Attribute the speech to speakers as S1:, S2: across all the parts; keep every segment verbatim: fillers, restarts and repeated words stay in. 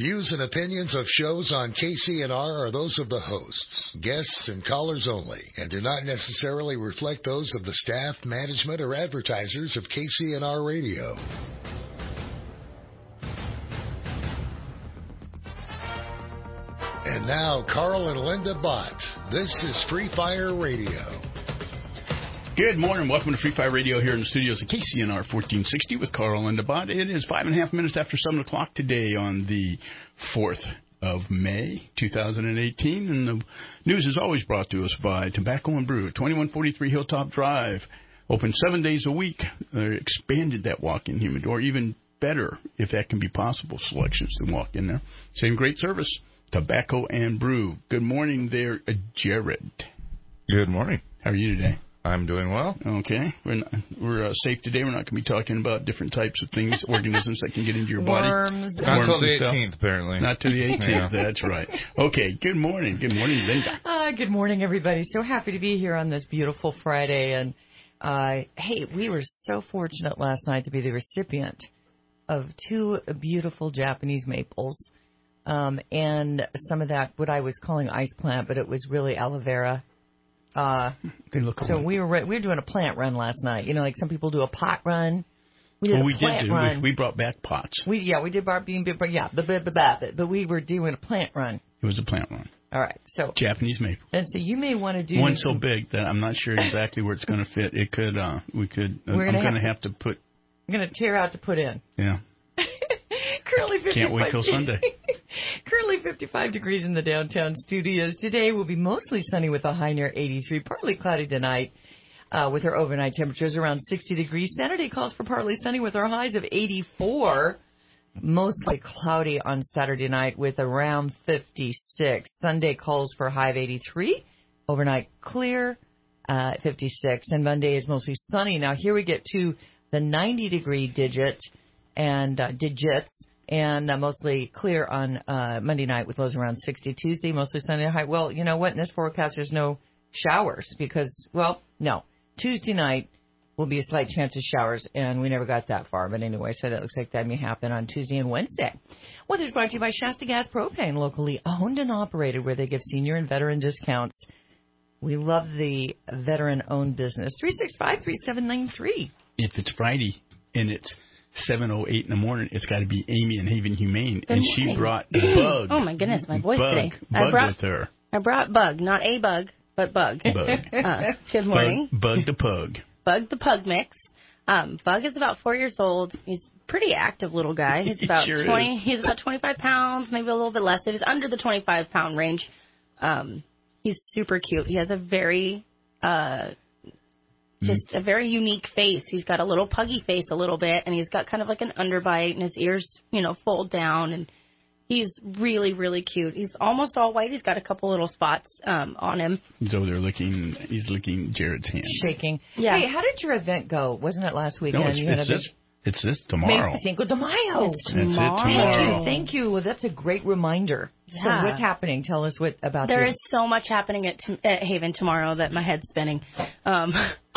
S1: Views and opinions of shows on K C N R are those of the hosts, guests, and callers only, and do not necessarily reflect those of the staff, management, or advertisers of K C N R Radio. And now, Carl and Linda Bott. This is Free Fire Radio.
S2: Good morning. Welcome to Free Fire Radio here in the studios of K C N R fourteen sixty with Carl and Linda Bott. It is five and a half minutes after seven o'clock today on the fourth of May, two thousand eighteen. And the news is always brought to us by Tobacco and Brew, twenty-one forty-three Hilltop Drive. Open seven days a week. They expanded that walk-in humidor, even better, if that can be possible, selections to walk in there. Same great service. Tobacco and Brew. Good morning there, Jared.
S3: Good morning.
S2: How are you today?
S3: I'm doing well.
S2: Okay. We're, not, we're uh, safe today. We're not going to be talking about different types of things, organisms that can get into your body.
S4: Worms.
S3: Not until the eighteenth, apparently.
S2: Not till the eighteenth.
S3: Yeah.
S2: That's right. Okay. Good morning. Good morning, Linda.
S4: Uh, good morning, everybody. So happy to be here on this beautiful Friday. And, uh, hey, we were so fortunate last night to be the recipient of two beautiful Japanese maples. Um, and some of that, what I was calling ice plant, but it was really aloe vera. Uh,
S2: they look
S4: so
S2: alike.
S4: we were we were doing a plant run last night. You know, like some people do a pot run. We did
S2: well,
S4: a
S2: we
S4: plant
S2: did do.
S4: run.
S2: We, we brought back pots.
S4: We yeah, we did bar being but yeah, but, but, but, but we were doing a plant run.
S2: It was a plant run.
S4: All right, so
S2: Japanese maple.
S4: And so you may want to do
S2: one so big that I'm not sure exactly where it's going to fit. It could. Uh, we could. Uh,
S4: We're
S2: I'm
S4: gonna
S2: going to
S4: have,
S2: have to put.
S4: I'm going to tear out to put in.
S2: Yeah.
S4: Currently fifty-five.
S2: Can't wait till Sunday.
S4: Currently fifty-five degrees in the downtown studios. Today will be mostly sunny with a high near eighty-three, partly cloudy tonight uh, with our overnight temperatures around sixty degrees. Saturday calls for partly sunny with our highs of eighty-four, mostly cloudy on Saturday night with around fifty-six. Sunday calls for a high of eighty-three, overnight clear uh, fifty-six, and Monday is mostly sunny. Now here we get to the ninety degree digit and uh, digits. And uh, mostly clear on uh, Monday night with lows around sixty. Tuesday, mostly sunny high. Well, you know what? In this forecast, there's no showers because, well, no. Tuesday night will be a slight chance of showers, and we never got that far. But anyway, so that looks like that may happen on Tuesday and Wednesday. Weather is brought to you by Shasta Gas Propane, locally owned and operated, where they give senior and veteran discounts. We love the veteran-owned business. three six five, three seven nine three.
S2: If it's Friday and it's seven oh eight in the morning, it's got to be Amy in Haven Humane.
S5: Good
S2: and
S5: morning.
S2: She brought Bug.
S5: Oh, my goodness, my voice
S2: Bug,
S5: today.
S2: Bug
S5: I brought,
S2: with her.
S5: I brought Bug, not a bug, but Bug.
S2: Bug.
S5: Uh, good morning.
S2: Bug, Bug the Pug.
S5: Bug the Pug mix. Um, Bug is about four years old. He's a pretty active little guy. He's about
S2: He sure
S5: twenty.
S2: is.
S5: He's about twenty-five pounds, maybe a little bit less. If he's under the twenty-five pound range, um, he's super cute. He has a very uh, just a very unique face. He's got a little puggy face a little bit, and he's got kind of like an underbite, and his ears, you know, fold down, and he's really, really cute. He's almost all white. He's got a couple little spots um, on him.
S2: He's over there licking, he's licking Jared's hand.
S4: Shaking.
S5: Yeah.
S4: Hey, how did your event go? Wasn't it last weekend?
S2: No, it's,
S4: you had
S2: it's,
S4: a
S2: this, it's this tomorrow.
S4: May Cinco de Mayo.
S5: It's
S2: That's it
S5: tomorrow.
S2: tomorrow.
S4: Thank you. Thank you. Well, that's a great reminder.
S5: Yeah.
S4: So what's happening? Tell us what about
S5: There
S4: this.
S5: is so much happening at, at Haven tomorrow that my head's spinning. Um,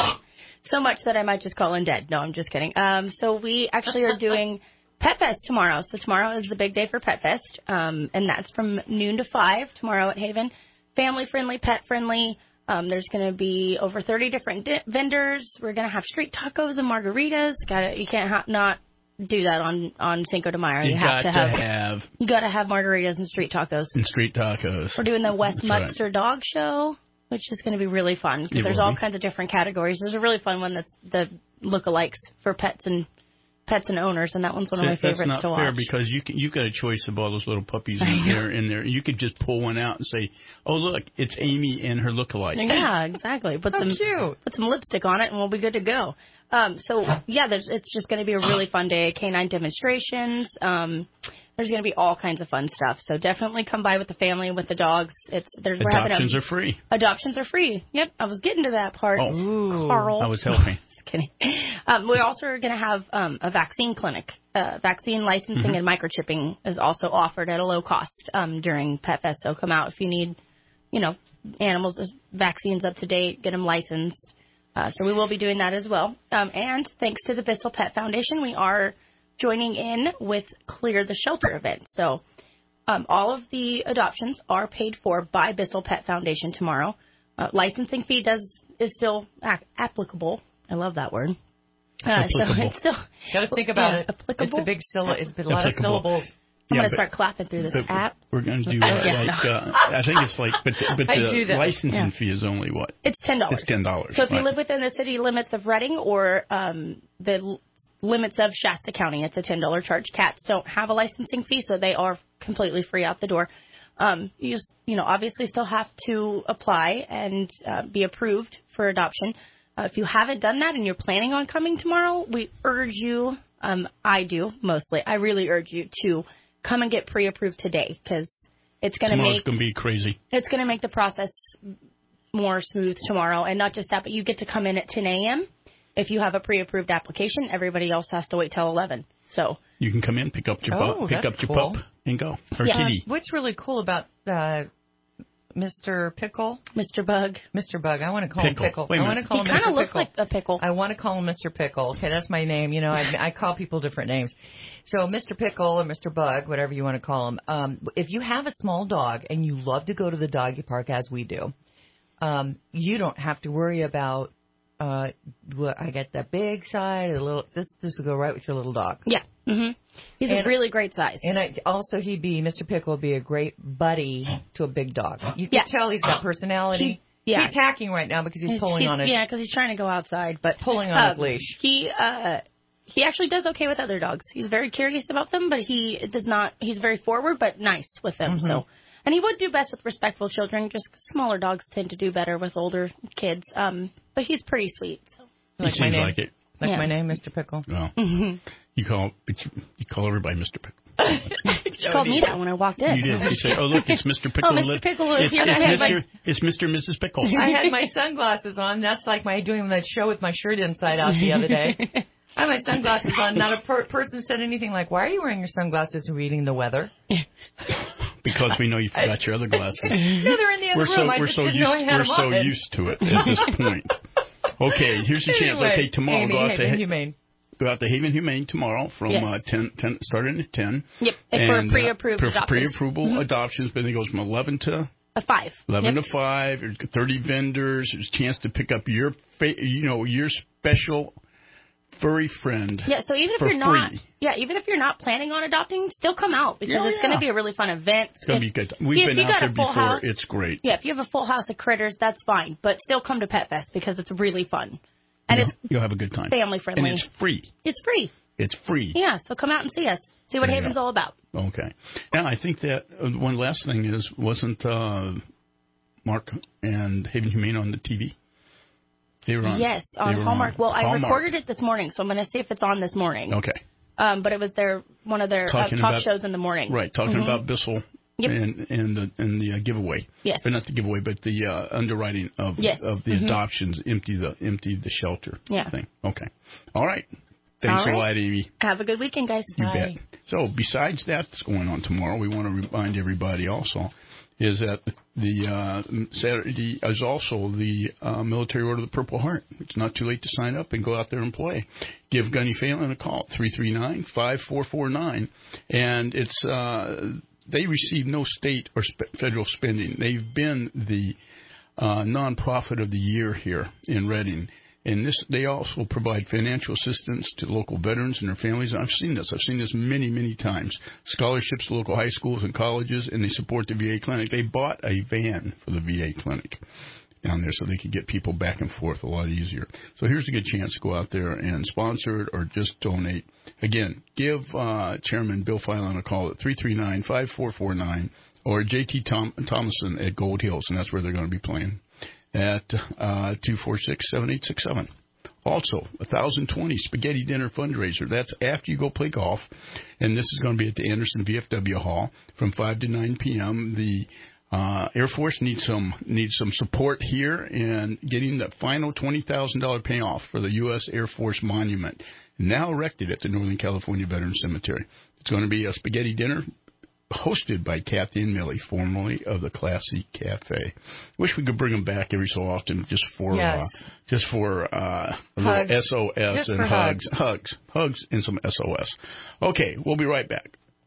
S5: so much that I might just call in dead. No, I'm just kidding. Um, so we actually are doing Pet Fest tomorrow. So tomorrow is the big day for Pet Fest, um, and that's from noon to five tomorrow at Haven. Family-friendly, pet-friendly. Um, there's going to be over thirty different di- vendors. We're going to have street tacos and margaritas. Got You can't ha- not do that on, on Cinco de Mayo.
S2: You,
S5: You,
S2: got
S5: have to
S2: to
S5: have,
S2: have
S5: you got to have margaritas and street tacos.
S2: and street tacos.
S5: We're doing the West
S2: That's right.
S5: Munster Dog Show, which is going to be really fun
S2: It
S5: because there's
S2: will
S5: all
S2: be.
S5: kinds of different categories. There's a really fun one that's the lookalikes for pets and pets and owners, and that one's one of my
S2: See, that's
S5: favorites
S2: not
S5: to
S2: fair
S5: watch.
S2: because you can, you've got a choice of all those little puppies in there. In there, you could just pull one out and say, "Oh, look, it's Amy and her lookalike."
S5: Yeah, exactly. Put
S4: How
S5: some
S4: cute.
S5: put some lipstick on it, and we'll be good to go. Um, so yeah, there's it's just going to be a really fun day. Canine demonstrations. Um, there's going to be all kinds of fun stuff. So definitely come by with the family and with the dogs. It's there's we're having
S2: Adoptions
S5: a,
S2: are free.
S5: adoptions are free. Yep, I was getting to that part.
S2: Oh,
S4: Ooh.
S5: Carl.
S2: I was helping.
S5: Just kidding. Um, we also are going to have um, a vaccine clinic. Uh, vaccine licensing
S2: Mm-hmm.
S5: and microchipping is also offered at a low cost um, during Pet Fest. So come out if you need, you know, animals, vaccines up to date, get them licensed. Uh, so we will be doing that as well. Um, and thanks to the Bissell Pet Foundation, we are joining in with Clear the Shelter event. So Um, all of the adoptions are paid for by Bissell Pet Foundation tomorrow. Uh, licensing fee does is still ac- applicable. I love that word. Uh,
S2: applicable.
S5: So it's still
S4: Got to think about
S5: yeah,
S4: it.
S5: Applicable.
S4: It's a big syllable. It's a lot
S2: Applicable.
S4: of syllables.
S5: I'm
S2: Yeah,
S5: going to
S2: but-
S5: start clapping through this
S2: But
S5: app.
S2: we're going to do uh,
S5: Yeah,
S2: like
S5: no.
S2: uh, I think it's like, but but
S4: I
S2: the
S4: do that.
S2: licensing
S5: Yeah.
S2: fee is only what?
S5: It's ten dollars.
S2: It's ten dollars.
S5: So if you
S2: right.
S5: live within the city limits of Reading or um, the l- limits of Shasta County, it's a ten dollars charge. Cats don't have a licensing fee, so they are completely free out the door. Um, you just, you know, obviously still have to apply and uh, be approved for adoption. Uh, if you haven't done that and you're planning on coming tomorrow, we urge you, um, I do mostly, I really urge you to come and get pre-approved today because it's going to
S2: Tomorrow's
S5: make
S2: going to be crazy.
S5: it's going to make the process more smooth tomorrow. And not just that, but you get to come in at ten a.m. If you have a pre-approved application, everybody else has to wait till eleven. So
S2: You can come in, pick up your
S4: Oh,
S2: pup, pick
S4: that's
S2: up your
S4: cool.
S2: pup, and go. Or
S5: Yeah.
S2: kitty.
S4: What's really cool about uh, Mister Pickle,
S5: Mister Bug,
S4: Mister Bug, I want to call
S2: Pickle.
S4: him Pickle.
S2: Wait a
S4: I want
S2: minute.
S4: to call
S5: he
S4: him
S5: kind
S4: Mister
S5: of looks
S4: Pickle.
S5: like a pickle.
S4: I want to call him Mister Pickle. Okay, that's my name. You know, I, I call people different names. So Mister Pickle or Mister Bug, whatever you want to call him. Um, if you have a small dog and you love to go to the doggy park, as we do, um, you don't have to worry about. Uh, what I get that big side, a little. This this will go right with your little dog.
S5: Yeah. hmm He's
S4: And-
S5: a really great size.
S4: And I, also, he'd be Mister Pickle would be a great buddy to a big dog. You can
S5: Yeah.
S4: tell he's got personality.
S5: He- yeah.
S4: He's attacking right now because he's,
S5: He's-
S4: pulling
S5: he's-
S4: on it.
S5: Yeah, because he's trying to go outside, but
S4: Pulling on his
S5: um,
S4: leash.
S5: He uh, he actually does okay with other dogs. He's very curious about them, but he does not. He's very forward, but nice with them.
S4: Mm-hmm.
S5: So, and he would do best with respectful children. Just smaller dogs tend to do better with older kids. Um, but he's pretty sweet. So.
S2: He
S4: Like my
S2: seems
S4: name.
S2: like it.
S4: Like
S5: Yeah.
S4: my name, Mister Pickle.
S2: Well,
S5: Mm-hmm.
S2: you call but you, you call everybody Mister Pickle.
S5: She called me that when I walked in.
S2: You did. You say, "Oh, look, it's Mister Pickle."
S5: Oh, Mister
S2: Lit-
S5: Pickle is
S2: it's,
S5: here.
S2: it's
S5: I had my-
S2: Mister It's Mister and Missus Pickle.
S4: I had my sunglasses on. That's like my doing that show with my shirt inside out the other day. I had my sunglasses on. Not a per- person said anything like, "Why are you wearing your sunglasses and reading the weather?"
S2: Because we know you forgot your other glasses.
S4: No, they're in the other
S2: We're so
S4: room. I
S2: we're
S4: just
S2: so
S4: didn't
S2: used
S4: know I had
S2: we're
S4: them
S2: so
S4: on.
S2: used to it at this point. Okay, here's your chance.
S4: Anyway,
S2: Okay, tomorrow
S4: Amy,
S2: go out
S4: Haven
S2: to
S4: Humane.
S2: go out to Haven Humane tomorrow from
S5: Yes.
S2: uh, ten, ten starting at ten.
S5: Yep, and for pre-approved
S2: uh,
S5: adoptions.
S2: pre-approval
S5: Mhm.
S2: adoptions, but it goes from eleven to
S5: A five.
S2: eleven
S5: Yep.
S2: to five. There's thirty vendors. There's a chance to pick up your fa- you know your special furry friend.
S5: Yeah, so even if
S2: for
S5: you're not,
S2: free.
S5: yeah, even if you're not planning on adopting, still come out because
S2: Yeah,
S5: it's going
S2: yeah.
S5: to be a really fun event.
S2: It's gonna
S5: If-
S2: be good. We've
S5: if
S2: been
S5: you
S2: out
S5: got
S2: there
S5: a full
S2: before.
S5: house-
S2: It's great.
S5: Yeah, if you have a full house of critters, that's fine, but still come to Pet Fest because it's really fun and
S2: You'll,
S5: it's
S2: you'll have a good time.
S5: family friendly.
S2: And it's free.
S5: It's free.
S2: It's free.
S5: Yeah, so come out and see us. See what
S2: There you
S5: Haven's
S2: go.
S5: all about.
S2: Okay. Now, I think that uh, one last thing is, wasn't uh, Mark and Haven Humane on the T V? They were on.
S5: Yes,
S2: they
S5: on
S2: were
S5: Hallmark. Well, I
S2: Hallmark.
S5: recorded it this morning, so I'm going to see if it's on this morning.
S2: Okay.
S5: Um, but it was their one of their uh,
S2: Talking
S5: talk
S2: about-
S5: shows in the morning.
S2: Right. Talking
S5: Mhm.
S2: about Bissell
S5: Yep.
S2: and, and the, and the uh, giveaway.
S5: Yes.
S2: Or not the giveaway, but the uh, underwriting of
S5: Yes.
S2: of the
S5: Mhm.
S2: adoptions, empty the empty the shelter
S5: Yeah.
S2: thing. Okay. All right. Thanks
S5: All
S2: a
S5: right.
S2: lot, Amy.
S5: Have a good weekend, guys.
S2: You
S4: Bye.
S2: bet. So besides that's going on tomorrow, we want to remind everybody also is that the uh, Saturday is also the uh, Military Order of the Purple Heart. It's not too late to sign up and go out there and play. Give Gunny Phelan a call, three three nine, five four four nine. And it's uh, they receive no state or sp- federal spending. They've been the uh, nonprofit of the year here in Reading. And this, they also provide financial assistance to local veterans and their families. And I've seen this. I've seen this many, many times. Scholarships to local high schools and colleges, and they support the V A clinic. They bought a van for the V A clinic down there so they could get people back and forth a lot easier. So here's a good chance to go out there and sponsor it or just donate. Again, give uh, Chairman Bill Phelan a call at three three nine, five four four nine or J T Tom- Thomason at Gold Hills, and that's where they're going to be playing, at uh, two four six, seven eight six seven. Also, one thousand twenty Spaghetti Dinner Fundraiser. That's after you go play golf, and this is going to be at the Anderson V F W Hall from five to nine p.m. The uh, Air Force needs some needs some support here in getting the final twenty thousand dollars payoff for the U S Air Force Monument, now erected at the Northern California Veterans Cemetery. It's going to be a spaghetti dinner hosted by Kathy and Millie, formerly of the Classy Cafe. Wish we could bring them back every so often, just for
S4: Yes.
S2: uh, just for uh, a
S4: Hugs.
S2: little S O S
S4: Just
S2: and
S4: for
S2: hugs,
S4: hugs.
S2: hugs, hugs, and some S O S. Okay, we'll be right back.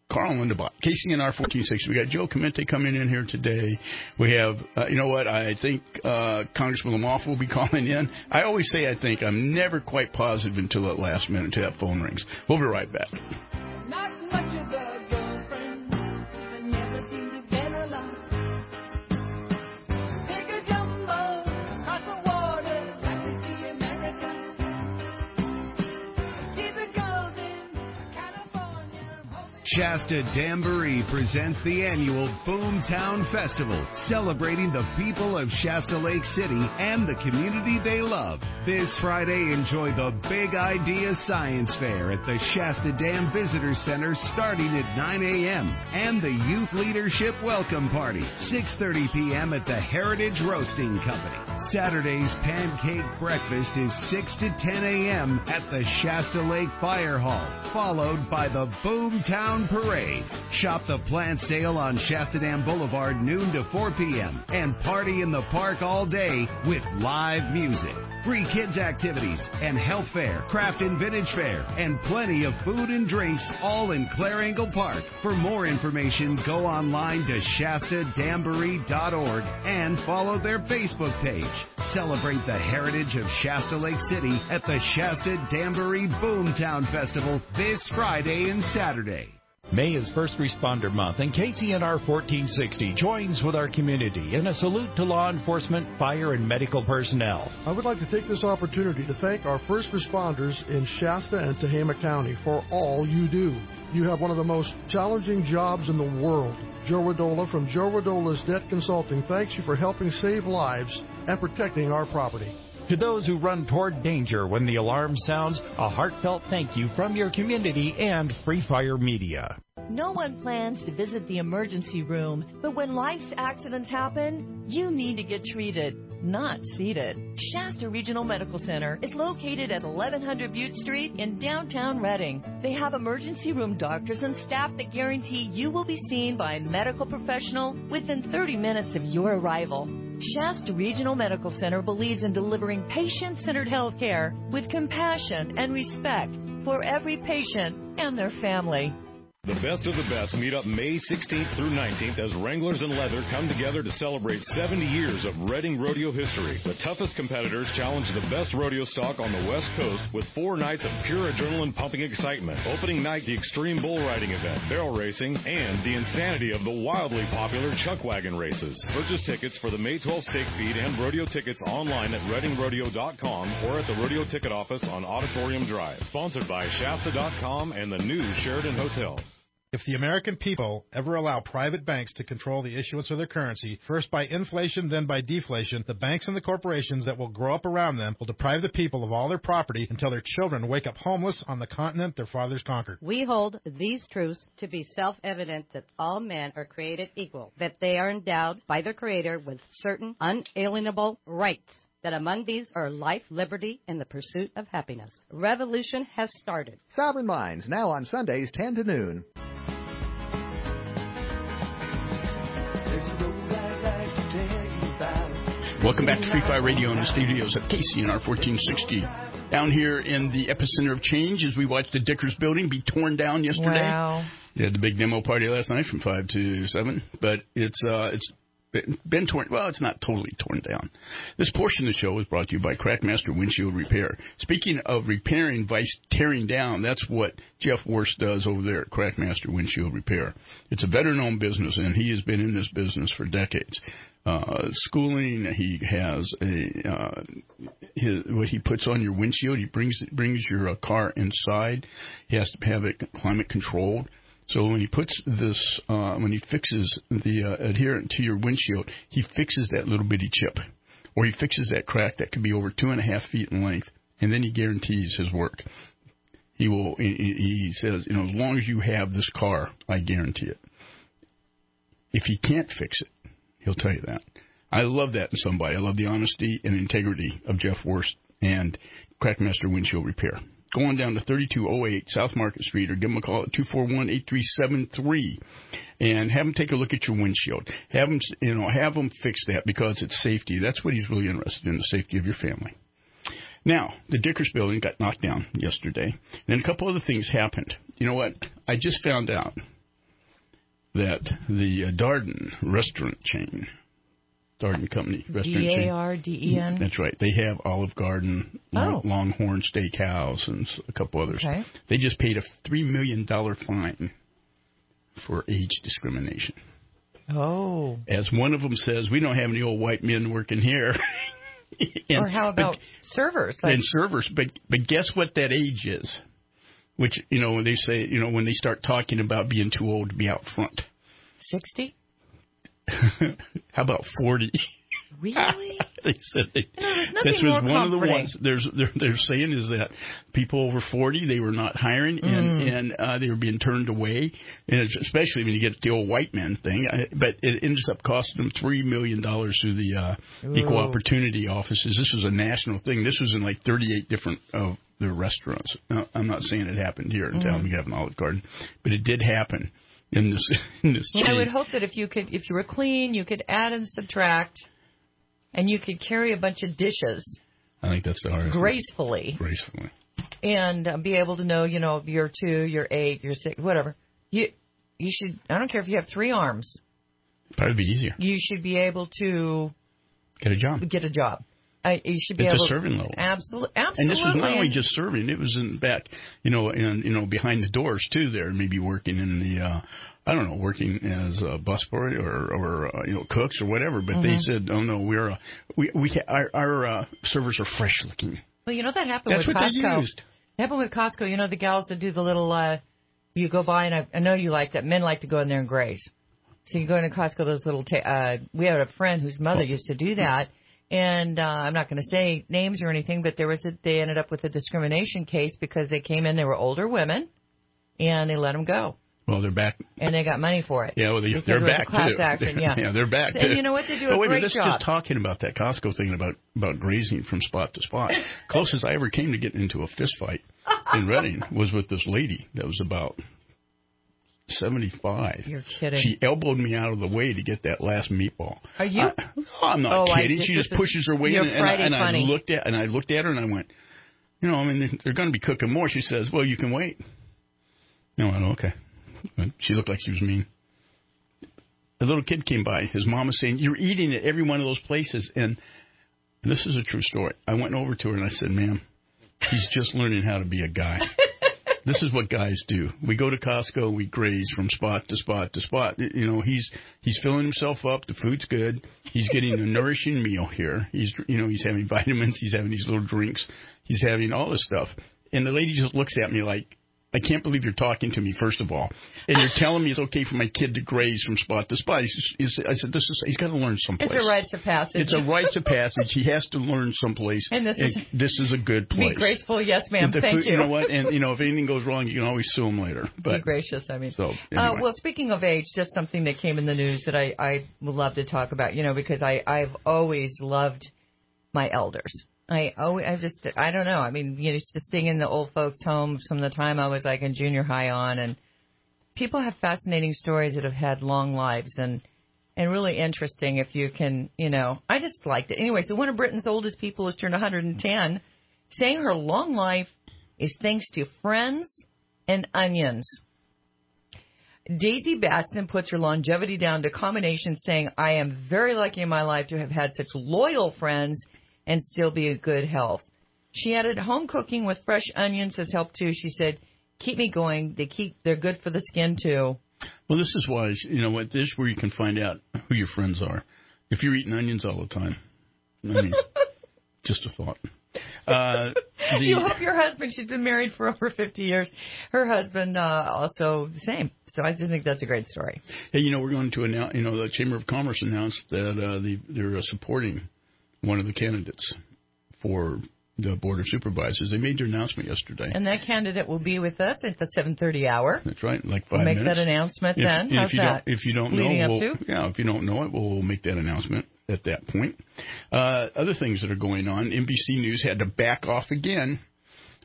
S2: Carl Lindebot, K C N R fourteen sixty. We got Joe Clemente coming in here today. We have, uh, you know what, I think uh, Congressman Lamoff will be calling in. I always say I think. I'm never quite positive until that last minute until that phone rings. We'll be right back.
S6: Not much of a girlfriend, but never seems to get along. Take a jumbo across the water, like to see America. See the girls in California.
S7: Shasta Jamboree presents the annual Boomtown Festival, celebrating the people of Shasta Lake City and the community they love. This Friday, enjoy the Big Idea Science Fair at the Shasta Dam Visitor Center starting at nine a.m. and the Youth Leadership Welcome Party, six thirty p.m. at the Heritage Roasting Company. Saturday's Pancake Breakfast is six to ten a.m. at the Shasta Lake Fire Hall, followed by the Boomtown Parade. Shop the plant sale on Shasta Dam Boulevard noon to four p.m. and party in the park all day with live music, free kids activities, and health fair, craft and vintage fair, and plenty of food and drinks all in Clare Angle Park. For more information, go online to shasta jamboree dot org and follow their Facebook page. Celebrate the heritage of Shasta Lake City at the Shasta Jamboree Boomtown Festival this Friday and Saturday.
S8: May is First Responder Month, and K C N R fourteen sixty joins with our community in a salute to law enforcement, fire, and medical personnel.
S9: I would like to take this opportunity to thank our first responders in Shasta and Tehama County for all you do. You have one of the most challenging jobs in the world. Joe Radola from Joe Radola's Debt Consulting thanks you for helping save lives and protecting our property.
S8: To those who run toward danger when the alarm sounds, a heartfelt thank you from your community and Free Fire Media.
S10: No one plans to visit the emergency room, but when life's accidents happen, you need to get treated, not seated. Shasta Regional Medical Center is located at eleven hundred Butte Street in downtown Reading. They have emergency room doctors and staff that guarantee you will be seen by a medical professional within thirty minutes of your arrival. Shasta Regional Medical Center believes in delivering patient-centered health care with compassion and respect for every patient and their family.
S11: The best of the best meet up May sixteenth through nineteenth as Wranglers and Leather come together to celebrate seventy years of Reading rodeo history. The toughest competitors challenge the best rodeo stock on the West Coast with four nights of pure adrenaline-pumping excitement. Opening night, the Extreme Bull Riding event, barrel racing, and the insanity of the wildly popular chuck wagon races. Purchase tickets for the May twelfth stake feed and rodeo tickets online at reading rodeo dot com or at the rodeo ticket office on Auditorium Drive. Sponsored by Shasta dot com and the new Sheridan Hotel.
S12: If the American people ever allow private banks to control the issuance of their currency, first by inflation, then by deflation, the banks and the corporations that will grow up around them will deprive the people of all their property until their children wake up homeless on the continent their fathers conquered.
S13: We hold these truths to be self-evident that all men are created equal, that they are endowed by their Creator with certain unalienable rights, that among these are life, liberty, and the pursuit of happiness. Revolution has started.
S14: Sovereign Minds, now on Sundays, ten to noon.
S2: Welcome back to Free Fire Radio in the studios at K C N R fourteen sixty. Down here in the epicenter of change as we watched the Dickers building be torn down yesterday.
S4: Wow.
S2: They had the big demo party last night from five to seven, but it's uh, it's been torn. Well, it's not totally torn down. This portion of the show is brought to you by Crackmaster Windshield Repair. Speaking of repairing vice tearing down, that's what Jeff Worst does over there at Crackmaster Windshield Repair. It's a veteran-owned business, and he has been in this business for decades. Uh, schooling, he has a uh, his, what he puts on your windshield. He brings brings your uh, car inside. He has to have it climate controlled. So when he puts this, uh, when he fixes the uh, adherent to your windshield, he fixes that little bitty chip, or he fixes that crack that could be over two and a half feet in length, and then he guarantees his work. He will. He, he says, you know, as long as you have this car, I guarantee it. If he can't fix it, he'll tell you that. I love that in somebody. I love the honesty and integrity of Jeff Worst and Crackmaster Windshield Repair. Go on down to thirty-two oh eight South Market Street or give them a call at two four one, eight three seven three and have them take a look at your windshield. Have them, you know, have them fix that because it's safety. That's what he's really interested in, the safety of your family. Now, the Dickers building got knocked down yesterday, and then a couple other things happened. You know what? I just found out that the uh, Darden restaurant chain, Darden Company restaurant chain.
S4: D A R D E N?
S2: That's right. They have Olive Garden,
S4: Oh.
S2: Longhorn Steakhouse, and a couple others.
S4: Okay.
S2: They just paid a three million dollars fine for age discrimination.
S4: Oh.
S2: As one of them says, we don't have any old white men working here. and,
S4: or how about
S2: but,
S4: servers? Like,
S2: and servers, but but guess what that age is? Which, you know, when they say, you know, when they start talking about being too old to be out front.
S4: sixty?
S2: How about forty?
S4: Really?
S2: They said they,
S4: you know, there's nothing
S2: this was
S4: more
S2: one of the
S4: comforting.
S2: ones. There's they're, they're saying is that people over forty, they were not hiring and
S4: Mm.
S2: and uh, they were being turned away, and it's, especially when you get the old white man thing. I, but it ends up costing them three million dollars through the uh, equal
S4: Ooh.
S2: opportunity offices. This was a national thing. This was in like thirty-eight different of their restaurants. Now, I'm not saying it happened here in
S4: Mm.
S2: town. We have an Olive Garden, but it did happen in this in this.
S4: I
S2: chain.
S4: would hope that if you could, if you were clean, you could add and subtract, and you could carry a bunch of dishes
S2: I think that's the hardest. thing.
S4: gracefully,
S2: Gracefully.
S4: and uh, be able to know, you know, you're two, you're eight, you're six, whatever. You you should. I don't care if you have three arms.
S2: Probably be easier.
S4: You should be able to
S2: Get a job.
S4: get a job. I, you should be
S2: It's
S4: able.
S2: a serving level.
S4: Absolutely,
S2: And
S4: absolutely.
S2: this was not only just serving; it was in back, you know, and you know, behind the doors too. There, maybe working in the, uh, I don't know, working as a busboy or, or uh, you know, cooks or whatever. But they
S4: Mhm.
S2: said, "Oh no, we're uh, we we ha- our, our uh, servers are fresh looking."
S4: Well, you know that happened
S2: That's
S4: with
S2: what
S4: Costco.
S2: they used.
S4: It happened with Costco. You know the gals that do the little. Uh, you go by, and I, I know you like that. Men like to go in there and graze. So you go into Costco. Those little. Ta- uh, we had a friend whose mother used to do that. And uh, I'm not going to say names or anything, but there was a, they ended up with a discrimination case because they came in, they were older women, and they let them go,
S2: Well, they're back.
S4: and they got money for it.
S2: Yeah, well, they,
S4: Because
S2: they're
S4: it was a
S2: back
S4: class
S2: too.
S4: action, yeah.
S2: yeah, they're back.
S4: And
S2: too.
S4: you know what? They do
S2: oh,
S4: a
S2: wait
S4: great
S2: minute, let's
S4: job.
S2: just talking about that Costco thing about about grazing from spot to spot. Closest I ever came to getting into a fist fight in Reading was with this lady that was about seventy-five.
S4: You're kidding.
S2: She elbowed me out of the way to get that last meatball.
S4: Are you?
S2: I, no, I'm not
S4: Oh, I
S2: kidding.
S4: just-
S2: She just
S4: this is-
S2: pushes her way
S4: you're
S2: in, and, I,
S4: Friday
S2: and I
S4: funny.
S2: looked at and I looked at her and I went, you know, I mean, they're going to be cooking more. She says, well, you can wait. No, I went, okay. She looked like she was mean. A little kid came by. His mom was saying, you're eating at every one of those places. And this is a true story. I went over to her and I said, ma'am, he's just learning how to be a guy. This is what guys do. We go to Costco, we graze from spot to spot to spot. You know, he's he's filling himself up. The food's good. He's getting a nourishing meal here. He's you know he's having vitamins. He's having these little drinks. He's having all this stuff. And the lady just looks at me like, I can't believe you're talking to me, first of all. And you're telling me it's okay for my kid to graze from spot to spot. He's just, he's, I said, this is, he's got to learn someplace.
S4: It's a rites of passage.
S2: It's a rites of passage. He has to learn someplace.
S4: And this is-
S2: this is a good place.
S4: Be graceful, yes, ma'am.
S2: The
S4: Thank
S2: food-
S4: you.
S2: You know what? And, you know, if anything goes wrong, you can always sue him later. But
S4: Be gracious, I mean.
S2: So,
S4: Uh,
S2: anyway.
S4: well, speaking of age, just something that came in the news that I, I would love to talk about, you know, because I, I've always loved my elders. I always, I just, I don't know. I mean, you used to sing in the old folks' homes from the time I was like in junior high on, and people have fascinating stories that have had long lives and, and really interesting if you can, you know, I just liked it. Anyway, so one of Britain's oldest people has turned one hundred ten, saying her long life is thanks to friends and onions. Daisy Batson puts her longevity down to combination, saying, I am very lucky in my life to have had such loyal friends and still be in good health. She added, home cooking with fresh onions has helped too. She said, keep me going. They keep, they're good for the skin too.
S2: Well, this is why, you know what, this is where you can find out who your friends are. If you're eating onions all the time, I mean, just a thought. Uh, the,
S4: you hope your husband, she's been married for over fifty years. Her husband, uh, also the same. So I just think that's a great story.
S2: Hey, you know, we're going to announce, you know, the Chamber of Commerce announced that uh, the, they're uh, supporting one of the candidates for the Board of Supervisors. They made their announcement yesterday.
S4: And that candidate will be with us at the seven thirty hour.
S2: That's right, like five
S4: we'll make
S2: minutes.
S4: that announcement
S2: if,
S4: then. How's
S2: if you
S4: that?
S2: Don't, if you don't
S4: Leading
S2: know,
S4: up
S2: we'll,
S4: to?
S2: yeah, if you don't know it, we'll, we'll make that announcement at that point. Uh, other things that are going on, N B C News had to back off again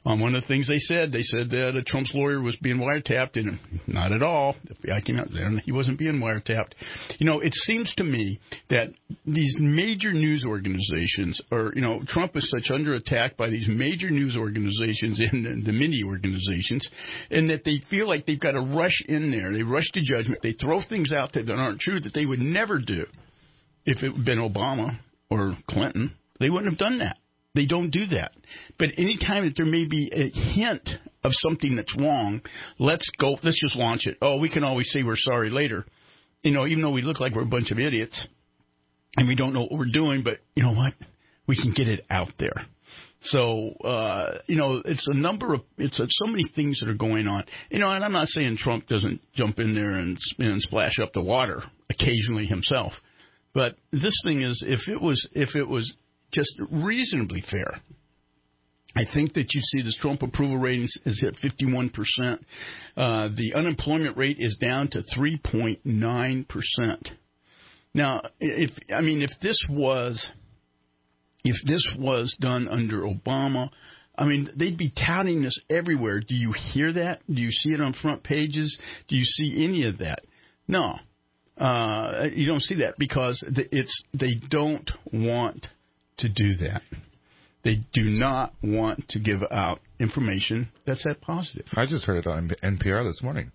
S2: on one of the things they said. They said that uh, Trump's lawyer was being wiretapped, and not at all. The F B I came out there, and he wasn't being wiretapped. You know, it seems to me that these major news organizations, or, you know, Trump is such under attack by these major news organizations and the, the mini organizations, and that they feel like they've got to rush in there. They rush to judgment. They throw things out there that aren't true that they would never do if it had been Obama or Clinton. They wouldn't have done that. They don't do that. But any time that there may be a hint of something that's wrong, let's go, let's just launch it. Oh, we can always say we're sorry later. You know, even though we look like we're a bunch of idiots and we don't know what we're doing, but you know what? We can get it out there. So, uh, you know, it's a number of, it's a, so many things that are going on. You know, and I'm not saying Trump doesn't jump in there and, and splash up the water occasionally himself. But this thing is, if it was, if it was, just reasonably fair, I think that you see this Trump approval rating is at fifty-one percent. Uh, the unemployment rate is down to three point nine percent. Now, if I mean, if this was if this was done under Obama, I mean, they'd be touting this everywhere. Do you hear that? Do you see it on front pages? Do you see any of that? No, uh, you don't see that because it's they don't want to do that. They do not want to give out information that's that positive.
S3: I just heard it on N P R this morning.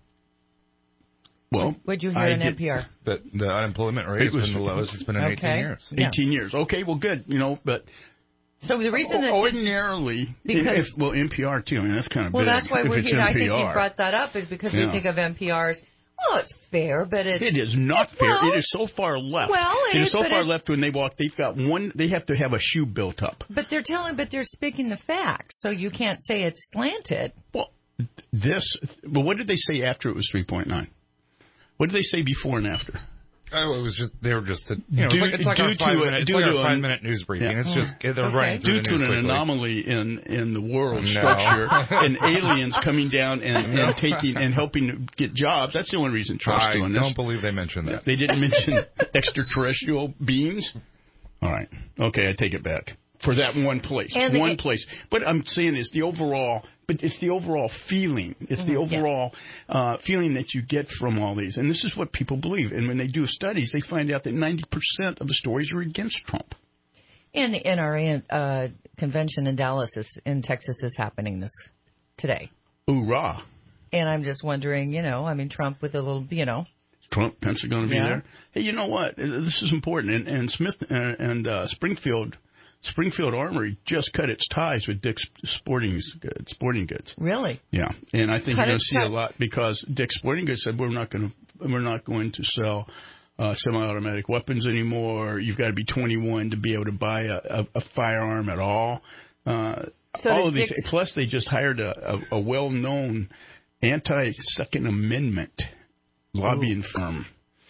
S2: Well,
S4: what'd you hear
S2: I
S4: on
S2: did,
S4: N P R?
S3: That the unemployment rate has been the lowest it's been in
S4: okay.
S3: eighteen years.
S4: Yeah.
S2: eighteen years. Okay, well, good. You know, but
S4: so the reason that
S2: ordinarily,
S4: because,
S2: if, well, N P R too. I mean, that's kind of
S4: well,
S2: big.
S4: that's why
S2: if
S4: we're
S2: it's
S4: here.
S2: N P R.
S4: I think you brought that up is because
S2: yeah.
S4: we think of N P R's. Well, it's fair, but it's
S2: it is not fair.
S4: Well,
S2: it is so far left.
S4: Well, it,
S2: it is,
S4: is
S2: so far
S4: it's,
S2: left when they walk. They've got one. They have to have a shoe built up.
S4: But they're telling. But they're speaking the facts, so you can't say it's slanted.
S2: Well, this. But what did they say after it was three point nine? What did they say before and after?
S3: Oh, it was just they were just a, you know
S2: due,
S3: it's like, it's like our five minute, it's like our five minute news briefing. Yeah. It's just they're
S4: okay.
S3: running through
S2: due
S3: the
S2: to
S3: news
S2: an
S3: quickly.
S2: anomaly in in the world
S3: no.
S2: structure and aliens coming down and, and taking and helping to get jobs. That's the only reason Trump's
S3: I
S2: doing this.
S3: I don't believe they mentioned that.
S2: They didn't mention extraterrestrial beings. All right, okay, I take it back. For that one place,
S4: and
S2: one
S4: the,
S2: place. But I'm saying it's the overall, but it's the overall feeling. It's the
S4: mm-hmm,
S2: overall yeah. uh, feeling that you get from all these. And this is what people believe. And when they do studies, they find out that ninety percent of the stories are against Trump.
S4: And the N R A uh, convention in Dallas, is, in Texas, is happening this today.
S2: Hoorah.
S4: And I'm just wondering, you know, I mean, Trump with a little, you know.
S2: Trump, Pence are going to be
S4: yeah.
S2: there. Hey, you know what? This is important. And, and Smith and, and uh, Springfield... Springfield Armory just cut its ties with Dick's Sporting Goods. Sporting Goods.
S4: Really?
S2: Yeah, and I think
S4: cut
S2: you're going to see
S4: cut.
S2: a lot because Dick's Sporting Goods said we're not going to we're not going to sell uh, semi-automatic weapons anymore. You've got to be twenty-one to be able to buy a, a, a firearm at all. Uh,
S4: so
S2: all of these.
S4: Dick's...
S2: Plus, they just hired a, a, a well-known anti-Second Amendment lobbying Ooh. firm.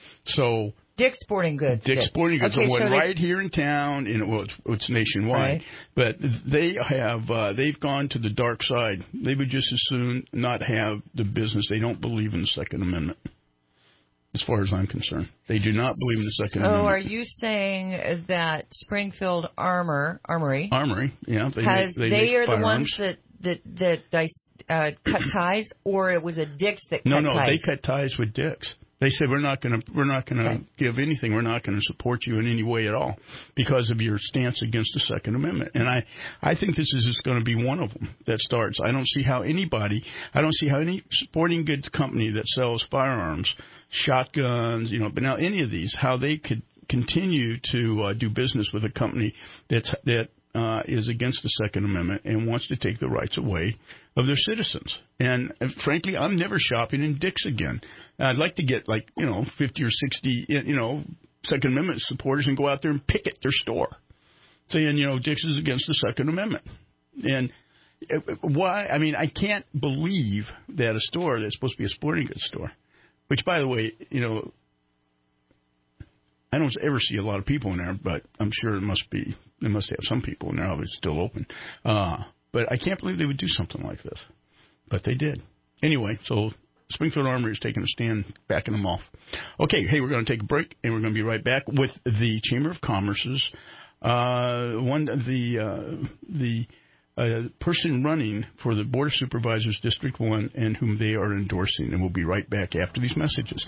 S2: So.
S4: Dick's Sporting Goods.
S2: Dick's Sporting Goods,
S4: okay,
S2: one
S4: so
S2: right
S4: they...
S2: here in town, and well, it's, it's nationwide.
S4: Right.
S2: But they have uh, they've gone to the dark side. They would just as soon not have the business. They don't believe in the Second Amendment, as far as I'm concerned. They do not believe in the Second
S4: so
S2: Amendment.
S4: So, are you saying that Springfield Armor Armory
S2: Armory, yeah, they
S4: has
S2: make, they,
S4: they
S2: make
S4: are
S2: firearms.
S4: the ones that that that uh, cut ties, or it was a Dick's that cut
S2: no, no,
S4: ties?
S2: No, they cut ties with Dick's. They said we're not going to we're not going to
S4: okay.
S2: give anything. We're not going to support you in any way at all because of your stance against the Second Amendment. And I, I think this is just going to be one of them that starts. I don't see how anybody, I don't see how any sporting goods company that sells firearms, shotguns, you know, but now any of these, how they could continue to uh, do business with a company that's that uh, is against the Second Amendment and wants to take the rights away of their citizens. And uh, frankly, I'm never shopping in Dick's again. I'd like to get like, you know, fifty or sixty, you know, Second Amendment supporters and go out there and picket their store saying, you know, Dick's is against the Second Amendment. And why? I mean, I can't believe that a store that's supposed to be a sporting goods store, which, by the way, you know, I don't ever see a lot of people in there, but I'm sure it must be, they must have some people in there. It's still open. Uh, but I can't believe they would do something like this. But they did. Anyway, so Springfield Armory is taking a stand, backing them off. Okay, hey, we're going to take a break, and we're going to be right back with the Chamber of Commerce's uh, one the uh, the a person running for the Board of Supervisors District one and whom they are endorsing. And we'll be right back after these messages.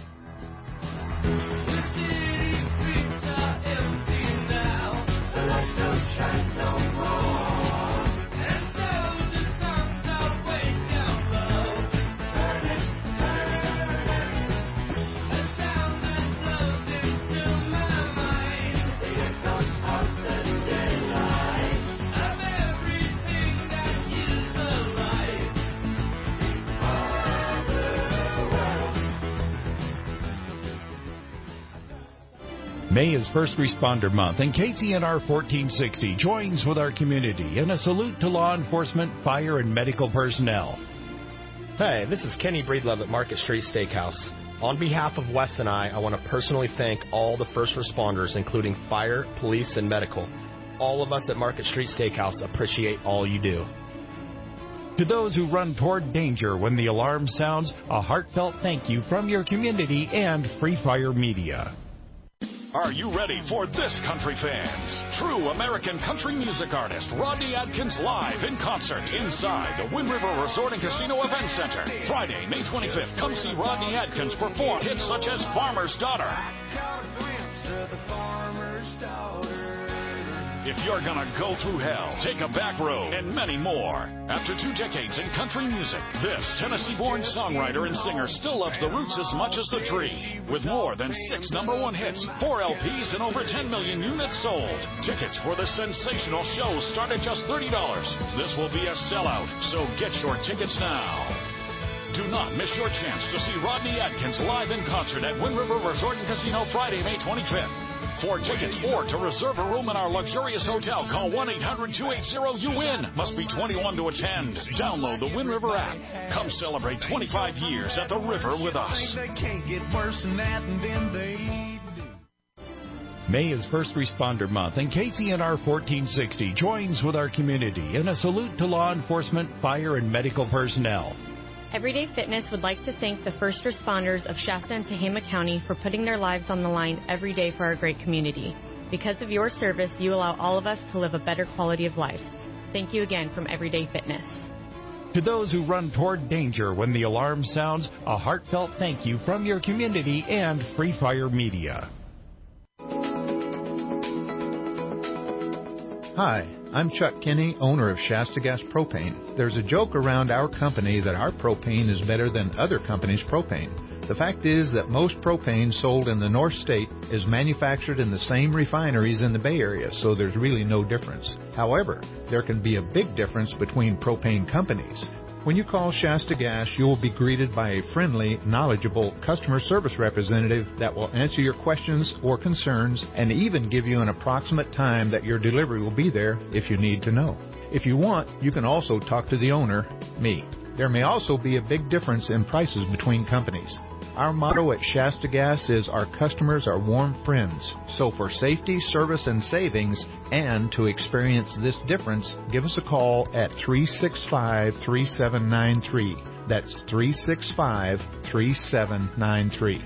S8: May is First Responder Month, and K C N R fourteen sixty joins with our community in a salute to law enforcement, fire, and medical personnel.
S15: Hey, this is Kenny Breedlove at Market Street Steakhouse. On behalf of Wes and I, I want to personally thank all the first responders, including fire, police, and medical. All of us at Market Street Steakhouse appreciate all you do.
S8: To those who run toward danger when the alarm sounds, a heartfelt thank you from your community and Free Fire Media.
S16: Are you ready for this, country fans? True American country music artist Rodney Adkins live in concert inside the Wind River Resort and Casino Event Center. Friday, May twenty-fifth, come see Rodney Adkins perform hits such as Farmer's Daughter. If you're gonna go through hell, take a back road, and many more. After two decades in country music, this Tennessee-born songwriter and singer still loves the roots as much as the tree. With more than six number one hits, four L Ps, and over ten million units sold. Tickets for this sensational show start at just thirty dollars. This will be a sellout, so get your tickets now. Do not miss your chance to see Rodney Adkins live in concert at Wind River Resort and Casino Friday, May twenty-fifth. For tickets or to reserve a room in our luxurious hotel, call one eight hundred two eight zero U W I N. Must be twenty-one to attend. Download the Wind River app. Come celebrate twenty-five years at the river with us.
S6: They can't get worse than that, and then they do.
S8: May is First Responder Month, and K C N R fourteen sixty joins with our community in a salute to law enforcement, fire, and medical personnel.
S17: Everyday Fitness would like to thank the first responders of Shasta and Tehama County for putting their lives on the line every day for our great community. Because of your service, you allow all of us to live a better quality of life. Thank you again from Everyday Fitness.
S8: To those who run toward danger when the alarm sounds, a heartfelt thank you from your community and Free Fire Media.
S18: Hi, I'm Chuck Kinney, owner of Shasta Gas Propane. There's a joke around our company that our propane is better than other companies' propane. The fact is that most propane sold in the North State is manufactured in the same refineries in the Bay Area, so there's really no difference. However, there can be a big difference between propane companies. When you call Shasta Gas, you will be greeted by a friendly, knowledgeable customer service representative that will answer your questions or concerns and even give you an approximate time that your delivery will be there if you need to know. If you want, you can also talk to the owner, me. There may also be a big difference in prices between companies. Our motto at Shasta Gas is our customers are warm friends. So for safety, service, and savings, and to experience this difference, give us a call at three six five, three seven nine three. That's three six five, three seven nine three.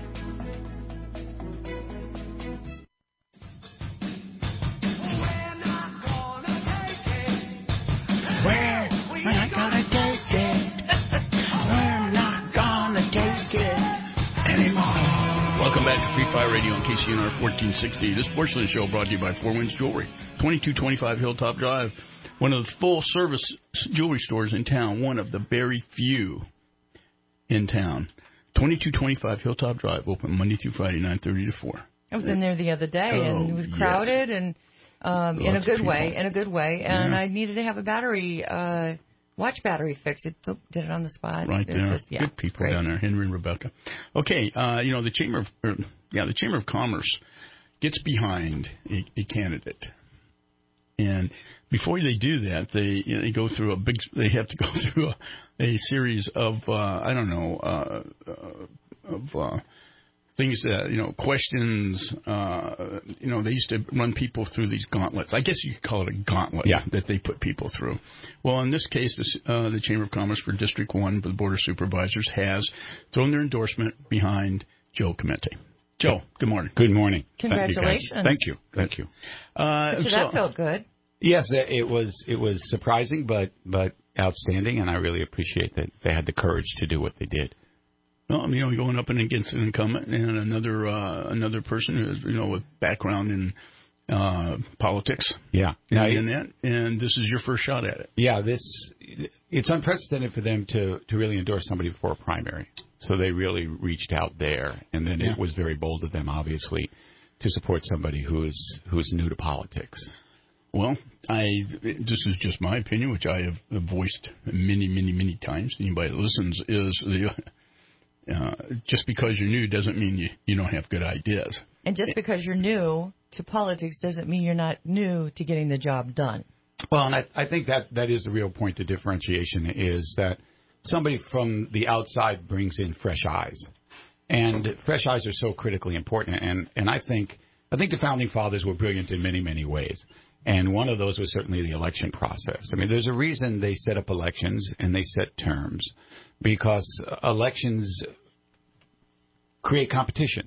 S2: Welcome back to Free Fire Radio on K C N R fourteen sixty. This portion of the show brought to you by Four Winds Jewelry, twenty-two twenty-five Hilltop Drive, one of the full-service jewelry stores in town, one of the very few in town. twenty-two twenty-five Hilltop Drive, open Monday through Friday, nine thirty to four.
S4: I was in there the other day,
S2: Oh,
S4: and it was crowded,
S2: yes.
S4: and um, in a
S2: Lots of
S4: good way,
S2: people.
S4: in a good way. And
S2: Yeah.
S4: I needed to have a battery, uh, watch battery fixed. It did it on the spot.
S2: Right
S4: It was
S2: there,
S4: just- yeah,
S2: good people
S4: great.
S2: down there, Henry and Rebecca. Okay, uh, you know the Chamber of, er, yeah, the Chamber of Commerce gets behind a, a candidate, and before they do that, they you know, they go through a big, they have to go through a, a series of uh, I don't know uh, uh, of uh, things that you know questions. Uh, you know they used to run people through these gauntlets. I guess you could call it a gauntlet
S3: Yeah.
S2: that they put people through. Well, in this case, this, uh, the Chamber of Commerce for District One, the Board of Supervisors, has thrown their endorsement behind Joe Clemente. Joe, good morning.
S3: Good morning.
S4: Congratulations.
S3: Thank you. Thank you.
S2: Uh,
S4: So
S2: so-
S4: that felt good.
S19: Yes, it was it was surprising, but but outstanding, and I really appreciate that they had the courage to do what they did.
S2: Well, you know, going up and against an incumbent and another uh, another person who has, you know, with background in uh, politics.
S19: Yeah.
S2: And,
S19: Now,
S2: in that, and this is your first shot at it.
S19: Yeah, this it's unprecedented for them to, to really endorse somebody before a primary. So they really reached out there, and then
S2: Yeah.
S19: it was very bold of them, obviously, to support somebody who is who is new to politics.
S2: Well, I this is just my opinion, which I have voiced many, many, many times. Anybody that listens is the uh, just because you're new doesn't mean you, you don't have good ideas.
S4: And just because you're new to politics doesn't mean you're not new to getting the job done.
S19: Well, and I, I think that, that is the real point of differentiation, is that somebody from the outside brings in fresh eyes. And fresh eyes are so critically important. And, and I think I think the Founding Fathers were brilliant in many, many ways. And one of those was certainly the election process. I mean, there's a reason they set up elections and they set terms, because elections create competition.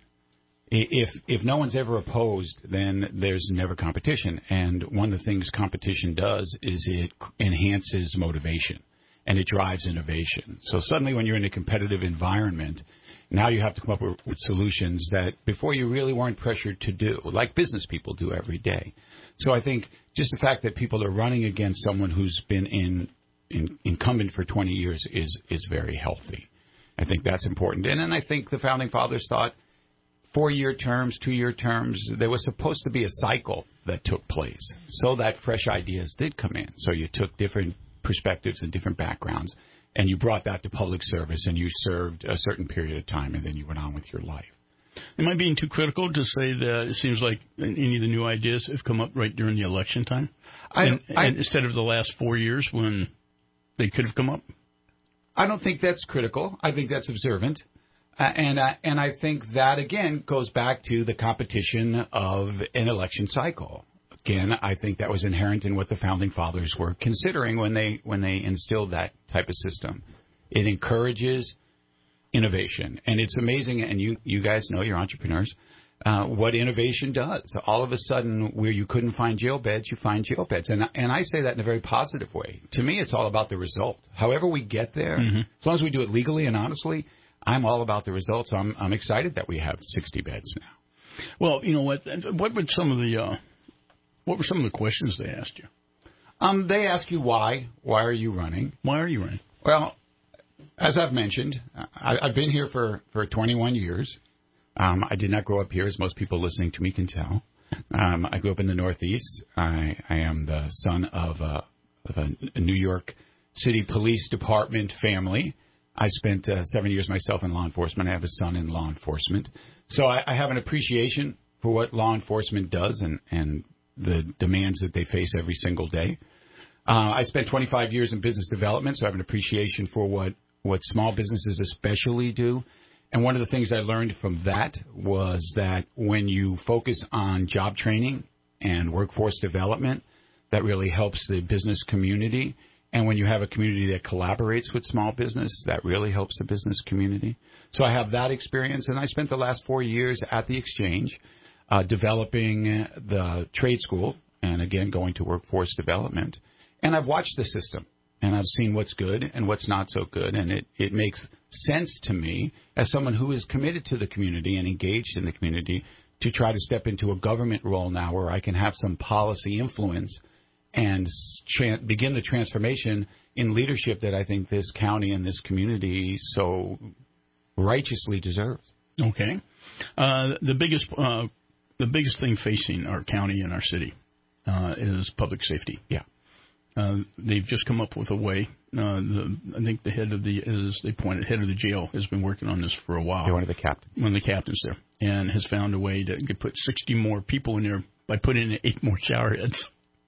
S19: If if no one's ever opposed, then there's never competition. And one of the things competition does is it enhances motivation and it drives innovation. So suddenly when you're in a competitive environment, now you have to come up with, with solutions that before you really weren't pressured to do, like business people do every day. So I think just the fact that people are running against someone who's been in, in incumbent for twenty years is is very healthy. I think that's important. And then I think the Founding Fathers thought four-year terms, two-year terms, there was supposed to be a cycle that took place so that fresh ideas did come in. So you took different perspectives and different backgrounds, and you brought that to public service, and you served a certain period of time, and then you went on with your life.
S2: Am I being too critical to say that it seems like any of the new ideas have come up right during the election time?
S19: I,
S2: and,
S19: I,
S2: and instead of the last four years when they could have come up?
S19: I don't think that's critical. I think that's observant. Uh, and, uh, and I think that, again, goes back to the competition of an election cycle. Again, I think that was inherent in what the Founding Fathers were considering when they when they instilled that type of system. It encourages innovation. And it's amazing, and you, you guys know, you're entrepreneurs, uh, what innovation does. All of a sudden, where you couldn't find jail beds, you find jail beds. And, and I say that in a very positive way. To me, it's all about the result. However we get there, mm-hmm. as long as we do it legally and honestly, I'm all about the results. I'm, I'm excited that we have sixty beds now.
S2: Well, you know what? What were some of the uh, what were some of the questions they asked you?
S19: Um, they ask you why. Why are you running?
S2: Why are you running?
S19: Well, as I've mentioned, I, I've been here for, for twenty-one years. Um, I did not grow up here, as most people listening to me can tell. Um, I grew up in the Northeast. I, I am the son of a, of a, a New York City Police Department family. I spent uh, seven years myself in law enforcement. I have a son in law enforcement. So I, I have an appreciation for what law enforcement does and, and the demands that they face every single day. Uh, I spent twenty-five years in business development, so I have an appreciation for what, what small businesses especially do. And one of the things I learned from that was that when you focus on job training and workforce development, that really helps the business community. And when you have a community that collaborates with small business, that really helps the business community. So I have that experience, and I spent the last four years at the Exchange uh, developing the trade school and, again, going to workforce development. And I've watched the system, and I've seen what's good and what's not so good, and it, it makes sense to me as someone who is committed to the community and engaged in the community to try to step into a government role now where I can have some policy influence and tra- begin the transformation in leadership that I think this county and this community so righteously deserves.
S2: Okay. Uh, the biggest uh, the biggest thing facing our county and our city uh, is public safety.
S19: Yeah.
S2: Uh, they've just come up with a way. Uh, the, I think the head of the, as they pointed, head of the jail has been working on this for a while.
S19: Yeah, one of the captains.
S2: One of the captains there, and has found a way to put sixty more people in there by putting in eight more shower heads.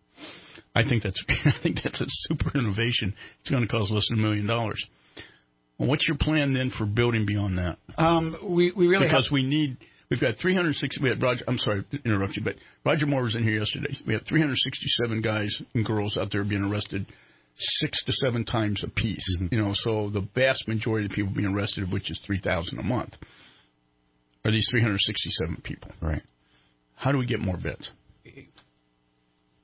S2: I think that's I think that's a super innovation. It's going to cost less than a million dollars. Well, what's your plan then for building beyond that?
S19: Um, we we really
S2: because
S19: have...
S2: we need we've got three hundred sixty. We had Roger. I'm sorry to interrupt you, but Roger Moore was in here yesterday. We have three hundred sixty-seven guys and girls out there being arrested six to seven times a piece. Mm-hmm. You know, so the vast majority of the people being arrested, which is three thousand a month, are these three hundred sixty-seven people.
S19: Right.
S2: How do we get more beds?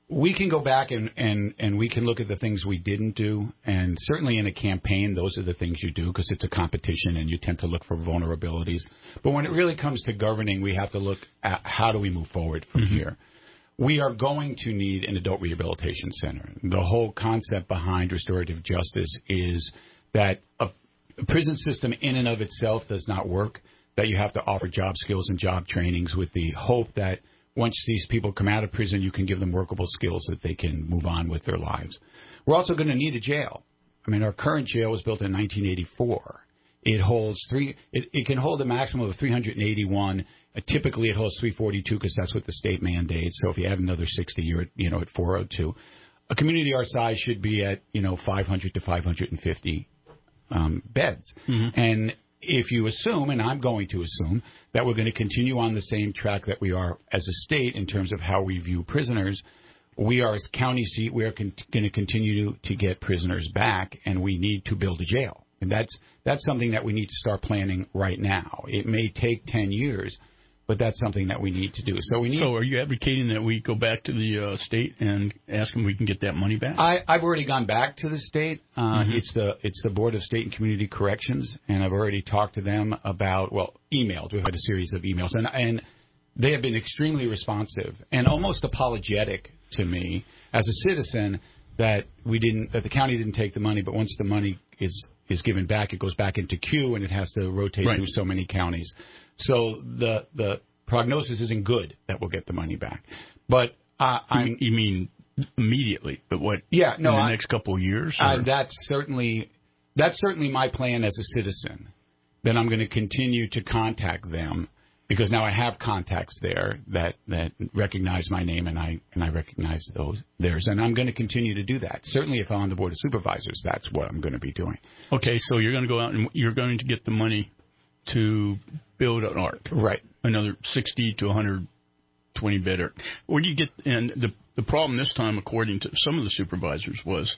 S19: we can go back and, and, and we can look at the things we didn't do. And certainly in a campaign, those are the things you do because it's a competition and you tend to look for vulnerabilities. But when it really comes to governing, we have to look at how do we move forward from mm-hmm. here. We are going to need an adult rehabilitation center. The whole concept behind restorative justice is that a, a prison system in and of itself does not work, that you have to offer job skills and job trainings with the hope that once these people come out of prison, you can give them workable skills that they can move on with their lives. We're also going to need a jail. I mean, our current jail was built in nineteen eighty-four. It holds three. It, it can hold a maximum of three hundred eighty-one. Uh, typically, it holds three forty-two because that's what the state mandates. So if you add another sixty, you're at, you know at four oh two. A community our size should be at you know five hundred to five hundred fifty um, beds. Mm-hmm. And if you assume, and I'm going to assume, that we're going to continue on the same track that we are as a state in terms of how we view prisoners, we are as county seat, we are con- going to continue to, to get prisoners back, and we need to build a jail. And that's that's something that we need to start planning right now. It may take ten years, but that's something that we need to do. So we need.
S2: So are you advocating that we go back to the uh, state and ask them if we can get that money back?
S19: I, I've already gone back to the state. Uh,
S2: mm-hmm.
S19: It's the it's the Board of State and Community Corrections, and I've already talked to them about, well, emailed. We've had a series of emails, and and they have been extremely responsive and almost apologetic to me as a citizen that we didn't that the county didn't take the money, but once the money is is given back, it goes back into queue and it has to rotate
S2: right.
S19: through so many counties. So the the prognosis isn't good that we'll get the money back. But uh,
S2: you,
S19: I'm,
S2: mean, you mean immediately? But what?
S19: Yeah, no,
S2: in the
S19: I,
S2: next couple of years?
S19: Uh, that's certainly that's certainly my plan as a citizen. Then I'm going to continue to contact them because now I have contacts there that, that recognize my name and I and I recognize those theirs, and I'm going to continue to do that. Certainly, if I'm on the Board of Supervisors, that's what I'm going to be doing.
S2: Okay, so you're going to go out and you're going to get the money to build an ARC,
S19: right?
S2: Another sixty to one hundred twenty bed ARC. Where do you get? And the the problem this time, according to some of the supervisors, was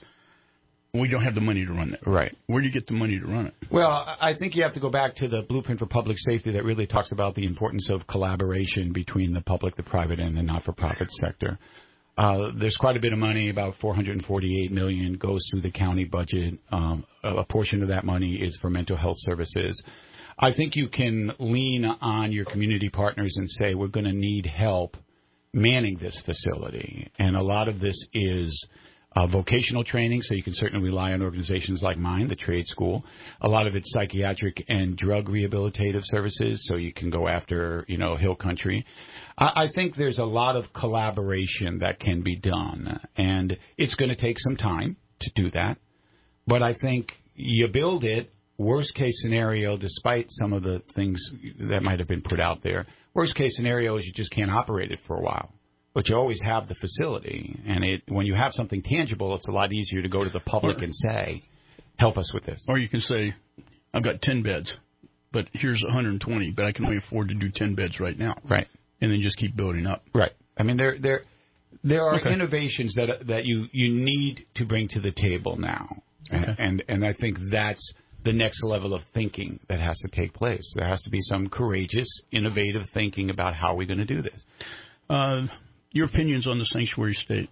S2: we don't have the money to run it.
S19: Right.
S2: Where do you get the money to run it?
S19: Well, I think you have to go back to the Blueprint for Public Safety that really talks about the importance of collaboration between the public, the private, and the not-for-profit sector. Uh, there's quite a bit of money, about four hundred forty-eight million dollars goes through the county budget. Um, a portion of that money is for mental health services. I think you can lean on your community partners and say, we're going to need help manning this facility. And a lot of this is uh, vocational training, so you can certainly rely on organizations like mine, the trade school. A lot of it's psychiatric and drug rehabilitative services, so you can go after, you know, hill country. I, I think there's a lot of collaboration that can be done, and it's going to take some time to do that. But I think you build it. Worst case scenario, despite some of the things that might have been put out there, worst case scenario is you just can't operate it for a while. But you always have the facility. And it, when you have something tangible, it's a lot easier to go to the public and say, help us with this.
S2: Or you can say, I've got ten beds, but here's one hundred twenty, but I can only afford to do ten beds right now.
S19: Right.
S2: And then just keep building up.
S19: Right. I mean, there there, there are
S2: okay.
S19: innovations that that you, you need to bring to the table now.
S2: Okay.
S19: And, and and I think that's the next level of thinking that has to take place. There has to be some courageous, innovative thinking about how we're going to do this.
S2: Uh, your opinions on the sanctuary state?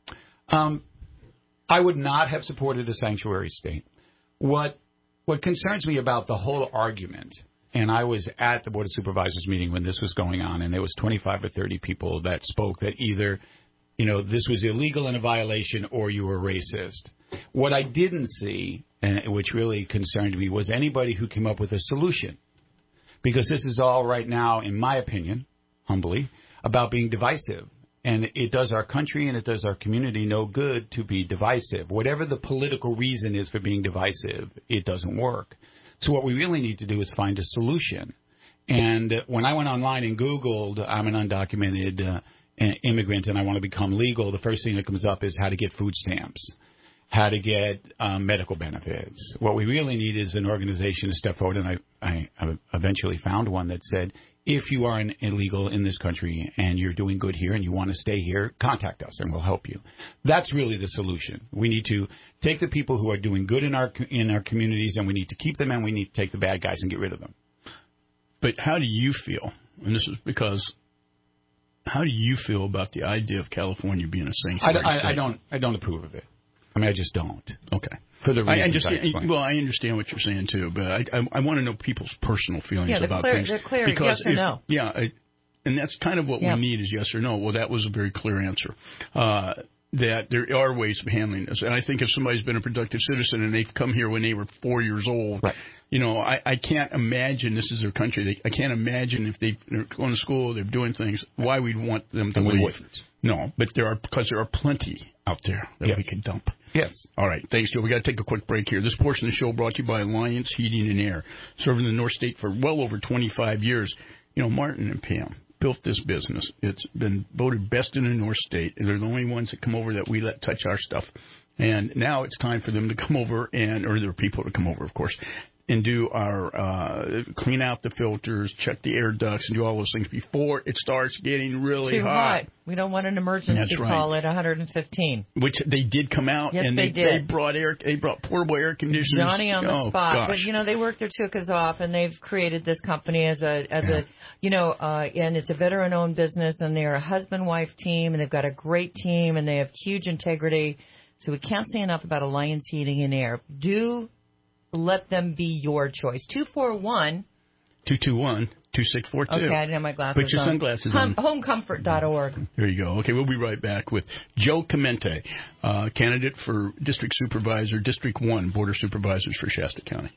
S19: Um, I would not have supported a sanctuary state. What what concerns me about the whole argument, and I was at the Board of Supervisors meeting when this was going on, and there was twenty-five or thirty people that spoke that either, you know, this was illegal and a violation or you were racist. What I didn't see, and which really concerned me, was anybody who came up with a solution. Because this is all right now, in my opinion, humbly, about being divisive. And it does our country and it does our community no good to be divisive. Whatever the political reason is for being divisive, it doesn't work. So what we really need to do is find a solution. And when I went online and Googled, I'm an undocumented uh, immigrant and I want to become legal, the first thing that comes up is how to get food stamps, how to get um, medical benefits. What we really need is an organization to step forward, and I, I, I eventually found one that said, if you are an illegal in this country and you're doing good here and you want to stay here, contact us and we'll help you. That's really the solution. We need to take the people who are doing good in our in our communities and we need to keep them, and we need to take the bad guys and get rid of them.
S2: But how do you feel? And this is because how do you feel about the idea of California being a sanctuary
S19: I, I,
S2: state?
S19: I don't. I don't approve of it. I mean, I just don't.
S2: Okay.
S19: For the reasons
S2: I understand.
S19: I explained.
S2: Well, I understand what you're saying too, but I I, I want to know people's personal feelings
S4: Yeah, the
S2: about
S4: clear,
S2: things.
S4: the clear
S2: because
S4: yes or
S2: if,
S4: no.
S2: Yeah, I, and that's kind of what
S4: Yeah.
S2: we need is yes or no. Well, that was a very clear answer. Uh, that there are ways of handling this, and I think if somebody's been a productive citizen and they've come here when they were four years old,
S19: right.
S2: you know, I, I can't imagine this is their country. They, I can't imagine if they, they're going to school, they're doing things, why we'd want them to
S19: And we
S2: leave.
S19: wouldn't.
S2: No, but there are because there are plenty out there that
S19: Yes.
S2: we can dump.
S19: Yes.
S2: All right. Thanks, Joe. We got to take a quick break here. This portion of the show brought to you by Alliance Heating and Air, serving the North State for well over twenty-five years. You know, Martin and Pam built this business. It's been voted best in the North State. They're the only ones that come over that we let touch our stuff. And now it's time for them to come over and, or there are people to come over, of course, and do our, uh, clean out the filters, check the air ducts, and do all those things before it starts getting really
S4: Too
S2: hot.
S4: hot. We don't want an emergency
S2: That's right.
S4: call at one hundred fifteen.
S2: Which they did come out,
S4: Yes,
S2: and
S4: they
S2: they,
S4: did.
S2: they brought air, they brought portable air conditioners.
S4: Johnny on the
S2: oh,
S4: spot.
S2: Gosh.
S4: But, you know, they worked their tukas off, and they've created this company as a, as
S2: Yeah.
S4: a, you know, uh, and it's a veteran-owned business, and they're a husband-wife team, and they've got a great team, and they have huge integrity. So we can't say enough about Alliance Heating and Air. Do let them be your choice. two four one
S2: two two one, two six four two.
S4: Okay, I didn't have my glasses
S2: Put your
S4: on.
S2: sunglasses
S4: Home,
S2: on.
S4: homecomfort dot org.
S2: There you go. Okay, we'll be right back with Joe Clemente, uh, candidate for District Supervisor, District one, Board of Supervisors for Shasta County.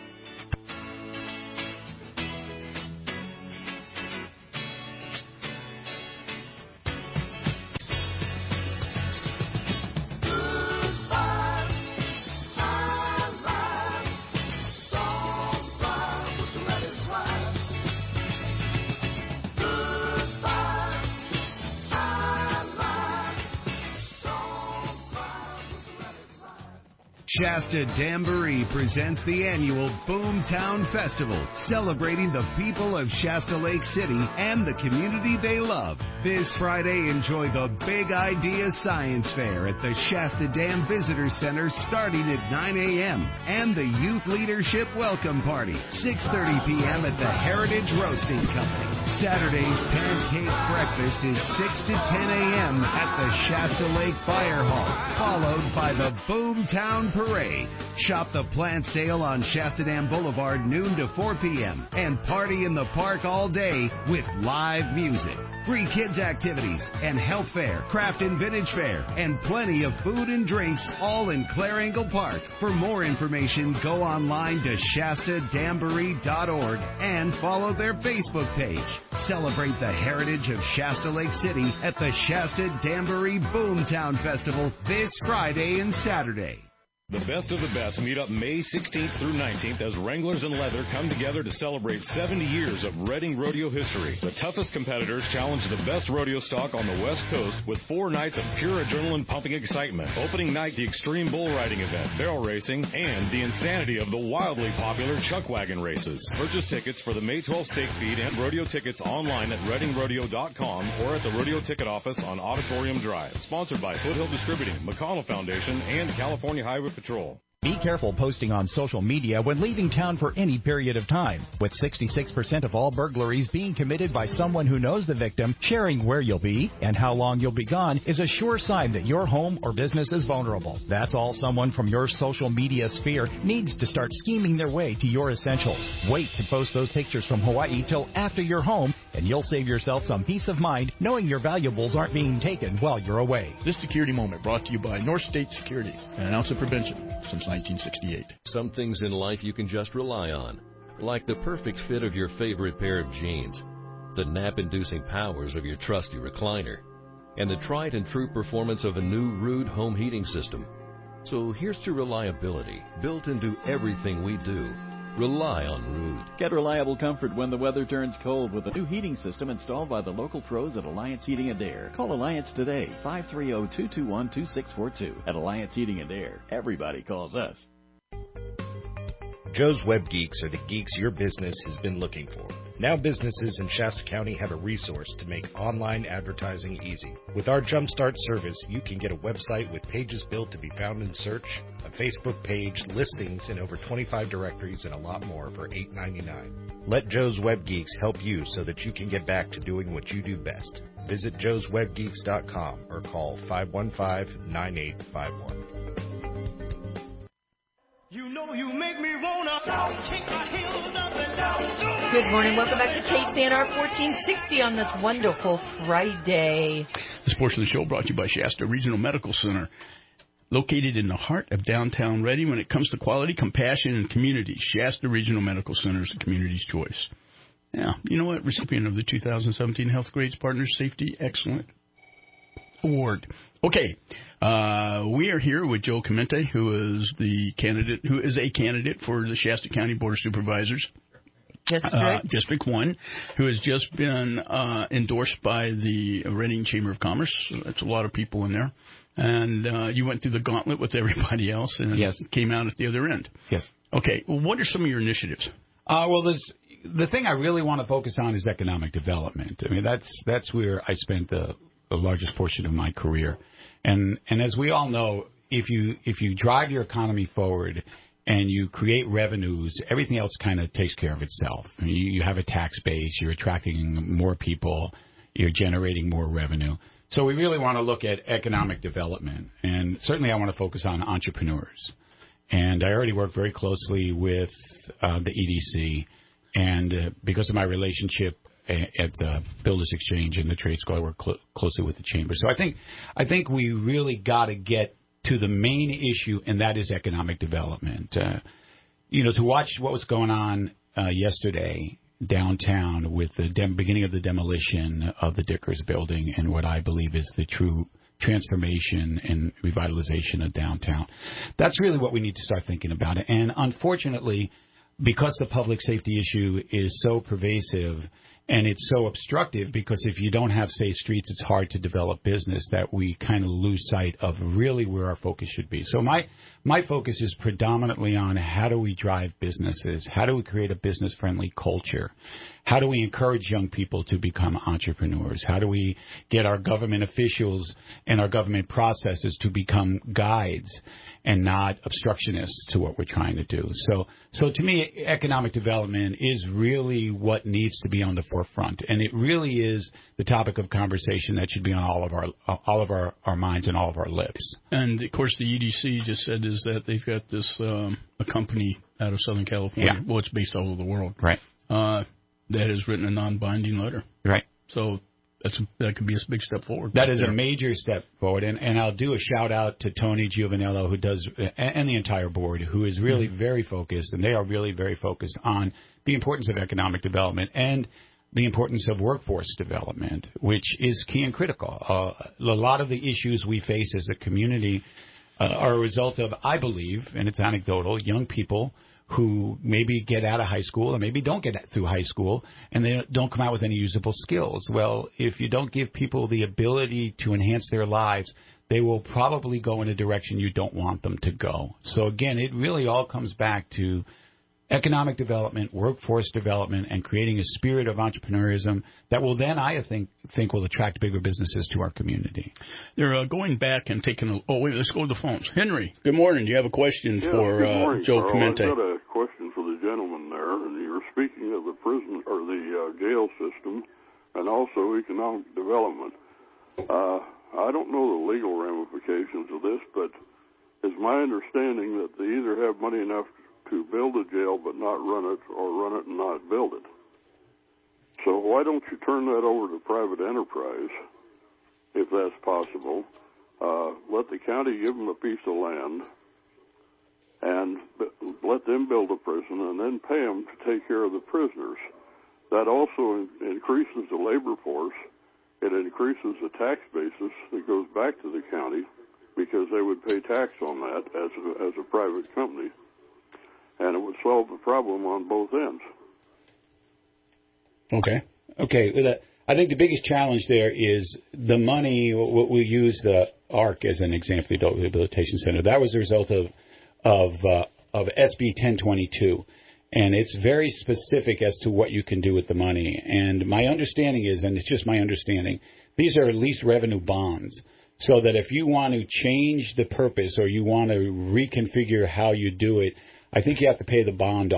S7: Shasta Jamboree presents the annual Boomtown Festival, celebrating the people of Shasta Lake City and the community they love. This Friday, enjoy the Big Idea Science Fair at the Shasta Dam Visitor Center starting at nine a.m. and the Youth Leadership Welcome Party, six thirty p.m. at the Heritage Roasting Company. Saturday's Pancake Breakfast is six to ten a.m. at the Shasta Lake Fire Hall, followed by the Boomtown Parade. Shop the plant sale on Shasta Dam Boulevard noon to four p.m. and party in the park all day with live music, free kids activities, and health fair, craft and vintage fair, and plenty of food and drinks all in Clare Engle Park. For more information, go online to shasta jamboree dot org and follow their Facebook page. Celebrate the heritage of Shasta Lake City at the Shasta Jamboree Boomtown Festival this Friday and Saturday.
S11: The best of the best meet up May sixteenth through nineteenth as Wranglers and Leather come together to celebrate seventy years of Reading rodeo history. The toughest competitors challenge the best rodeo stock on the West Coast with four nights of pure adrenaline-pumping excitement. Opening night, the extreme bull riding event, barrel racing, and the insanity of the wildly popular chuck wagon races. Purchase tickets for the May twelfth stake feed and rodeo tickets online at reading rodeo dot com or at the rodeo ticket office on Auditorium Drive. Sponsored by Foothill Distributing, McConnell Foundation, and California Highway Patrol.
S20: Be careful posting on social media when leaving town for any period of time. With sixty-six percent of all burglaries being committed by someone who knows the victim, sharing where you'll be and how long you'll be gone is a sure sign that your home or business is vulnerable. That's all someone from your social media sphere needs to start scheming their way to your essentials. Wait to post those pictures from Hawaii till after you're home, and you'll save yourself some peace of mind knowing your valuables aren't being taken while you're away.
S2: This security moment brought to you by North State Security, an ounce of prevention since nineteen sixty-eight.
S21: Some things in life you can just rely on, like the perfect fit of your favorite pair of jeans, the nap-inducing powers of your trusty recliner, and the tried and true performance of a new Ruud home heating system. So here's to reliability, built into everything we do. Rely on Ruud.
S22: Get reliable comfort when the weather turns cold with a new heating system installed by the local pros at Alliance Heating and Air. Call Alliance today, five three zero, two two one, two six four two. At Alliance Heating and Air, everybody calls us.
S23: Joe's Web Geeks are the geeks your business has been looking for. Now businesses in Shasta County have a resource to make online advertising easy. With our Jumpstart service, you can get a website with pages built to be found in search, a Facebook page, listings in over twenty-five directories, and a lot more for eight ninety-nine. Let Joe's Web Geeks help you so that you can get back to doing what you do best. Visit joes web geeks dot com or call five one five, nine eight five one.
S6: You know you make me wanna kick my heels up and down.
S4: Good morning. Welcome back to K C N R fourteen sixty on this wonderful Friday.
S2: This portion of the show brought to you by Shasta Regional Medical Center. Located in the heart of downtown Reading when it comes to quality, compassion, and community. Shasta Regional Medical Center is the community's choice. Yeah, you know what? Recipient of the two thousand seventeen Health Grades Partners Safety Excellent Award. Okay, uh, we are here with Joe Clemente, who is the candidate, who is a candidate for the Shasta County Board of Supervisors.
S4: District.
S2: Uh, District one, who has just been uh, endorsed by the Reading Chamber of Commerce. That's a lot of people in there. And uh, you went through the gauntlet with everybody else and
S19: yes.
S2: came out at the other end.
S19: Yes.
S2: Okay. Well, what are some of your initiatives?
S19: Uh, well, there's, the thing I really want to focus on is economic development. I mean, that's that's where I spent the, the largest portion of my career. And and as we all know, if you if you drive your economy forward and you create revenues, everything else kind of takes care of itself. I mean, you, you have a tax base, you're attracting more people, you're generating more revenue. So we really want to look at economic development, and certainly I want to focus on entrepreneurs. And I already work very closely with uh, the E D C, and uh, because of my relationship at the Builders Exchange and the Trade School, I work cl- closely with the Chamber. So I think I think we really got to get to the main issue, and that is economic development. Uh, you know, to watch what was going on uh, yesterday downtown with the dem- beginning of the demolition of the Dickers building and what I believe is the true transformation and revitalization of downtown. That's really what we need to start thinking about. And unfortunately, because the public safety issue is so pervasive and it's so obstructive, because if you don't have safe streets, it's hard to develop business, that we kind of lose sight of really where our focus should be. So my my focus is predominantly on how do we drive businesses? How do we create a business-friendly culture? How do we encourage young people to become entrepreneurs? How do we get our government officials and our government processes to become guides and not obstructionists to what we're trying to do? So, so to me, economic development is really what needs to be on the forefront, and it really is the topic of conversation that should be on all of our all of our, our minds and all of our lips.
S2: And of course, the E D C just said is that they've got this um, a company out of Southern California.
S19: Yeah.
S2: Well, it's based all over the world.
S19: Right.
S2: Uh, that has written a non-binding letter.
S19: Right.
S2: So that's that could be a big step forward.
S19: That is there. a major step forward, and, and I'll do a shout out to Tony Giovanello, who does, and the entire board, who is really mm-hmm. very focused, and they are really very focused on the importance of economic development and the importance of workforce development, which is key and critical. Uh, a lot of the issues we face as a community uh, are a result of, I believe, and it's anecdotal, young people who maybe get out of high school or maybe don't get through high school and they don't come out with any usable skills. Well, if you don't give people the ability to enhance their lives, they will probably go in a direction you don't want them to go. So, again, it really all comes back to economic development, workforce development, and creating a spirit of entrepreneurism that will then, I think, think will attract bigger businesses to our community.
S2: They're uh, going back and taking a... Oh, wait, let's go to the phones. Henry, good morning. Do you have a question
S1: yeah,
S2: for
S1: good morning,
S2: uh, Joe
S1: Carl.
S2: Clemente?
S1: I've got a question for the gentleman there, and you were speaking of the prison or the uh, jail system and also economic development. Uh, I don't know the legal ramifications of this, but it's my understanding that they either have money enough to build a jail but not run it, or run it and not build it. So why don't you turn that over to private enterprise, if that's possible? Uh, let the county give them a piece of land and b- let them build a prison and then pay them to take care of the prisoners. That also in- increases the labor force. It increases the tax basis that goes back to the county because they would pay tax on that as a, as a private company. And it would solve the problem on both ends.
S19: Okay. Okay. I think the biggest challenge there is the money. We use the A R C as an example, the Adult Rehabilitation Center. That was the result of of uh, of S B ten twenty-two, and it's very specific as to what you can do with the money. And my understanding is, and it's just my understanding, these are least revenue bonds. So that if you want to change the purpose or you want to reconfigure how you do it, I think you have to pay the bond off.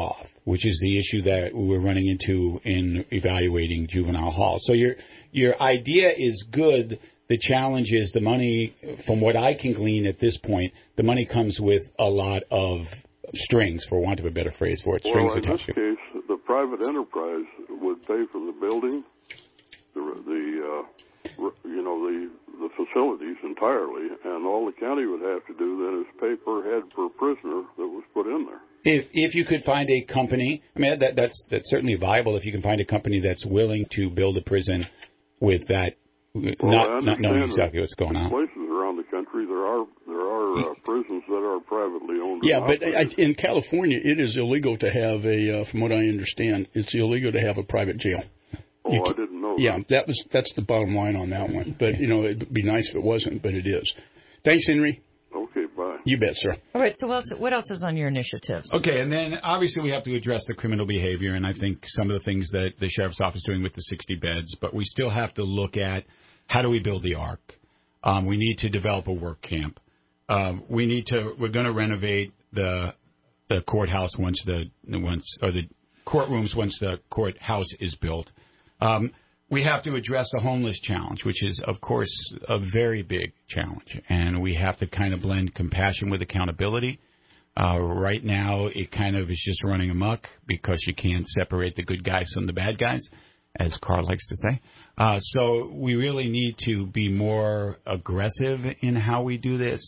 S19: which is the issue that we're running into in evaluating juvenile hall. So your your idea is good. The challenge is the money, from what I can glean at this point, the money comes with a lot of strings, for want of a better phrase for it, strings
S1: well, in
S19: attached
S1: this
S19: to it.
S1: case, the private enterprise would pay for the building, the, the uh, you know, the, the facilities entirely, and all the county would have to do then is pay per head per prisoner that was put in there.
S19: If if you could find a company, I mean, that, that's that's certainly viable if you can find a company that's willing to build a prison with that,
S1: well,
S19: not not knowing exactly what's going on.
S1: Places around the country, there are there are uh, prisons that are privately owned.
S2: Yeah, but I, in California, it is illegal to have a, uh, from what I understand, it's illegal to have a private jail.
S1: Oh,
S2: You
S1: I
S2: can-
S1: didn't know
S2: Yeah,
S1: that.
S2: that was that's the bottom line on that one. But, you know, it'd be nice if it wasn't, but it is. Thanks, Henry.
S1: Okay, bye.
S2: You bet, sir.
S4: All right, so what else, what else is on your initiatives?
S19: Okay, and then obviously we have to address the criminal behavior, and I think some of the things that the sheriff's office is doing with the sixty beds, but we still have to look at how do we build the arc. Um, we need to develop a work camp. Um, we need to. We're going to renovate the the courthouse once the once or the courtrooms once the courthouse is built. Um, we have to address the homeless challenge, which is, of course, a very big challenge, and we have to kind of blend compassion with accountability. Uh, right now, it kind of is just running amok because you can't separate the good guys from the bad guys, as Carl likes to say. Uh, so we really need to be more aggressive in how we do this,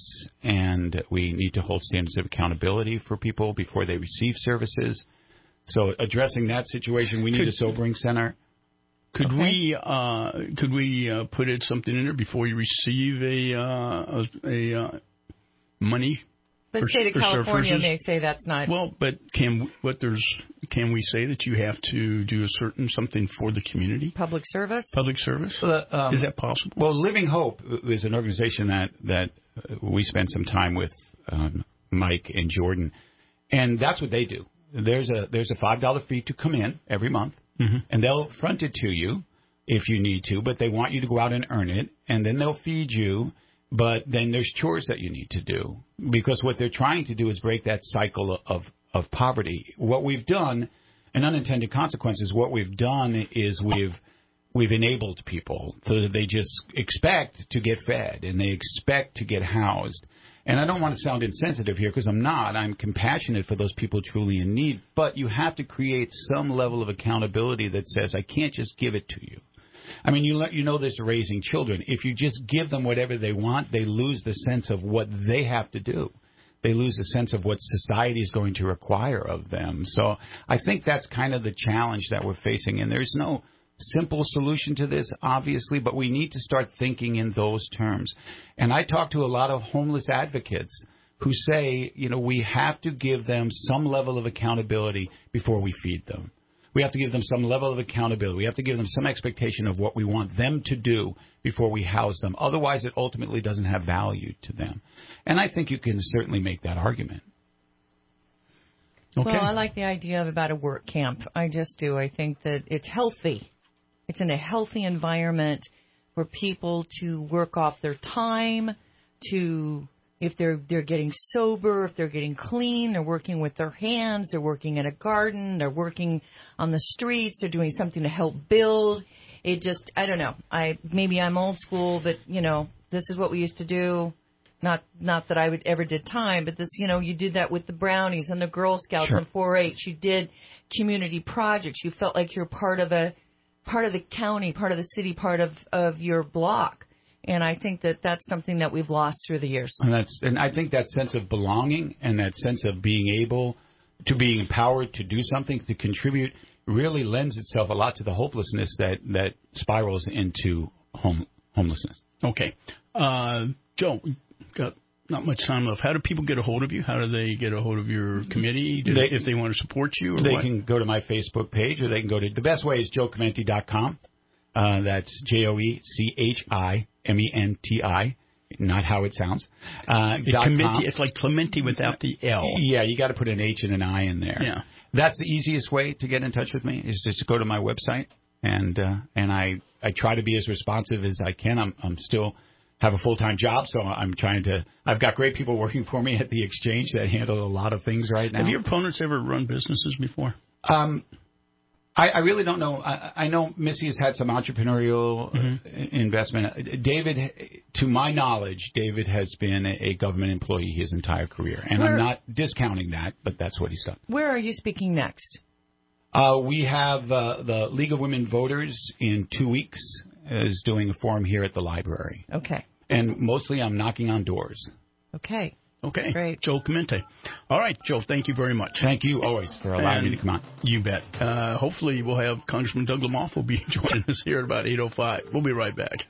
S19: and we need to hold standards of accountability for people before they receive services. So addressing that situation, we need
S2: Could-
S19: a sobering center.
S2: Could
S19: Okay.
S2: we uh, could we uh, put it something in there before you receive a uh, a, a uh, money?
S4: The
S2: for-
S4: state of
S2: for
S4: California
S2: services?
S4: may say that's not.
S2: Well, but can what there's can we say that you have to do a certain something for the community?
S4: Public service.
S2: Public service.
S19: Uh, um,
S2: Is that possible?
S19: Well, Living Hope is an organization that that uh, we spent some time with, um, Mike and Jordan, and that's what they do. There's a there's a five dollar fee to come in every month,
S2: Mhm.
S19: and they'll front it to you if you need to, but they want you to go out and earn it, and then they'll feed you. But then there's chores that you need to do, because what they're trying to do is break that cycle of of poverty. What we've done, and unintended consequences, what we've done is we've we've enabled people so that they just expect to get fed and they expect to get housed. And I don't want to sound insensitive here, because I'm not. I'm compassionate for those people truly in need. But you have to create some level of accountability that says, I can't just give it to you. I mean, you let, you know this raising children. If you just give them whatever they want, they lose the sense of what they have to do. They lose the sense of what society is going to require of them. So I think that's kind of the challenge that we're facing. And there's no simple solution to this, obviously, but we need to start thinking in those terms. And I talk to a lot of homeless advocates who say, you know, we have to give them some level of accountability before we feed them. We have to give them some level of accountability. We have to give them some expectation of what we want them to do before we house them. Otherwise, it ultimately doesn't have value to them. And I think you can certainly make that argument.
S2: Okay.
S4: Well, I like the idea of about a work camp. I just do. I think that it's healthy. It's in a healthy environment for people to work off their time, to if they're they're getting sober, if they're getting clean, they're working with their hands, they're working in a garden, they're working on the streets, they're doing something to help build. It just, I don't know. I maybe I'm old school, but you know, this is what we used to do. Not not that I would ever did time, but this, you know, you did that with the Brownies and the Girl Scouts
S19: Sure.
S4: and four H. You did community projects. You felt like you're part of a part of the county, part of the city, part of, of your block. And I think that that's something that we've lost through the years.
S19: And that's and I think that sense of belonging and that sense of being able to be empowered to do something, to contribute, really lends itself a lot to the hopelessness that, that spirals into home, homelessness.
S2: Okay. Uh, Joe, got not much time left. How do people get a hold of you? How do they get a hold of your committee do,
S19: They-
S2: if they want to support you? Or
S19: They
S2: what?
S19: can go to my Facebook page, or they can go to, the best way is joe chimenti dot com. Uh, that's J O E C H I M E N T I, not how it sounds. Uh,
S2: It's,
S19: dot
S2: Clementi,
S19: com.
S2: it's like Clementi without the L.
S19: Yeah, you got to put an H and an I in there.
S2: Yeah.
S19: That's the easiest way to get in touch with me, is just to go to my website, and uh, and I, I try to be as responsive as I can. I'm I'm still have a full-time job, so I'm trying to. I've got great people working for me at the exchange that handle a lot of things right now.
S2: Have your opponents ever run businesses before?
S19: Um, I, I really don't know. I, I know Missy's had some entrepreneurial mm-hmm. investment. David, to my knowledge, David has been a, a government employee his entire career. And Where, I'm not discounting that, but that's what he's done.
S4: Where are you speaking next?
S19: Uh, we have uh, the League of Women Voters in two weeks is doing a forum here at the library.
S4: Okay.
S19: And mostly I'm knocking on doors.
S4: Okay.
S2: Okay.
S4: Great.
S2: Joe Clemente. All right, Joe, thank you very much.
S19: Thank you always for allowing
S2: and
S19: me to come on.
S2: You bet. Uh, hopefully we'll have Congressman Doug Lamothe will be joining us here at about eight oh five. We'll be right back.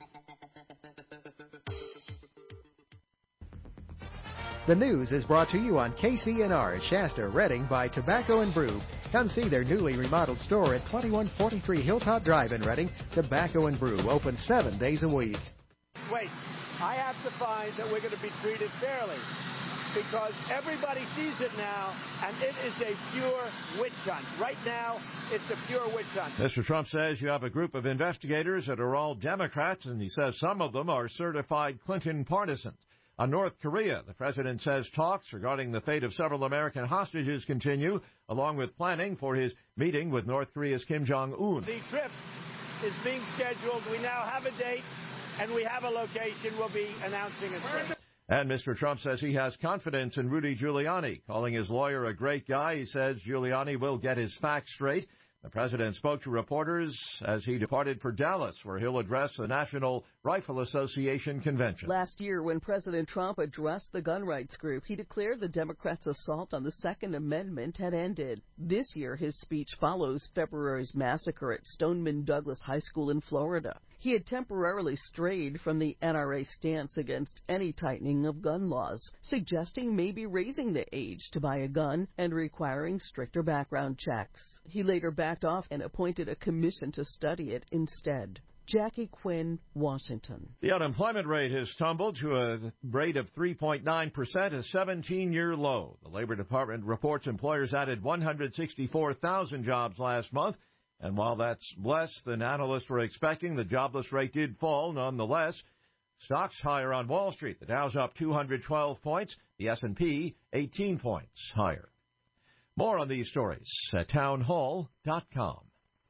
S14: The news is brought to you on K C N R Shasta, Redding by Tobacco and Brew. Come see their newly remodeled store at twenty-one forty-three Hilltop Drive in Redding. Tobacco and Brew, open seven days a week.
S5: Wait, I have to find that we're going to be treated fairly because everybody sees it now, and it is a pure witch hunt. Right now, it's a pure witch hunt.
S9: Mister Trump says you have a group of investigators that are all Democrats, and he says some of them are certified Clinton partisans. On North Korea, the president says talks regarding the fate of several American hostages continue, along with planning for his meeting with North Korea's Kim Jong-un.
S5: The trip is being scheduled. We now have a date, and we have a location. We'll be announcing it soon.
S9: And Mister Trump says he has confidence in Rudy Giuliani. Calling his lawyer a great guy, he says Giuliani will get his facts straight. The president spoke to reporters as he departed for Dallas, where he'll address the National Rifle Association convention.
S10: Last year, when President Trump addressed the gun rights group, he declared the Democrats' assault on the Second Amendment had ended. This year, his speech follows February's massacre at Stoneman Douglas High School in Florida. He had temporarily strayed from the N R A stance against any tightening of gun laws, suggesting maybe raising the age to buy a gun and requiring stricter background checks. He later backed off and appointed a commission to study it instead. Jackie Quinn, Washington.
S9: The unemployment rate has tumbled to a rate of three point nine percent, a seventeen-year low. The Labor Department reports employers added one hundred sixty-four thousand jobs last month. And while that's less than analysts were expecting, the jobless rate did fall nonetheless. Stocks higher on Wall Street. The Dow's up two hundred twelve points, the S and P eighteen points higher. More on these stories at town hall dot com.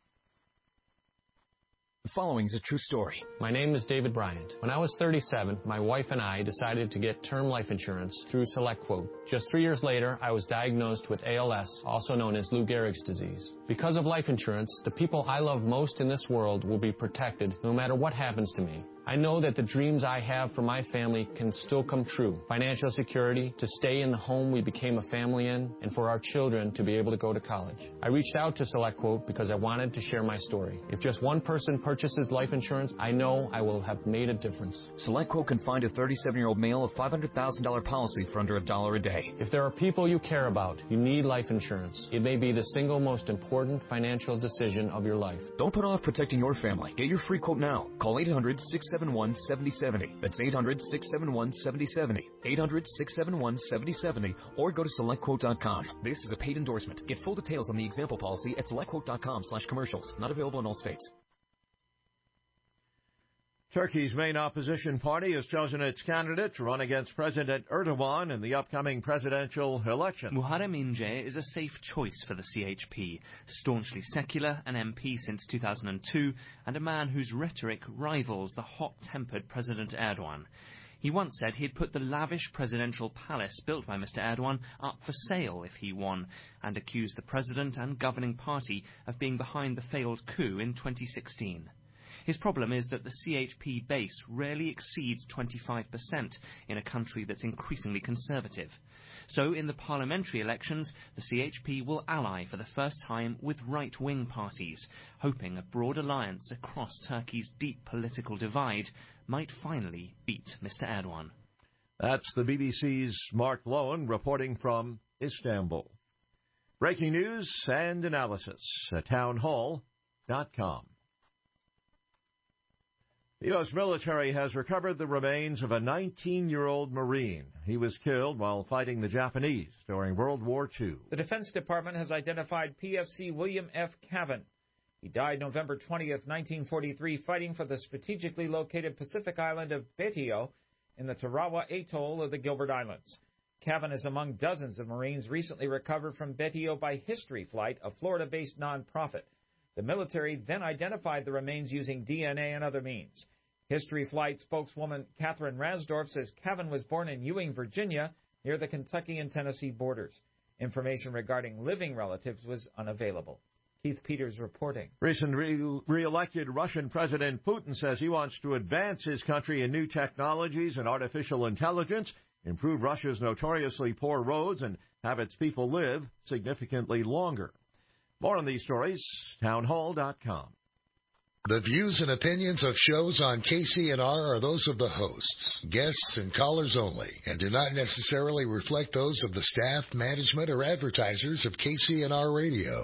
S24: The following is a true story. My name is David Bryant. When I was thirty-seven, my wife and I decided to get term life insurance through SelectQuote. Just three years later, I was diagnosed with A L S, also known as Lou Gehrig's disease. Because of life insurance, the people I love most in this world will be protected no matter what happens to me. I know that the dreams I have for my family can still come true. Financial security, to stay in the home we became a family in, and for our children to be able to go to college. I reached out to SelectQuote because I wanted to share my story. If just one person purchases life insurance, I know I will have made a difference.
S25: SelectQuote can find a thirty-seven-year-old male a five hundred thousand dollars policy for under a dollar a day.
S24: If there are people you care about, you need life insurance. It may be the single most important financial decision of your life.
S25: Don't put off protecting your family. Get your free quote now. Call eight hundred, six seven one, seven oh seven oh. That's eight hundred, six seven one, seven oh seven oh. eight hundred, six seven one, seven oh seven oh. Or go to select quote dot com. This is a paid endorsement. Get full details on the example policy at select quote dot com slash commercials. Not available in all states.
S9: Turkey's main opposition party has chosen its candidate to run against President Erdogan in the upcoming presidential election.
S26: Muharrem İnce is a safe choice for the C H P, staunchly secular, an M P since two thousand two, and a man whose rhetoric rivals the hot-tempered President Erdogan. He once said he'd put the lavish presidential palace built by Mister Erdogan up for sale if he won, and accused the president and governing party of being behind the failed coup in twenty sixteen. His problem is that the C H P base rarely exceeds twenty-five percent in a country that's increasingly conservative. So in the parliamentary elections, the C H P will ally for the first time with right-wing parties, hoping a broad alliance across Turkey's deep political divide might finally beat Mister Erdogan.
S9: That's the B B C's Mark Lowen reporting from Istanbul. Breaking news and analysis at town hall dot com. The U S military has recovered the remains of a nineteen-year-old Marine. He was killed while fighting the Japanese during World War Two.
S27: The Defense Department has identified P F C William F. Cavan. He died November twentieth, nineteen forty-three, fighting for the strategically located Pacific island of Betio in the Tarawa Atoll of the Gilbert Islands. Cavan is among dozens of Marines recently recovered from Betio by History Flight, a Florida-based nonprofit. The military then identified the remains using D N A and other means. History Flight spokeswoman Catherine Rasdorf says Cavan was born in Ewing, Virginia, near the Kentucky and Tennessee borders. Information regarding living relatives was unavailable. Keith Peters reporting.
S9: Recent re- re-elected Russian President Putin says he wants to advance his country in new technologies and artificial intelligence, improve Russia's notoriously poor roads, and have its people live significantly longer. More on these stories, townhall dot com.
S8: The views and opinions of shows on K C N R are those of the hosts, guests, and callers only, and do not necessarily reflect those of the staff, management, or advertisers of K C N R Radio.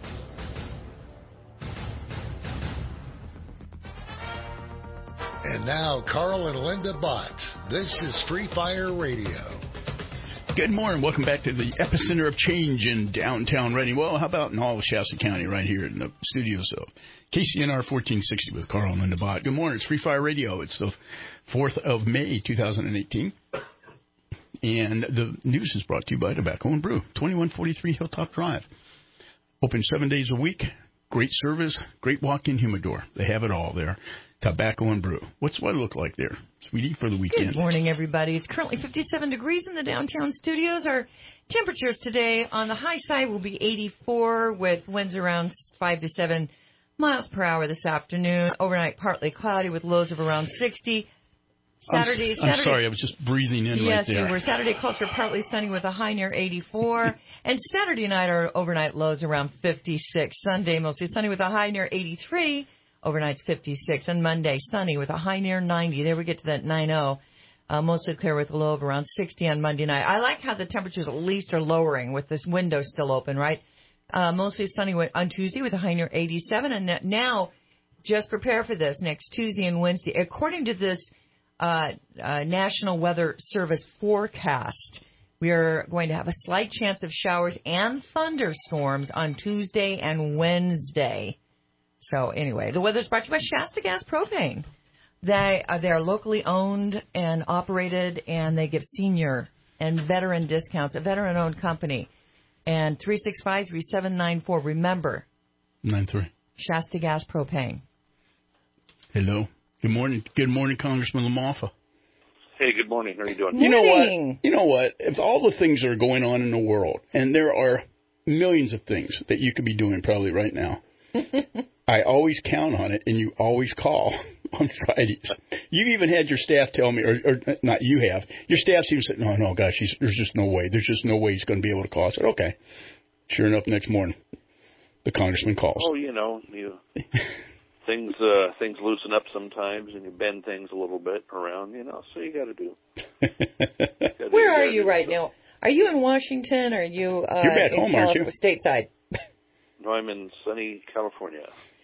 S8: And now, Carl and Linda Bott. This is Free Fire Radio.
S2: Good morning. Welcome back to the epicenter of change in downtown Reading. Well, how about in all of Shasta County right here in the studios of K C N R fourteen sixty with Carl and Linda Bott. Good morning. It's Free Fire Radio. It's the fourth of May, two thousand eighteen. And the news is brought to you by Tobacco and Brew, twenty-one forty-three Hilltop Drive. Open seven days a week. Great service. Great walk-in humidor. They have it all there. Tobacco and Brew. What's what it look like there, sweetie, for the weekend?
S4: Good morning, everybody. It's currently fifty-seven degrees in the downtown studios. Our temperatures today on the high side will be eighty-four with winds around five to seven miles per hour this afternoon. Overnight, partly cloudy with lows of around sixty. Saturday,
S2: I'm,
S4: Saturday.
S2: I'm sorry, I was just breathing in
S4: yes,
S2: right there.
S4: Yes, we were. Saturday calls for partly sunny with a high near eighty-four. And Saturday night, our overnight lows around fifty-six. Sunday, mostly sunny with a high near eighty-three. Overnight's fifty-six, and Monday, sunny with a high near ninety. There we get to that ninety. Uh, mostly clear with a low of around sixty on Monday night. I like how the temperatures at least are lowering with this window still open, right? Uh, mostly sunny on Tuesday with a high near eighty-seven. And now, just prepare for this next Tuesday and Wednesday. According to this uh, uh, National Weather Service forecast, we are going to have a slight chance of showers and thunderstorms on Tuesday and Wednesday. So anyway, the weather's brought to you by Shasta Gas Propane. They are, they are locally owned and operated, and they give senior and veteran discounts, a veteran-owned company. And three six five, three seven nine four, remember.
S2: nine three.
S4: Shasta Gas Propane.
S2: Hello. Good morning. Good morning, Congressman LaMalfa.
S12: Hey, good morning. How are you doing?
S2: You know what? You know what? If all the things that are going on in the world, and there are millions of things that you could be doing probably right now, I always count on it, and you always call on Fridays. You even had your staff tell me, or, or not you have, your staff seems to say, no, no, gosh, he's, there's just no way. There's just no way he's going to be able to call. I said, okay. Sure enough, next morning, the congressman calls.
S12: Oh, you know, you things uh, things loosen up sometimes, and you bend things a little bit around, you know, so you got to do. gotta
S4: Where
S12: do
S4: are you right now? Are you in Washington, or are you uh,
S2: You're back
S4: in
S2: home, aren't you?
S4: Stateside?
S12: No, I'm in sunny California.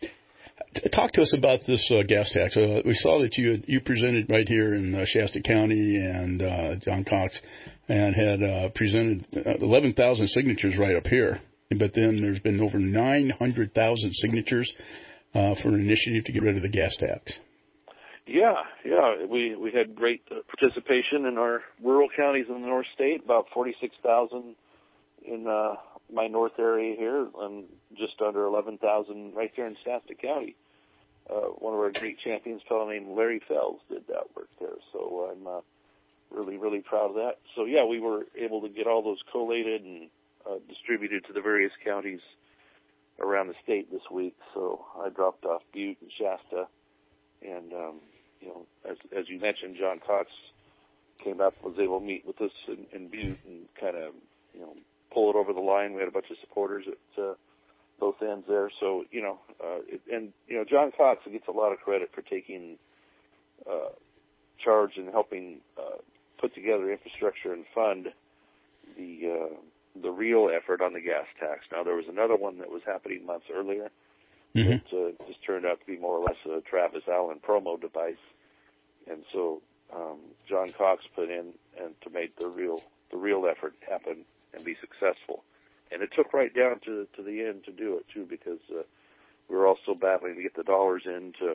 S2: Talk to us about this uh, gas tax. Uh, we saw that you had, you presented right here in uh, Shasta County, and uh, John Cox, and had uh, presented uh, eleven thousand signatures right up here. But then there's been over nine hundred thousand signatures uh, for an initiative to get rid of the gas tax.
S12: Yeah, yeah. We we had great uh, participation in our rural counties in the North State, about forty-six thousand in uh, my north area here, and just under eleven thousand right there in Shasta County. Uh, one of our great champions, a fellow named Larry Fells, did that work there. So I'm uh, really, really proud of that. So, yeah, we were able to get all those collated and uh, distributed to the various counties around the state this week. So I dropped off Butte and Shasta. And, um, you know, as, as you mentioned, John Cox came up, was able to meet with us in, in Butte and kind of, you know, pull it over the line. We had a bunch of supporters at uh, both ends there. So, you know, uh, it, and, you know, John Cox gets a lot of credit for taking uh, charge and helping uh, put together infrastructure and fund the uh, the real effort on the gas tax. Now, there was another one that was happening months earlier
S2: mm-hmm.
S12: that uh, just turned out to be more or less a Travis Allen promo device. And so um, John Cox put in and to make the real the real effort happen and be successful. And it took right down to to the end to do it, too, because uh, we were also battling to get the dollars in to,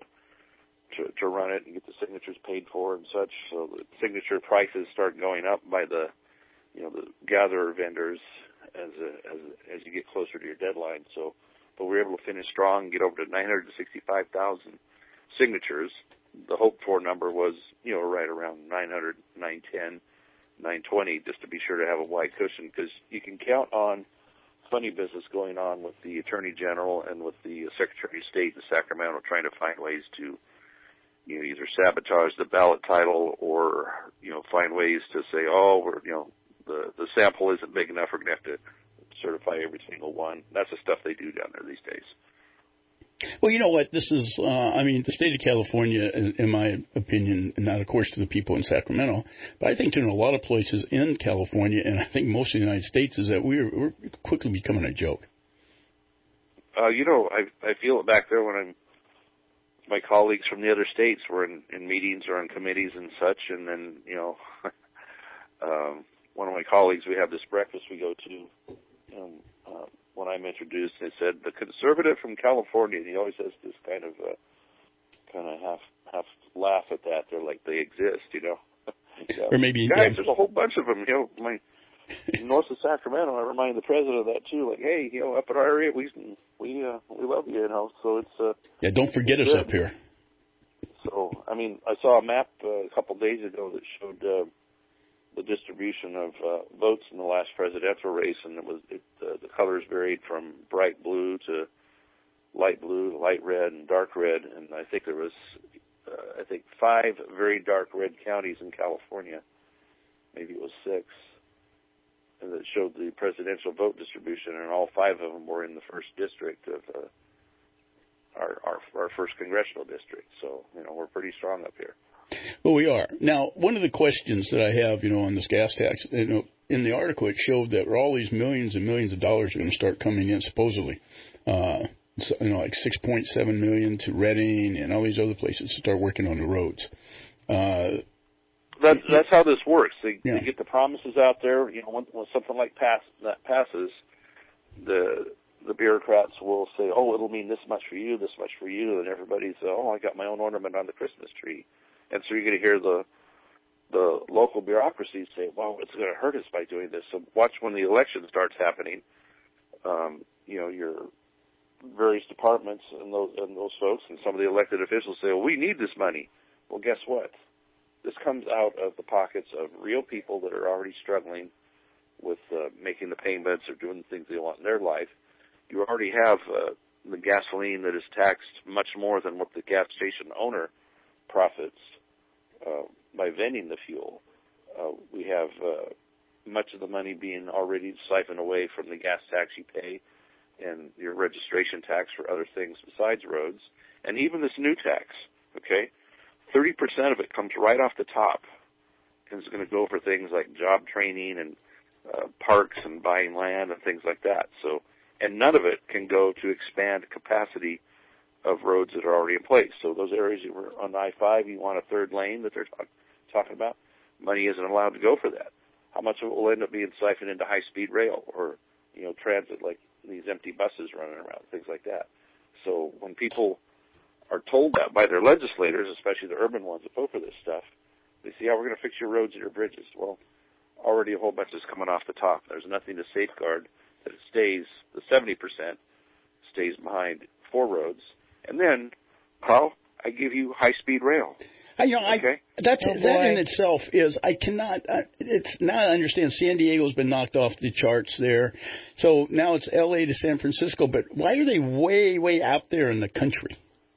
S12: to to run it and get the signatures paid for and such. So the signature prices start going up by the you know, the gatherer vendors as a, as a, as you get closer to your deadline. So, but we were able to finish strong and get over to nine hundred sixty-five thousand signatures. The hoped for number was, you know, right around nine hundred, nine ten, nine twenty, just to be sure to have a wide cushion, because you can count on funny business going on with the Attorney General and with the Secretary of State in Sacramento trying to find ways to, you know, either sabotage the ballot title or, you know, find ways to say, oh, we're, you know, the, the sample isn't big enough, we're going to have to certify every single one. That's the stuff they do down there these days.
S2: Well, you know what? This is, uh, I mean, the state of California, in, in my opinion, and not, of course, to the people in Sacramento, but I think in a lot of places in California, and I think most of the United States, is that we're, we're quickly becoming a joke.
S12: Uh, you know, I, I feel it back there when I'm, my colleagues from the other states were in, in meetings or on committees and such, and then, you know, um, one of my colleagues, we have this breakfast we go to, um, uh, when I'm introduced, they said, the conservative from California, and he always has this kind of, uh, kind of half, half laugh at that. They're like, they exist, you know. Yeah.
S2: Or maybe,
S12: guys,
S2: yeah.
S12: there's a whole bunch of them, you know, my, north of Sacramento, I remind the president of that too, like, hey, you know, up in our area, we, we, uh, we love you, you know, so it's, uh.
S2: Yeah, don't forget us
S12: good.
S2: up here.
S12: So, I mean, I saw a map uh, a couple of days ago that showed, uh, the distribution of uh, votes in the last presidential race, and it was it, uh, the colors varied from bright blue to light blue, light red, and dark red. And I think there was, uh, I think, five very dark red counties in California. Maybe it was six, and that showed the presidential vote distribution, and all five of them were in the first district of uh, our, our our first congressional district. So, you know, we're pretty strong up here.
S2: Well, we are. Now, one of the questions that I have, you know, on this gas tax, you know, in the article it showed that all these millions and millions of dollars are going to start coming in, supposedly. Uh, so, you know, like six point seven million dollars to Redding and all these other places to start working on the roads. Uh,
S12: that, that's how this works. They,
S2: yeah.
S12: they get the promises out there. You know, when, when something like pass, that passes, the the bureaucrats will say, oh, it'll mean this much for you, this much for you, and everybody's, oh, I got my own ornament on the Christmas tree. And so you're going to hear the the local bureaucracies say, well, it's going to hurt us by doing this. So watch when the election starts happening, um, you know, your various departments and those, and those folks and some of the elected officials say, well, we need this money. Well, guess what? This comes out of the pockets of real people that are already struggling with uh, making the payments or doing the things they want in their life. You already have uh, the gasoline that is taxed much more than what the gas station owner profits uh, by vending the fuel. Uh, we have uh, much of the money being already siphoned away from the gas tax you pay and your registration tax for other things besides roads, and even this new tax, okay? thirty percent of it comes right off the top and is going to go for things like job training and uh, parks and buying land and things like that. So, and none of it can go to expand capacity of roads that are already in place. So those areas you were on I five, you want a third lane that they're talk, talking about, money isn't allowed to go for that. How much of it will end up being siphoned into high-speed rail or, you know, transit, like these empty buses running around, things like that. So when people are told that by their legislators, especially the urban ones that vote for this stuff, they say, yeah, we're going to fix your roads and your bridges. Well, already a whole bunch is coming off the top. There's nothing to safeguard that it stays, the seventy percent stays behind four roads. And then, Carl, I give you high-speed rail.
S2: You know,
S12: okay.
S2: I, that's
S12: oh,
S2: that in itself is I cannot. Uh, it's now I understand San Diego's been knocked off the charts there, so now it's L A to San Francisco. But why are they way, way out there in the country?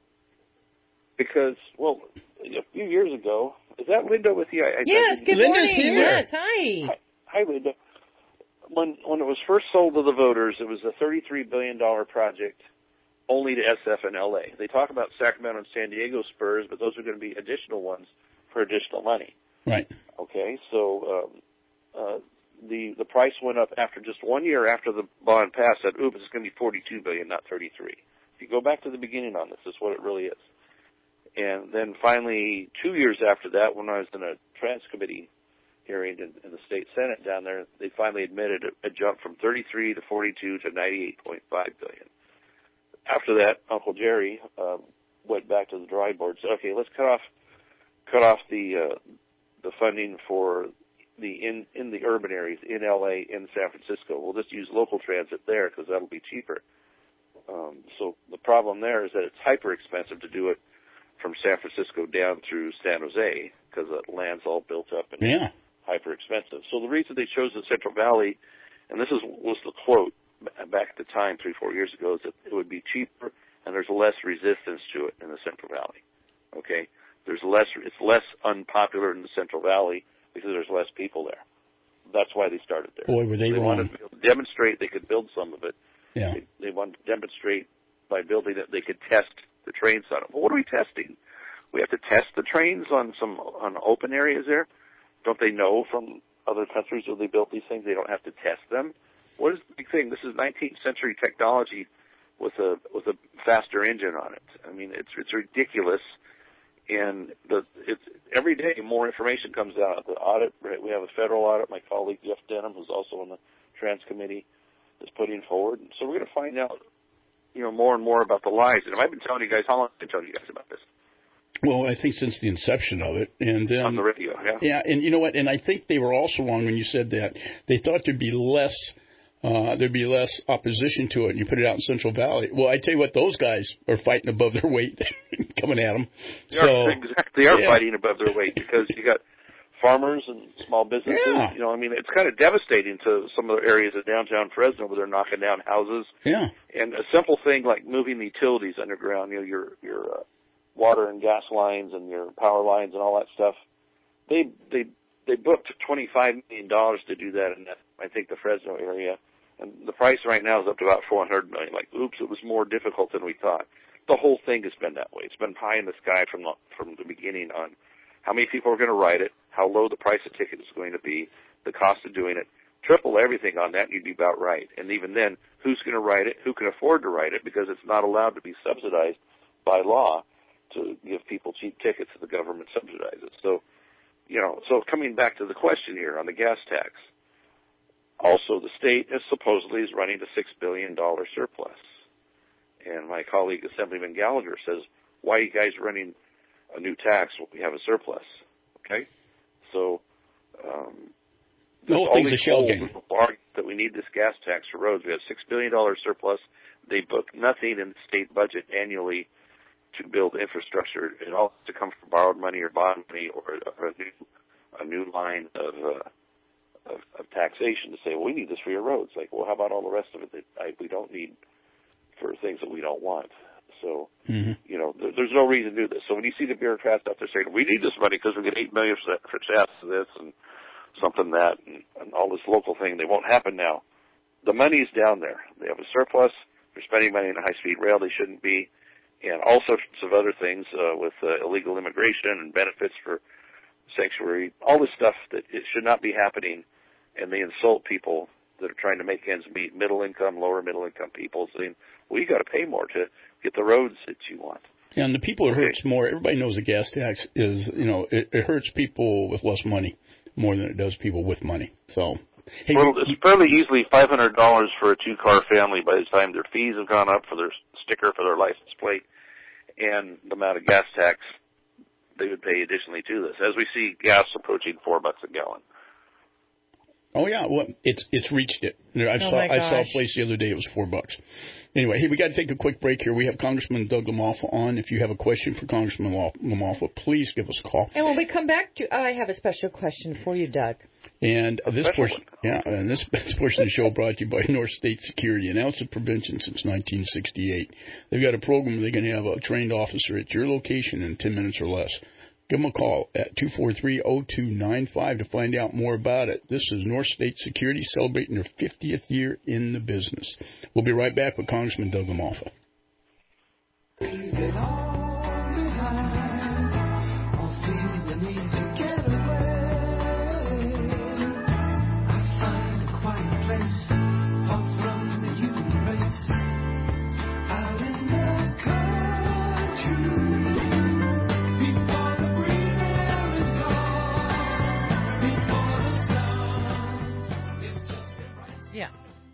S12: Because, well, a few years ago, is that Linda with you? I, I
S4: yes. Good
S2: Linda's
S4: morning.
S2: Here.
S4: Yes. Hi.
S12: hi. Hi, Linda. When when it was first sold to the voters, it was a thirty-three billion dollars project. Only to S F and L A. They talk about Sacramento and San Diego spurs, but those are going to be additional ones for additional money.
S2: Right.
S12: Okay, so um, uh, the the price went up after just one year after the bond passed. Said, oops, it's going to be forty-two billion dollars, not thirty-three. If you go back to the beginning on this, this is what it really is. And then finally, two years after that, when I was in a Trans Committee hearing in, in the state Senate down there, they finally admitted a, a jump from thirty-three to forty-two to ninety-eight point five billion dollars. After that, Uncle Jerry um, went back to the drawing board and said, okay, let's cut off cut off the uh, the funding for the in in the urban areas, in L A, in San Francisco. We'll just use local transit there because that'll be cheaper. Um, so the problem there is that it's hyper expensive to do it from San Francisco down through San Jose because the land's all built up and
S2: yeah.
S12: hyper expensive. So the reason they chose the Central Valley, and this is, was the quote back at the time three, four years ago, is that it would be cheaper and there's less resistance to it in the Central Valley. Okay, there's less. It's less unpopular in the Central Valley because there's less people there. That's why they started there.
S2: Boy, were they,
S12: they
S2: wrong.
S12: wanted to be able to demonstrate they could build some of it.
S2: Yeah.
S12: They, they wanted to demonstrate by building it they could test the trains on it. Well, what are we testing? We have to test the trains on some on open areas there. Don't they know from other countries where they built these things they don't have to test them? What is the big thing? This is nineteenth century technology with a with a faster engine on it. I mean, it's it's ridiculous. And the it's every day more information comes out. The audit, we have a federal audit. My colleague Jeff Denham, who's also on the Trans Committee, is putting forward. And so we're going to find out, you know, more and more about the lies. And I've been telling you guys, how long have I been telling you guys about this?
S2: Well, I think since the inception of it, and then
S12: on the radio, yeah,
S2: yeah, and you know what? And I think they were also wrong when you said that they thought there'd be less. Uh, there'd be less opposition to it, and you put it out in Central Valley. Well, I tell you what, those guys are fighting above their weight, coming at them.
S12: They
S2: so,
S12: are, exactly, they are
S2: yeah.
S12: fighting above their weight because you got farmers and small businesses.
S2: Yeah.
S12: You know, I mean, it's kind of devastating to some of the areas of downtown Fresno where they're knocking down houses.
S2: Yeah.
S12: And a simple thing like moving the utilities underground, you know, your your uh, water and gas lines and your power lines and all that stuff. They they they booked twenty-five million dollars to do that in that, I think, the Fresno area. And the price right now is up to about four hundred million dollars. Like, oops, it was more difficult than we thought. The whole thing has been that way. It's been pie in the sky from the, from the beginning on how many people are going to ride it, how low the price of ticket is going to be, the cost of doing it. Triple everything on that, and you'd be about right. And even then, who's going to ride it? Who can afford to ride it? Because it's not allowed to be subsidized by law to give people cheap tickets that the government subsidizes. So, you know, so coming back to the question here on the gas tax. Also, the state is supposedly is running a six billion dollars surplus. And my colleague, Assemblyman Gallagher, says, why are you guys running a new tax when we have a surplus? Okay? So, um,
S2: the whole thing's a shell game.
S12: That we need this gas tax for roads. We have six billion dollars surplus. They book nothing in the state budget annually to build infrastructure. It all has to come from borrowed money or bond money or a, a, new, a new line of... Uh, Of, of taxation to say, well, we need this for your roads. Like, well, how about all the rest of it that I, we don't need for things that we don't want? So, mm-hmm. you know, there, there's no reason to do this. So when you see the bureaucrats out there saying, we need this money because we get eight million dollars for shafts of this and something that and, and all this local thing, they won't happen now. The money's down there. They have a surplus. They're spending money on high-speed rail they shouldn't be, and all sorts of other things uh, with uh, illegal immigration and benefits for sanctuary, all this stuff that it should not be happening. And they insult people that are trying to make ends meet, middle income, lower middle income people, saying, well, you got to pay more to get the roads that you want.
S2: And the people it hurts more, everybody knows the gas tax is, you know, it, it hurts people with less money more than it does people with money. So, hey,
S12: well, it's fairly easily five hundred dollars for a two-car family by the time their fees have gone up for their sticker, for their license plate, and the amount of gas tax they would pay additionally to this. As we see gas approaching four bucks a gallon.
S2: Oh yeah, well it's it's reached it. I
S4: oh
S2: saw I saw a place the other day. It was four bucks. Anyway, hey, we got to take a quick break here. We have Congressman Doug LaMalfa on. If you have a question for Congressman LaMalfa, please give us a call.
S4: And when we come back to, I have a special question for you, Doug.
S2: And uh, this portion, yeah, and this, this portion of the show brought to you by North State Security, an ounce of prevention since nineteen sixty-eight. They've got a program where they can have a trained officer at your location in ten minutes or less. Give them a call at two four three, zero two nine five to find out more about it. This is North State Security celebrating their fiftieth year in the business. We'll be right back with Congressman Doug LaMalfa.
S11: The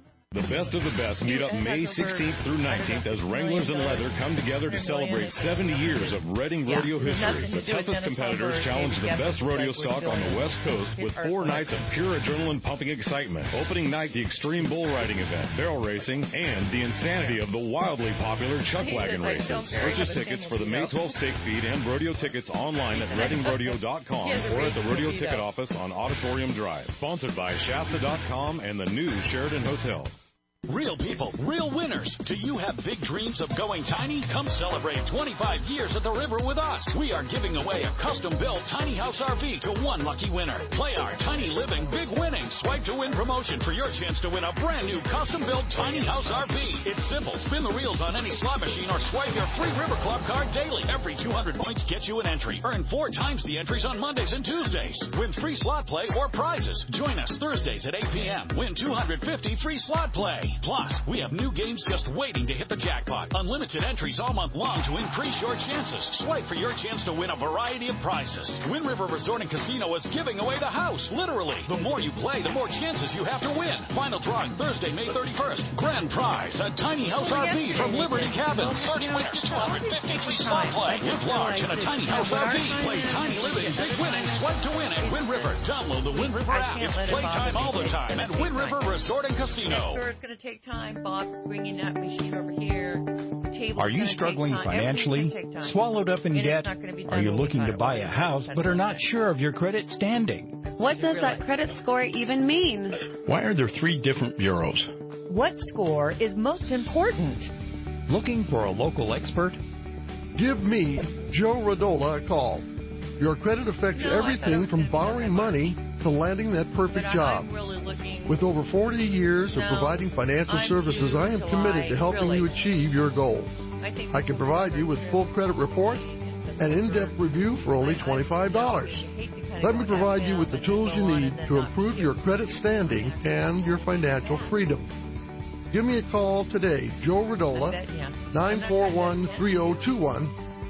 S11: best of the best meet up May sixteenth through nineteenth as Wranglers and Leather come together to celebrate seventy years of Reading rodeo history. The toughest competitors challenge the best rodeo stock on the West Coast with four nights of pure adrenaline-pumping excitement. Opening night, the extreme bull riding event, barrel racing, and the insanity of the wildly popular chuck wagon races. Purchase tickets for the May twelfth stake feed and rodeo tickets online at reading rodeo dot com or at the rodeo ticket office on Auditorium Drive. Sponsored by Shasta dot com and the new Sheridan Hotel.
S3: Real people, real winners. Do you have big dreams of going tiny? Come celebrate twenty-five years at the river with us. We are giving away a custom-built tiny house R V to one lucky winner. Play our Tiny Living Big Winnings Swipe to Win promotion for your chance to win a brand new custom-built tiny house R V. It's simple. Spin the reels on any slot machine or swipe your free River Club card daily. Every two hundred points gets you an entry. Earn four times the entries on Mondays and Tuesdays. Win free slot play or prizes. Join us Thursdays at eight p.m. Win two hundred fifty free slot play. Plus, we have new games just waiting to hit the jackpot. Unlimited entries all month long to increase your chances. Swipe for your chance to win a variety of prizes. Wind River Resort and Casino is giving away the house, literally. The more you play, the more chances you have to win. Final drawing Thursday, May thirty-first. Grand prize, a tiny house R V from Liberty Cabin. thirty winners, two hundred fifty free slot play. Live large in a tiny house R V. Play Tiny Living Big Winnings Swipe to Win at Wind River. Download the Wind River app. It's playtime all the time at Wind River Resort and Casino.
S4: Sure, it's going to take time. Bob, bringing that machine over here.
S20: Are you struggling financially? Swallowed up in debt? Are you looking to buy a house but are not sure of your credit standing?
S7: What does that credit score even mean?
S2: Why are there three different bureaus?
S4: What score is most important?
S20: Looking for a local expert?
S13: Give me, Joe Radola, a call. Your credit affects
S4: No,
S13: everything from borrowing money to landing that perfect
S4: But
S13: job.
S4: I'm really looking.
S13: With over forty years
S4: No,
S13: of providing financial
S4: I'm
S13: services, I am
S4: July,
S13: committed to helping
S4: really.
S13: you achieve your goals.
S4: I, think
S13: I can provide you with full credit report and in-depth review for only twenty-five dollars. Let me provide you with the tools you need to improve your credit standing and your financial freedom. Give me a call today, Joe Radola, nine four one, three zero two one,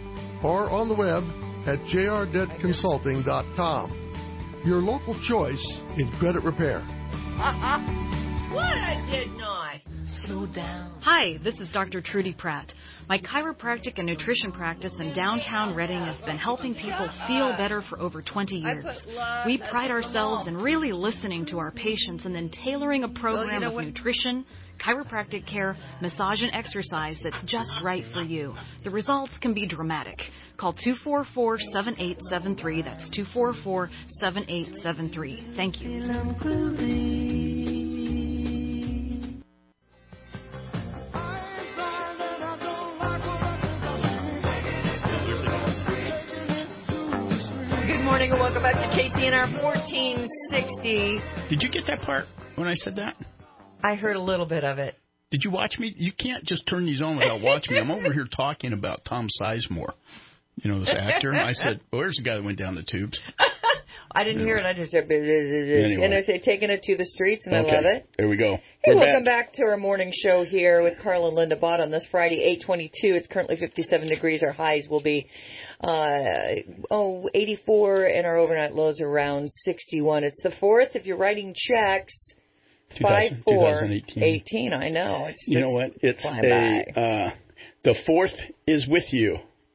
S13: or on the web at j r debt consulting dot com. Your local choice in credit repair.
S4: What? I did not.
S7: Slow down. Hi, this is Doctor Trudy Pratt. My chiropractic and nutrition practice in downtown Reading has been helping people feel better for over twenty years. We pride ourselves in really listening to our patients and then tailoring a program
S4: Well, you know
S7: of
S4: what?
S7: nutrition, chiropractic care, massage, and exercise that's just right for you. The results can be dramatic. Call two four four, seven eight seven three. That's two four four, seven eight seven three. Thank you.
S4: Good morning and welcome back to K C N R fourteen sixty.
S2: Did you get that part when I said that?
S4: I heard a little bit of it.
S2: Did you watch me? You can't just turn these on without watching me. I'm over here talking about Tom Sizemore, you know, this actor. I said, well, where's the guy that went down the tubes?
S4: I didn't hear it. I just said,
S2: Anyway.
S4: and I say, taking it to the streets, and
S2: Okay,
S4: I love it.
S2: There we go.
S4: Hey,
S2: We're
S4: welcome
S2: back.
S4: back. to our morning show here with Carl and Linda Bott on this Friday, eight twenty-two. It's currently fifty-seven degrees. Our highs will be, uh, oh, eighty-four, and our overnight lows are around sixty-one. It's the fourth. If you're writing checks, five four eighteen. I know. It's
S2: You know what? It's
S4: flying
S2: a, uh, the fourth is with you.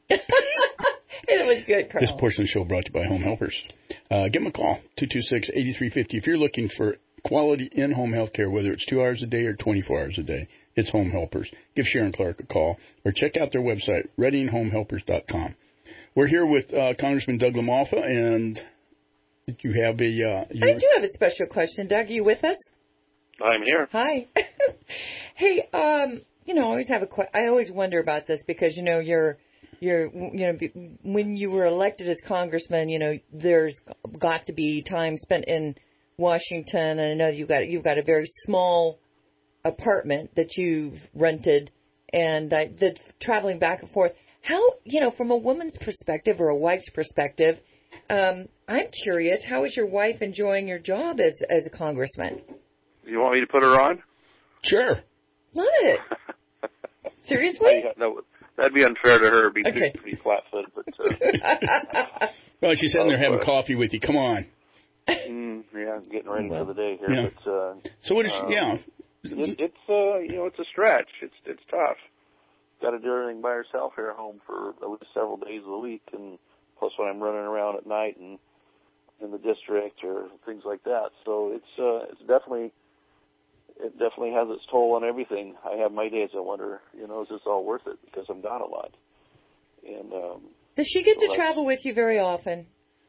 S4: It was good, Carl.
S2: This portion of the show brought to you by Home Helpers. Uh, give them a call, two two six, eight three five zero. If you're looking for quality in-home health care, whether it's two hours a day or twenty-four hours a day, it's Home Helpers. Give Sharon Clark a call or check out their website, reading home helpers dot com. We're here with uh, Congressman Doug LaMalfa, and did you have a... Uh,
S4: I do have a special question. Doug, are you with us?
S12: I'm here.
S4: Hi. Hey, um, you know, I always have a que- I always wonder about this because, you know, you're... You're, you know, when you were elected as congressman, you know, there's got to be time spent in Washington, and I know you've got you've got a very small apartment that you've rented, and uh, the traveling back and forth. How, you know, from a woman's perspective or a wife's perspective, um, I'm curious. How is your wife enjoying your job as as a congressman?
S12: You want me to put her on?
S2: Sure.
S4: Love it. Seriously?
S12: I, that would, that'd be unfair to her. It'd be
S4: Okay.
S12: pretty, pretty flat-footed. But, uh,
S2: Well, she's sitting there
S12: Oh,
S2: having
S12: but-
S2: coffee with you. Come on.
S12: mm, yeah, getting ready for the day here.
S2: Yeah.
S12: But uh,
S2: So what is
S12: um,
S2: she, yeah,
S12: it, it's uh, you know, it's a stretch. It's it's tough. Got to do everything by yourself here at home for at least several days a week, and plus when I'm running around at night and in the district or things like that. So it's uh, it's definitely it definitely has its toll on everything. I have my days. I wonder, you know, is this all worth it? Because I'm gone a lot. And um,
S4: does she get
S12: so
S4: to travel with you very often?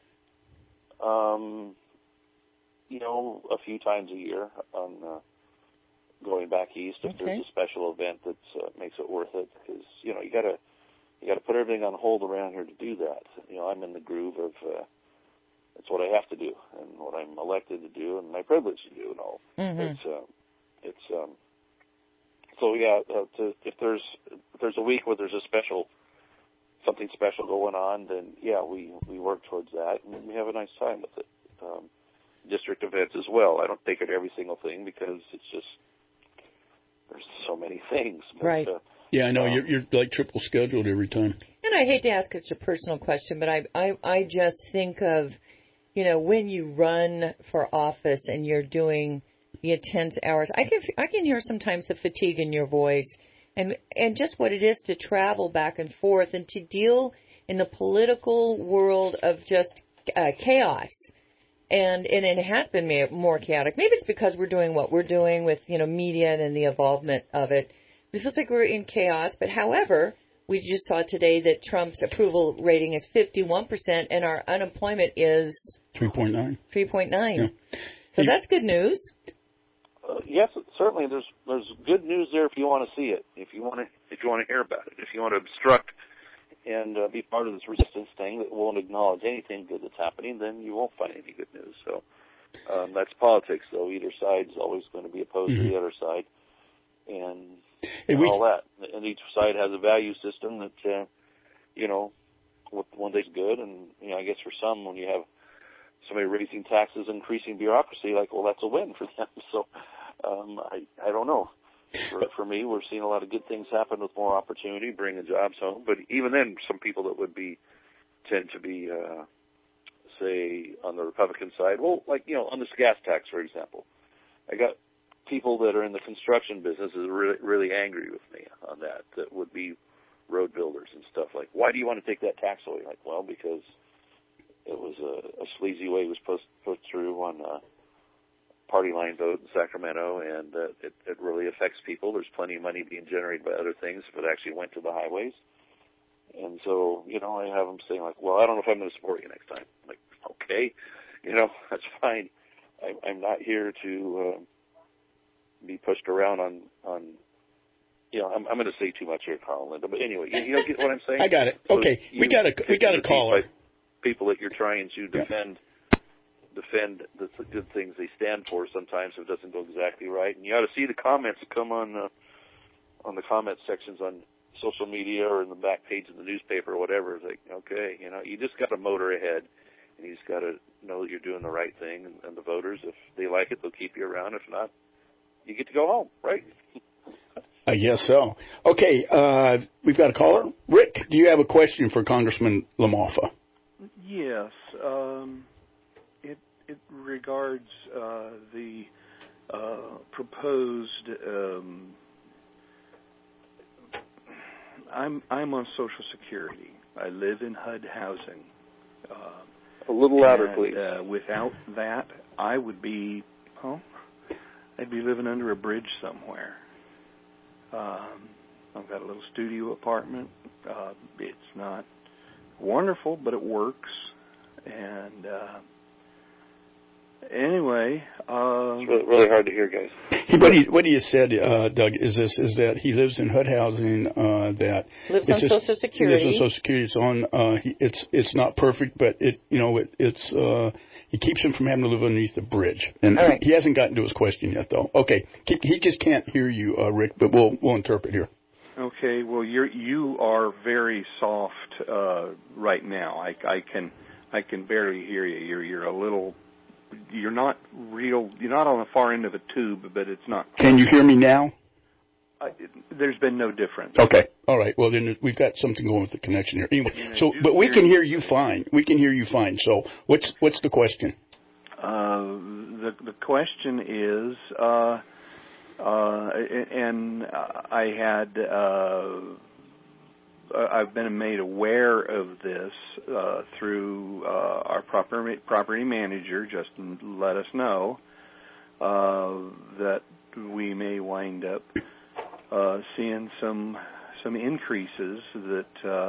S12: Um, you know, a few times a year on uh, going back east if
S4: Okay.
S12: there's a special event that uh, makes it worth it. Because you know, you gotta you gotta put everything on hold around here to do that. You know, I'm in the groove of. Uh, It's what I have to do, and what I'm elected to do, and my privilege to do, and all.
S4: Mm-hmm.
S12: It's, uh, it's, um, so yeah. Uh, to, if there's if there's a week where there's a special, something special going on, then yeah, we we work towards that, and we have a nice time with it. Um, district events as well. I don't take it every single thing because it's just there's so many things. But,
S4: right.
S12: Uh,
S2: yeah, I know
S12: um,
S2: you're, you're like triple scheduled every time.
S4: And I hate to ask such a personal question, but I I I just think of. You know, when you run for office and you're doing the intense hours, I can I can hear sometimes the fatigue in your voice, and and just what it is to travel back and forth and to deal in the political world of just uh, chaos, and and it has been more chaotic. Maybe it's because we're doing what we're doing with you know media and the involvement of it. It feels like we're in chaos, but however. We just saw today that Trump's approval rating is fifty-one percent, and our unemployment is
S2: three point nine.
S4: three point nine.
S2: Yeah.
S4: So
S2: you,
S4: that's good news.
S12: Uh, yes, certainly. There's there's good news there if you want to see it, if you want to if you want to hear about it, if you want to obstruct and uh, be part of this resistance thing that won't acknowledge anything good that's happening, then you won't find any good news. So um, that's politics, though. Either side's always going to be opposed
S2: mm-hmm.
S12: to the other side, and,
S2: hey,
S12: and
S2: we,
S12: all that. And each side has a value system that uh, you know, what one thing's good, and you know, I guess for some, when you have somebody raising taxes, increasing bureaucracy, like, well, that's a win for them. So um, I I don't know. For, for me, we're seeing a lot of good things happen with more opportunity, bringing jobs home. But even then, some people that would be tend to be, uh, say, on the Republican side, well, like, you know, on this gas tax, for example. I got people that are in the construction business is really, really angry with me on that, that would be road builders and stuff. Like, why do you want to take that tax away? Like, well, because it was a, a sleazy way it was put, put through on a party line vote in Sacramento, and uh, it, it really affects people. There's plenty of money being generated by other things if it actually went to the highways. And so, you know, I have them saying, like, well, I don't know if I'm going to support you next time. I'm like, okay, you know, that's fine. I, I'm not here to uh, be pushed around on, on you know, I'm, I'm going to say too much here, Carl and Linda. But anyway, you, you know, get what I'm saying?
S2: I got it.
S12: So
S2: okay, we got a we got a caller.
S12: People that you're trying to defend. Yeah. defend the good things they stand for sometimes if it doesn't go exactly right. And you ought to see the comments that come on uh, on the comment sections on social media or in the back page of the newspaper or whatever. It's like, okay, you know, you just got to motor ahead, and you just got to know that you're doing the right thing. And, and the voters, if they like it, they'll keep you around. If not, you get to go home, right?
S2: I guess so. Okay, uh, we've got a caller. Rick, do you have a question for Congressman LaMalfa?
S15: Yes. Um, it it regards uh, the uh, proposed. Um, I'm I'm on Social Security. I live in H U D housing. Uh,
S12: a little louder,
S15: and,
S12: please.
S15: Uh, without that, I would be, oh, I'd be living under a bridge somewhere. Um, I've got a little studio apartment. Uh, it's not wonderful, but it works. And uh, anyway, uh,
S12: it's really, really hard to hear, guys.
S2: He, what, he, what he has said, uh, Doug, is this: is that he lives in H U D housing. Uh, that
S4: lives on
S2: just,
S4: Social Security.
S2: He lives on Social Security. It's on. Uh, he, it's it's not perfect, but it you know it, it's uh, it keeps him from having to live underneath the bridge. And
S4: All right.
S2: he hasn't gotten to his question yet, though. Okay, he, he just can't hear you, uh, Rick. But we'll we'll interpret here.
S15: Okay. Well, you're you are very soft uh, right now. I, I can I can barely hear you. You're you're a little. You're not real. You're not on the far end of a tube, but it's not.
S2: Can you hear me now?
S15: I, there's been no difference.
S2: Okay. All right. Well, then we've got something going with the connection here. Anyway,
S15: yeah,
S2: so but we can hear you fine. We can hear you fine. So what's what's the question?
S15: Uh, the the question is, uh, Uh, and I had, uh, I've been made aware of this uh, through uh, our property property manager. Justin let us know uh, that we may wind up uh, seeing some some increases that uh,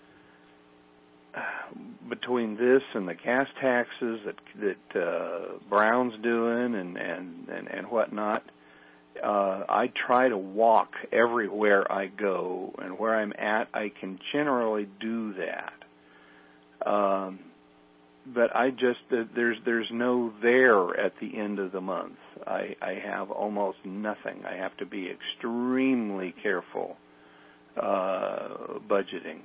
S15: between this and the gas taxes that that uh, Brown's doing and and and, and whatnot. Uh, I try to walk everywhere I go, and where I'm at, I can generally do that. Um, but I just uh, there's there's no there at the end of the month. I, I have almost nothing. I have to be extremely careful uh, budgeting.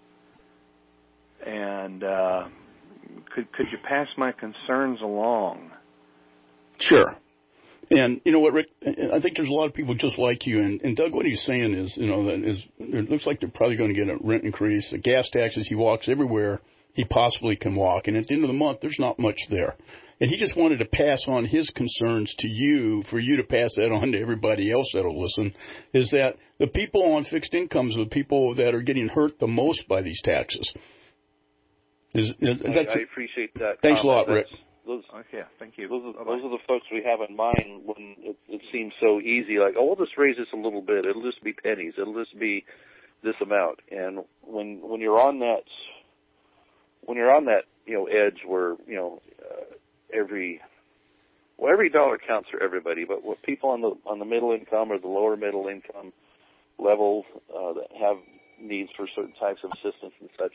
S15: And uh, could could you pass my concerns along?
S2: Sure. And you know what, Rick? I think there's a lot of people just like you. And, and Doug, what he's saying is, you know, that is, it looks like they're probably going to get a rent increase. The gas taxes, he walks everywhere he possibly can walk. And at the end of the month, there's not much there. And he just wanted to pass on his concerns to you, for you to pass that on to everybody else that'll listen, is that the people on fixed incomes are the people that are getting hurt the most by these taxes. Is, is, that's,
S12: I, I appreciate that.
S2: Thanks
S12: comment.
S2: a lot, Rick.
S12: That's, Those,
S15: okay, thank you.
S12: Those are, those are the folks we have in mind when it, it seems so easy. Like, oh, we'll just raise this a little bit. It'll just be pennies. It'll just be this amount. And when when you're on that, when you're on that, you know, edge where you know uh, every well every dollar counts for everybody. But what people on the on the middle income or the lower middle income level uh, that have needs for certain types of assistance and such.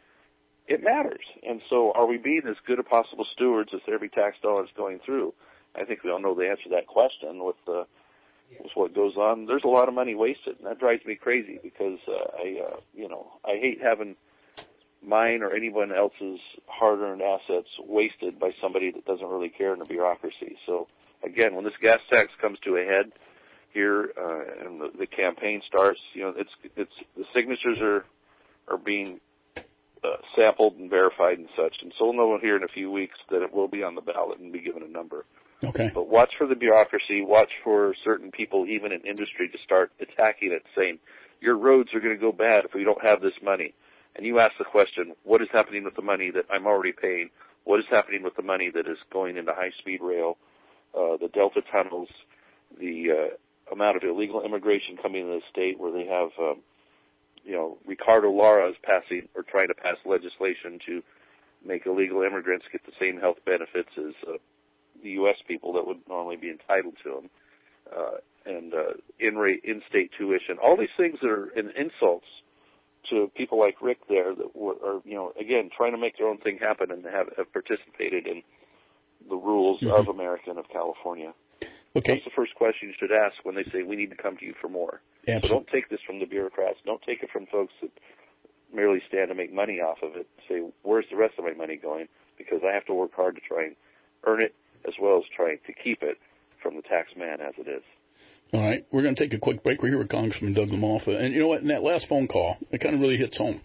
S12: It matters. And so are we being as good a possible stewards as every tax dollar is going through? I think we all know the answer to that question with, uh, with what goes on. There's a lot of money wasted, and that drives me crazy because uh, I, uh, you know, I hate having mine or anyone else's hard-earned assets wasted by somebody that doesn't really care in the bureaucracy. So, again, when this gas tax comes to a head here uh, and the, the campaign starts, you know, it's it's the signatures are are being Uh, sampled and verified and such, and so we'll know here in a few weeks that it will be on the ballot and be given a number.
S2: Okay.
S12: But watch for the bureaucracy, watch for certain people, even in industry, to start attacking it, saying, your roads are going to go bad if we don't have this money. And you ask the question, what is happening with the money that I'm already paying? What is happening with the money that is going into high-speed rail, uh, the Delta tunnels, the uh, amount of illegal immigration coming into the state where they have um, you know, Ricardo Lara is passing or trying to pass legislation to make illegal immigrants get the same health benefits as uh, the U S people that would normally be entitled to them, uh, and uh, in-rate, in-state tuition. All these things are in insults to people like Rick there that were, are, you know, again, trying to make their own thing happen and have, have participated in the rules mm-hmm. of America and of California.
S2: Okay.
S12: That's the first question you should ask when they say, we need to come to you for more.
S2: Absolutely.
S12: So don't take this from the bureaucrats. Don't take it from folks that merely stand to make money off of it. Say, where's the rest of my money going? Because I have to work hard to try and earn it as well as trying to keep it from the tax man as it is.
S2: All right. We're going to take a quick break. We're here with Congressman Doug LaMalfa. And you know what? In that last phone call, it kind of really hits home.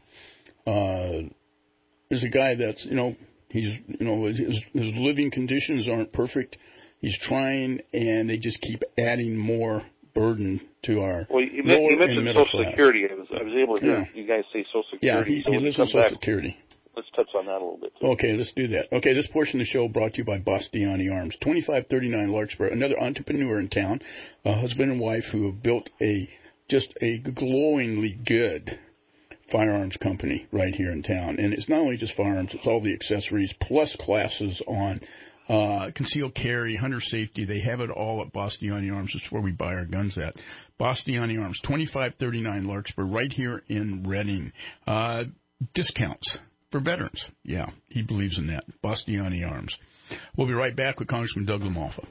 S2: Uh, there's a guy that's, you know, he's, you know, his, his living conditions aren't perfect. He's trying, and they just keep adding more burden to our
S12: well, you,
S2: lower
S12: you mentioned
S2: and middle
S12: Social
S2: class.
S12: Security. I was, I was able to hear
S2: yeah.
S12: you guys say Social Security.
S2: Yeah, he,
S12: so
S2: he lives on Social
S12: back,
S2: Security.
S12: Let's touch on that a little bit. Too.
S2: Okay, let's do that. Okay, this portion of the show brought to you by Bastiani Arms, twenty-five thirty-nine Larkspur, another entrepreneur in town, a husband and wife who have built a just a glowingly good firearms company right here in town. And it's not only just firearms, it's all the accessories, plus classes on uh, concealed carry, hunter safety. They have it all at Bastiani Arms. It's where we buy our guns at. Bastiani Arms, twenty-five thirty-nine Larkspur, right here in Reading. Uh, discounts for veterans. Yeah, he believes in that. Bastiani Arms. We'll be right back with Congressman Doug LaMalfa.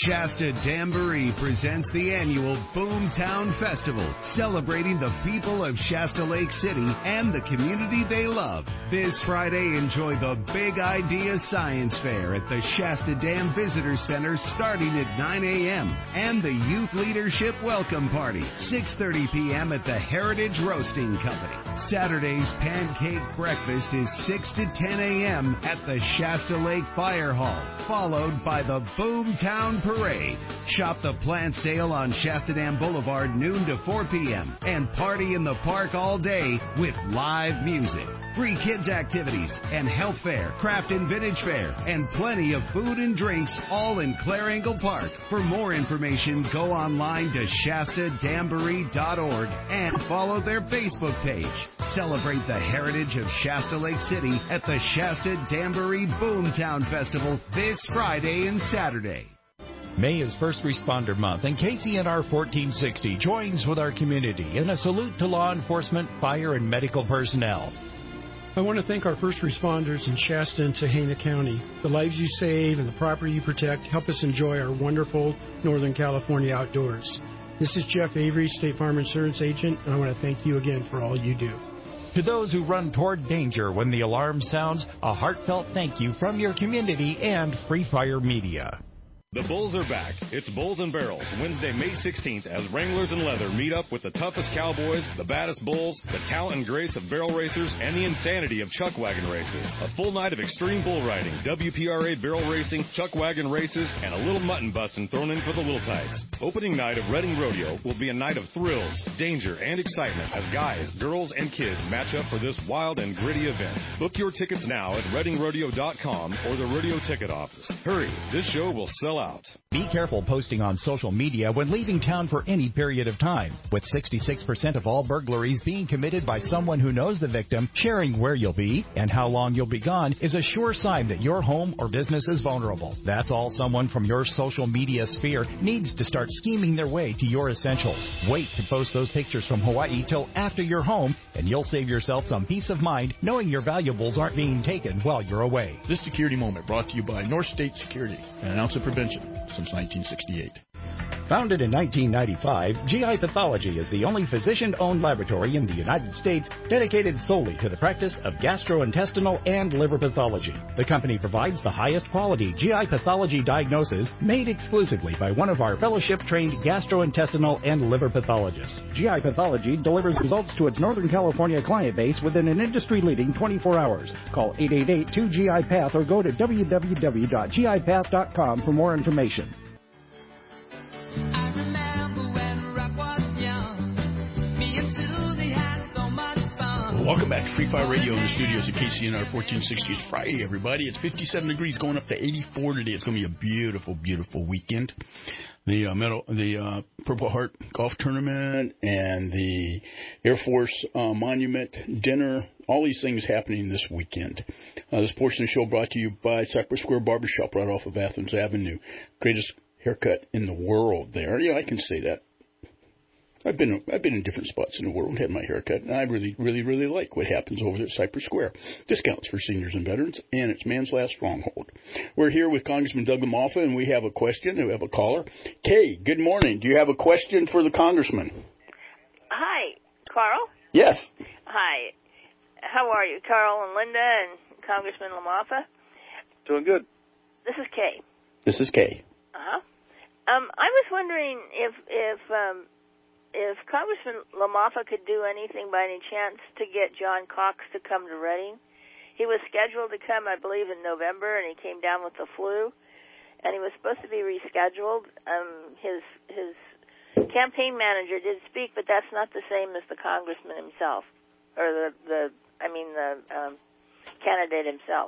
S6: Shasta Jamboree presents the annual Boomtown Festival, celebrating the people of Shasta Lake City and the community they love. This Friday, enjoy the Big Idea Science Fair at the Shasta Dam Visitor Center starting at nine a.m. and the Youth Leadership Welcome Party, six thirty p.m. at the Heritage Roasting Company. Saturday's Pancake Breakfast is six to ten a.m. at the Shasta Lake Fire Hall, followed by the Boomtown Parade. Shop the plant sale on Shasta Dam Boulevard noon to four p.m. and party in the park all day with live music, free kids activities, and health fair, craft and vintage fair, and plenty of food and drinks, all in Clare Engle Park. For more information, go online to shasta jamboree dot org and follow their Facebook page. Celebrate the heritage of Shasta Lake City at the Shasta Jamboree Boomtown Festival this Friday and Saturday.
S20: May is First Responder Month, and K C N R fourteen sixty joins with our community in a salute to law enforcement, fire, and medical personnel.
S16: I want to thank our first responders in Shasta and Tehama County. The lives you save and the property you protect help us enjoy our wonderful Northern California outdoors. This is Jeff Avery, State Farm Insurance Agent, and I want to thank you again for all you do.
S20: To those who run toward danger when the alarm sounds, a heartfelt thank you from your community and Free Fire Media.
S11: The Bulls are back. It's Bulls and Barrels, Wednesday, May sixteenth, as Wranglers and Leather meet up with the toughest cowboys, the baddest bulls, the talent and grace of barrel racers, and the insanity of chuck wagon races. A full night of extreme bull riding, W P R A barrel racing, chuck wagon races, and a little mutton busting thrown in for the little tykes. Opening night of Reading Rodeo will be a night of thrills, danger, and excitement as guys, girls, and kids match up for this wild and gritty event. Book your tickets now at reading rodeo dot com or the rodeo ticket office. Hurry, this show will sell out. Out.
S20: Be careful posting on social media when leaving town for any period of time. With sixty-six percent of all burglaries being committed by someone who knows the victim, sharing where you'll be and how long you'll be gone is a sure sign that your home or business is vulnerable. That's all someone from your social media sphere needs to start scheming their way to your essentials. Wait to post those pictures from Hawaii till after you're home, and you'll save yourself some peace of mind knowing your valuables aren't being taken while you're away.
S2: This security moment brought to you by North State Security, an ounce of prevention since nineteen sixty-eight.
S20: Founded in nineteen ninety-five, G I Pathology is the only physician-owned laboratory in the United States dedicated solely to the practice of gastrointestinal and liver pathology. The company provides the highest quality G I pathology diagnosis made exclusively by one of our fellowship-trained gastrointestinal and liver pathologists. G I Pathology delivers results to its Northern California client base within an industry-leading twenty-four hours. Call eight eight eight, two G I Path or go to w w w dot g i path dot com for more information.
S2: Welcome back to Free Fire Radio in the studios at K C N R fourteen sixty. It's Friday, everybody. It's fifty-seven degrees, going up to eighty-four today. It's going to be a beautiful, beautiful weekend. The uh, medal, the uh, Purple Heart Golf Tournament and the Air Force uh, Monument Dinner, all these things happening this weekend. Uh, this portion of the show brought to you by Cypress Square Barbershop right off of Athens Avenue. Greatest haircut in the world there. Yeah, I can say that. I've been I've been in different spots in the world, had my hair cut, and I really, really, really like what happens over there at Cypress Square. Discounts for seniors and veterans, and it's Man's Last Stronghold. We're here with Congressman Doug LaMalfa, and we have a question. We have a caller. Kay, good morning. Do you have a question for the Congressman?
S17: Hi, Carl?
S2: Yes.
S17: Hi. How are you, Carl and Linda and Congressman LaMalfa?
S12: Doing good.
S17: This is Kay.
S2: This is Kay.
S17: Uh-huh. Um, I was wondering if if um, if Congressman LaMalfa could do anything by any chance to get John Cox to come to Reading. He was scheduled to come, I believe, in November, and he came down with the flu, and he was supposed to be rescheduled. Um, his his campaign manager did speak, but that's not the same as the congressman himself, or the, the I mean, the um, candidate himself.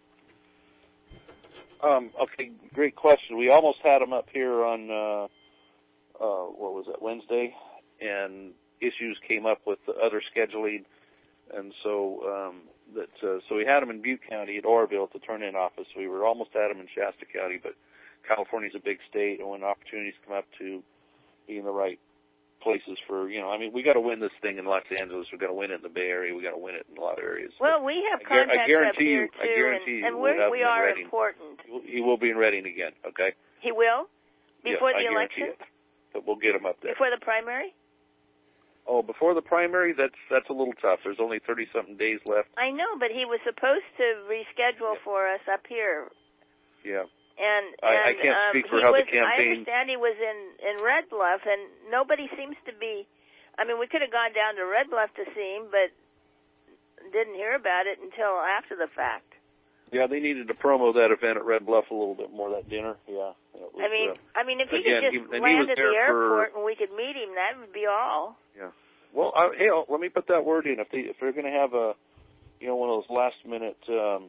S12: Um, okay, great question. We almost had him up here on, uh, uh, what was it, Wednesday, and issues came up with the other scheduling, and so um, that uh, so we had him in Butte County at Oroville at the turn-in office. We were almost at him in Shasta County, but California's a big state, and when opportunities come up to be in the right places for, you know, I mean, we got to win this thing in Los Angeles. We got to win it in the Bay Area. We got to win it in a lot of areas.
S17: Well, we have
S12: I gar-
S17: contacts
S12: I guarantee
S17: up here
S12: you,
S17: too,
S12: I guarantee
S17: and, and
S12: you
S17: we're,
S12: we'll
S17: we are
S12: Reading.
S17: important.
S12: He will be in Reading again. Okay.
S17: He will. Before
S12: yes,
S17: the
S12: I
S17: election?
S12: guarantee it. But we'll get them up there.
S17: Before the primary?
S12: Oh, before the primary, that's that's a little tough. There's only thirty-something days left.
S17: I know, but he was supposed to reschedule
S12: yeah.
S17: for us up here.
S12: Yeah.
S17: And, and
S12: I, I can't
S17: um,
S12: speak for
S17: he
S12: how
S17: was,
S12: the campaign...
S17: I understand he was in, in Red Bluff, and nobody seems to be... I mean, we could have gone down to Red Bluff to see him, but didn't hear about it until after the fact.
S12: Yeah, they needed to promo that event at Red Bluff a little bit more, that dinner. Yeah. Was,
S17: I mean,
S12: uh,
S17: I mean, if he
S12: again,
S17: could just
S12: he,
S17: land at the airport
S12: for,
S17: and we could meet him, that would be all.
S12: Yeah. Well, I, hey, let me put that word in. If they if they're going to have a, you know, one of those last minute um,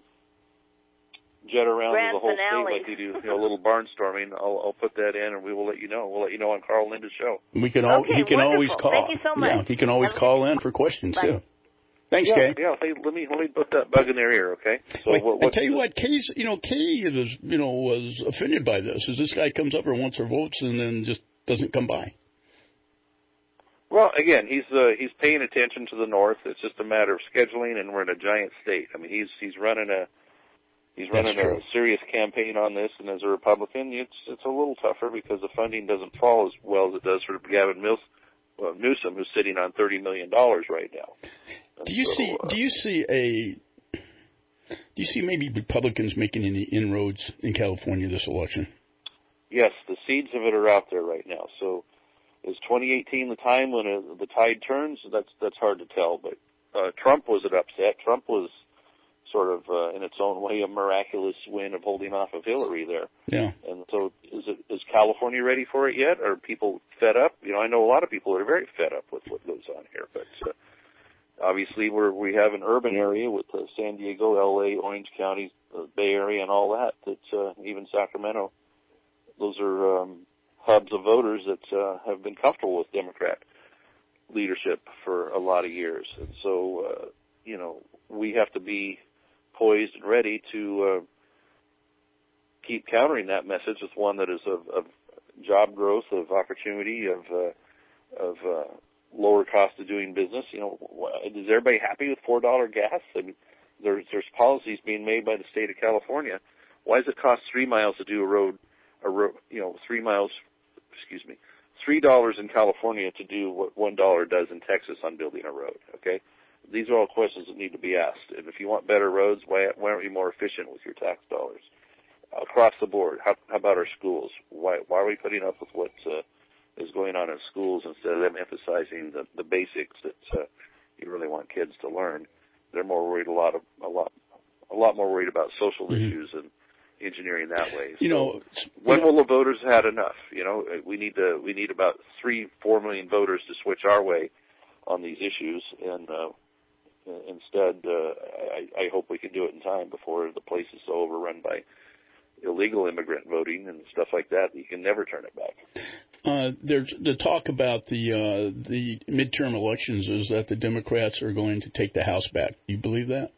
S12: jet around
S17: Grand
S12: the whole
S17: finale.
S12: state like they do, you know, a little barnstorming, I'll I'll put that in and we will let you know. We'll let you know on Carl Linda's show.
S2: We can al-
S17: okay,
S2: he can
S17: wonderful.
S2: always call.
S17: Thank you so much.
S2: Yeah, he can always
S17: Have
S2: call in for questions
S17: Bye.
S2: too. Thanks,
S12: yeah,
S2: Kay.
S12: Yeah, hey, let me let me put that bug in their ear, okay? So
S2: Wait,
S12: what,
S2: I tell you what, Kay's, you know, Kay was, you know, was offended by this. Is this guy comes up and wants her votes and then just doesn't come by?
S12: Well, again, he's uh, he's paying attention to the North. It's just a matter of scheduling, and we're in a giant state. I mean, he's he's running a he's running a serious campaign on this, and as a Republican, it's it's a little tougher because the funding doesn't fall as well as it does for Gavin Mills, well, Newsom, who's sitting on thirty million dollars right now. And
S2: do you
S12: so,
S2: see?
S12: Uh,
S2: do you see a? Do you see maybe Republicans making any inroads in California this election?
S12: Yes, the seeds of it are out there right now. So. Is twenty eighteen the time when uh, the tide turns? That's that's hard to tell. But uh, Trump was an upset. Trump was sort of, uh, in its own way, a miraculous win of holding off of Hillary there.
S2: Yeah.
S12: And so, is it is California ready for it yet? Are people fed up? You know, I know a lot of people are very fed up with what goes on here. But uh, obviously, we're we have an urban area with uh, San Diego, L A, Orange County, uh, Bay Area, and all that. That uh, even Sacramento. Those are. Um, hubs of voters that uh, have been comfortable with Democrat leadership for a lot of years. And so, uh, you know, we have to be poised and ready to uh, keep countering that message with one that is of, of job growth, of opportunity, of uh, of uh, lower cost of doing business. You know, is everybody happy with four dollar gas? I mean, there's, there's policies being made by the state of California. Why does it cost three miles to do a road, a road, you know, three miles excuse me, three dollars in California to do what one dollar does in Texas on building a road, okay? These are all questions that need to be asked. And if you want better roads, why, why aren't you more efficient with your tax dollars? Across the board, how, how about our schools? Why, why are we putting up with what uh, is going on in schools instead of them emphasizing the, the basics that uh, you really want kids to learn? They're more worried a lot of, a lot, a lot more worried about social mm-hmm. issues and engineering that way. So
S2: you know,
S12: when
S2: you know,
S12: will the voters have had enough? You know, we need to we need about three, four million voters to switch our way on these issues, and uh, instead, uh, I, I hope we can do it in time before the place is so overrun by illegal immigrant voting and stuff like that that you can never turn it back.
S2: Uh, there's the talk about the uh, the midterm elections is that the Democrats are going to take the House back. Do you believe that?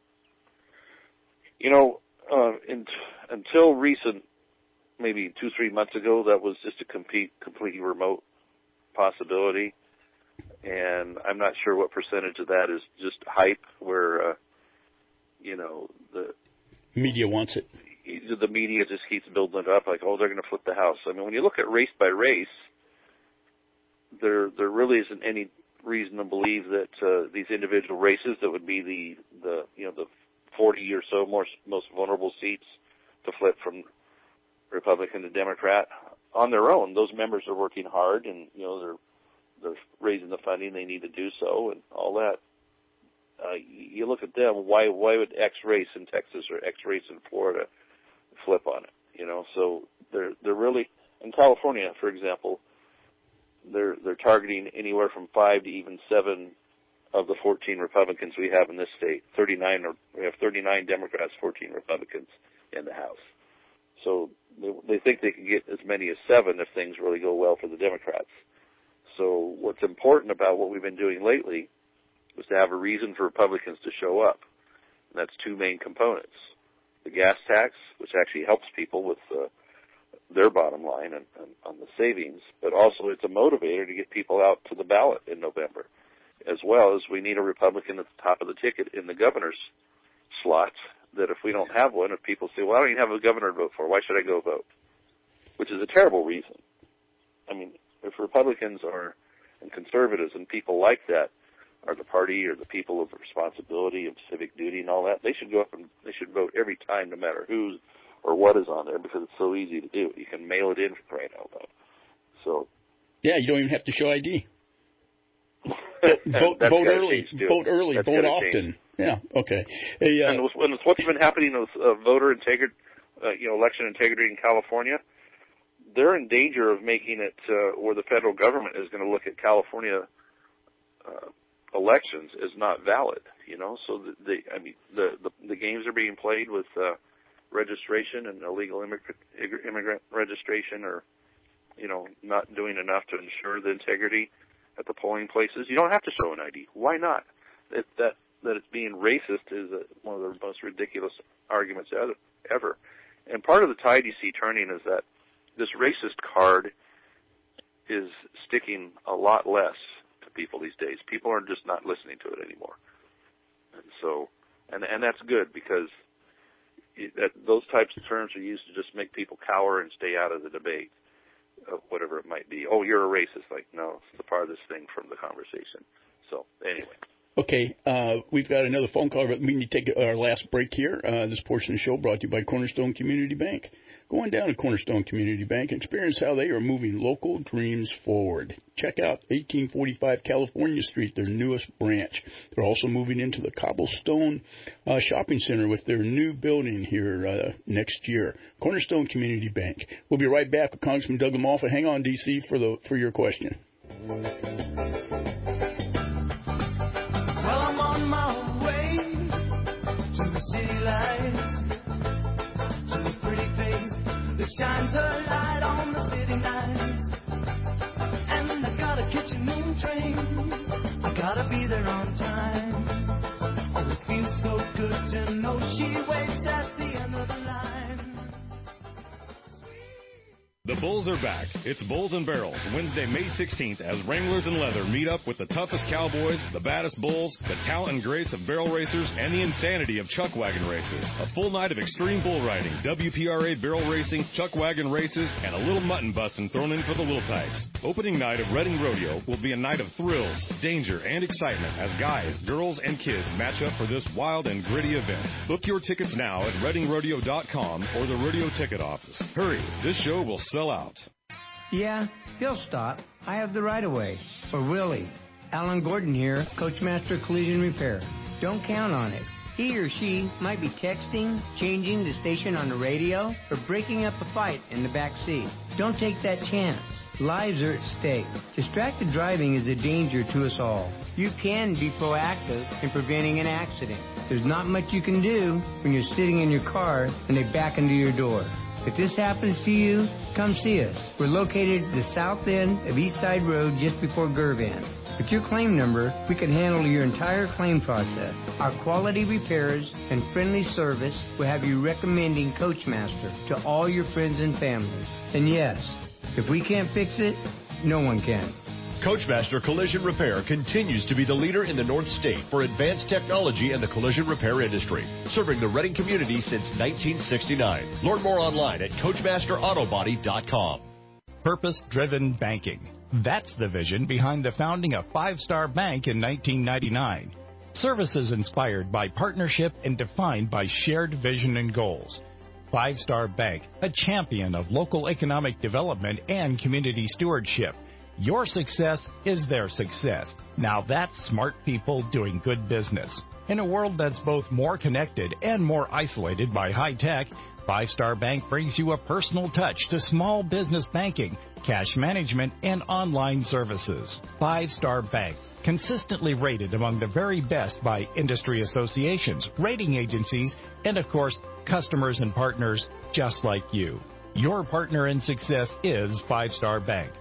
S12: You know. Uh, in, until recent, maybe two, three months ago, that was just a complete, completely remote possibility. And I'm not sure what percentage of that is just hype where, uh, you know, the
S2: media wants it.
S12: The media just keeps building it up like, oh, they're going to flip the House. I mean, when you look at race by race, there there really isn't any reason to believe that uh, these individual races that would be the, the you know, the forty or so more, most vulnerable seats to flip from Republican to Democrat on their own. Those members are working hard, and you know they're they're raising the funding they need to do so, and all that. Uh, you look at them. Why why would X race in Texas or X race in Florida flip on it? You know, so they're they're really in California, for example. They're they're targeting anywhere from five to even seven of the fourteen Republicans we have in this state. thirty-nine, or we have thirty-nine Democrats, fourteen Republicans in the House. So they, they think they can get as many as seven if things really go well for the Democrats. So what's important about what we've been doing lately is to have a reason for Republicans to show up. And that's two main components. The gas tax, which actually helps people with uh, their bottom line and, and on the savings, but also it's a motivator to get people out to the ballot in November. As well as we need a Republican at the top of the ticket in the governor's slot, that if we don't have one, if people say, well, I don't even have a governor to vote for, why should I go vote? which is a terrible reason. I mean, if Republicans are and conservatives and people like that are the party or the people of responsibility and civic duty and all that, they should go up and they should vote every time, no matter who's or what is on there, because it's so easy to do. You can mail it in for crying out loud. So,
S2: yeah, you don't even have to show I D. vote vote early, vote early,
S12: That's
S2: vote often. Change. Yeah, okay. Hey, uh,
S12: and when what's been happening with uh, voter integrity, uh, you know, election integrity in California, they're in danger of making it uh, where the federal government is going to look at California uh, elections as not valid. You know, so the, the I mean, the, the the games are being played with uh, registration and illegal immigrant, immigrant registration, or you know, not doing enough to ensure the integrity at the polling places. You don't have to show an I D. Why not? It, that that it's being racist is a, one of the most ridiculous arguments ever. And part of the tide you see turning is that this racist card is sticking a lot less to people these days. People are just not listening to it anymore. And so, and and that's good, because it, that, those types of terms are used to just make people cower and stay out of the debate, uh, whatever it might be. Oh, you're a racist. Like, no, it's the part of this thing from the conversation. So, anyway.
S2: Okay, uh, we've got another phone call, but we need to take our last break here. Uh, this portion of the show brought to you by Cornerstone Community Bank. Go on down to Cornerstone Community Bank and experience how they are moving local dreams forward. Check out eighteen forty-five California Street, their newest branch. They're also moving into the Cobblestone uh, Shopping Center with their new building here uh, next year. Cornerstone Community Bank. We'll be right back with Congressman Doug LaMalfa. Hang on, D C, for the for your question.
S1: Shines a light on the city nights, and I got a kitchen moon train. I gotta be there on time. Oh, it feels so good to know she waits at the end of the line.
S11: The Bulls are back. It's Bulls and Barrels, Wednesday, May sixteenth, as Wranglers and Leather meet up with the toughest cowboys, the baddest bulls, the talent and grace of barrel racers, and the insanity of chuck wagon races. A full night of extreme bull riding, W P R A barrel racing, chuck wagon races, and a little mutton busting thrown in for the little types. Opening night of Reading Rodeo will be a night of thrills, danger, and excitement as guys, girls, and kids match up for this wild and gritty event. Book your tickets now at reading rodeo dot com or the rodeo ticket office. Hurry, this show will sell out.
S14: Yeah, he'll stop. I have the right of way. Or will he? Alan Gordon here, Coachmaster Collision Repair. Don't count on it. He or she might be texting, changing the station on the radio, or breaking up a fight in the back seat. Don't take that chance. Lives are at stake. Distracted driving is a danger to us all. You can be proactive in preventing an accident. There's not much you can do when you're sitting in your car and they back into your door. If this happens to you, come see us. We're located at the south end of East Side Road just before Gervan. With your claim number, we can handle your entire claim process. Our quality repairs and friendly service will have you recommending Coachmaster to all your friends and families. And yes, if we can't fix it, no one can.
S18: Coachmaster Collision Repair continues to be the leader in the North State for advanced technology in the collision repair industry, serving the Reading community since nineteen sixty-nine. Learn more online at coachmaster auto body dot com.
S20: Purpose-driven banking. That's the vision behind the founding of Five Star Bank in nineteen ninety-nine. Services inspired by partnership and defined by shared vision and goals. Five Star Bank, a champion of local economic development and community stewardship. Your success is their success. Now that's smart people doing good business. In a world that's both more connected and more isolated by high tech, Five Star Bank brings you a personal touch to small business banking, cash management, and online services. Five Star Bank, consistently rated among the very best by industry associations, rating agencies, and of course, customers and partners just like you. Your partner in success is Five Star Bank.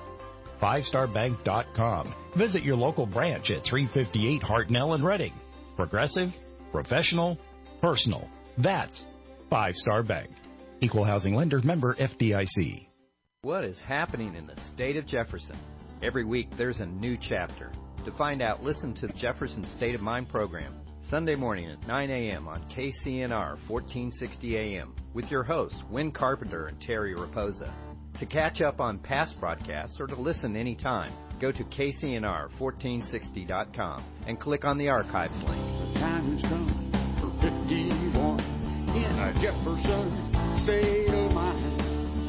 S20: five star bank dot com. Visit your local branch at three fifty-eight Hartnell in Reading. Progressive, professional, personal. That's Five Star Bank. Equal housing lender, member F D I C.
S19: What is happening in the state of Jefferson? Every week there's a new chapter. To find out, listen to the Jefferson State of Mind program, Sunday morning at nine a.m. on K C N R fourteen sixty A M with your hosts, Win Carpenter and Terry Raposa. To catch up on past broadcasts or to listen anytime, go to K C N R fourteen sixty dot com and click on the archives link.
S1: The time has come for fifty-one in a Jefferson state of mind.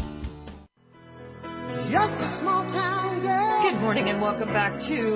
S1: Just a small town girl.
S4: Good morning and welcome back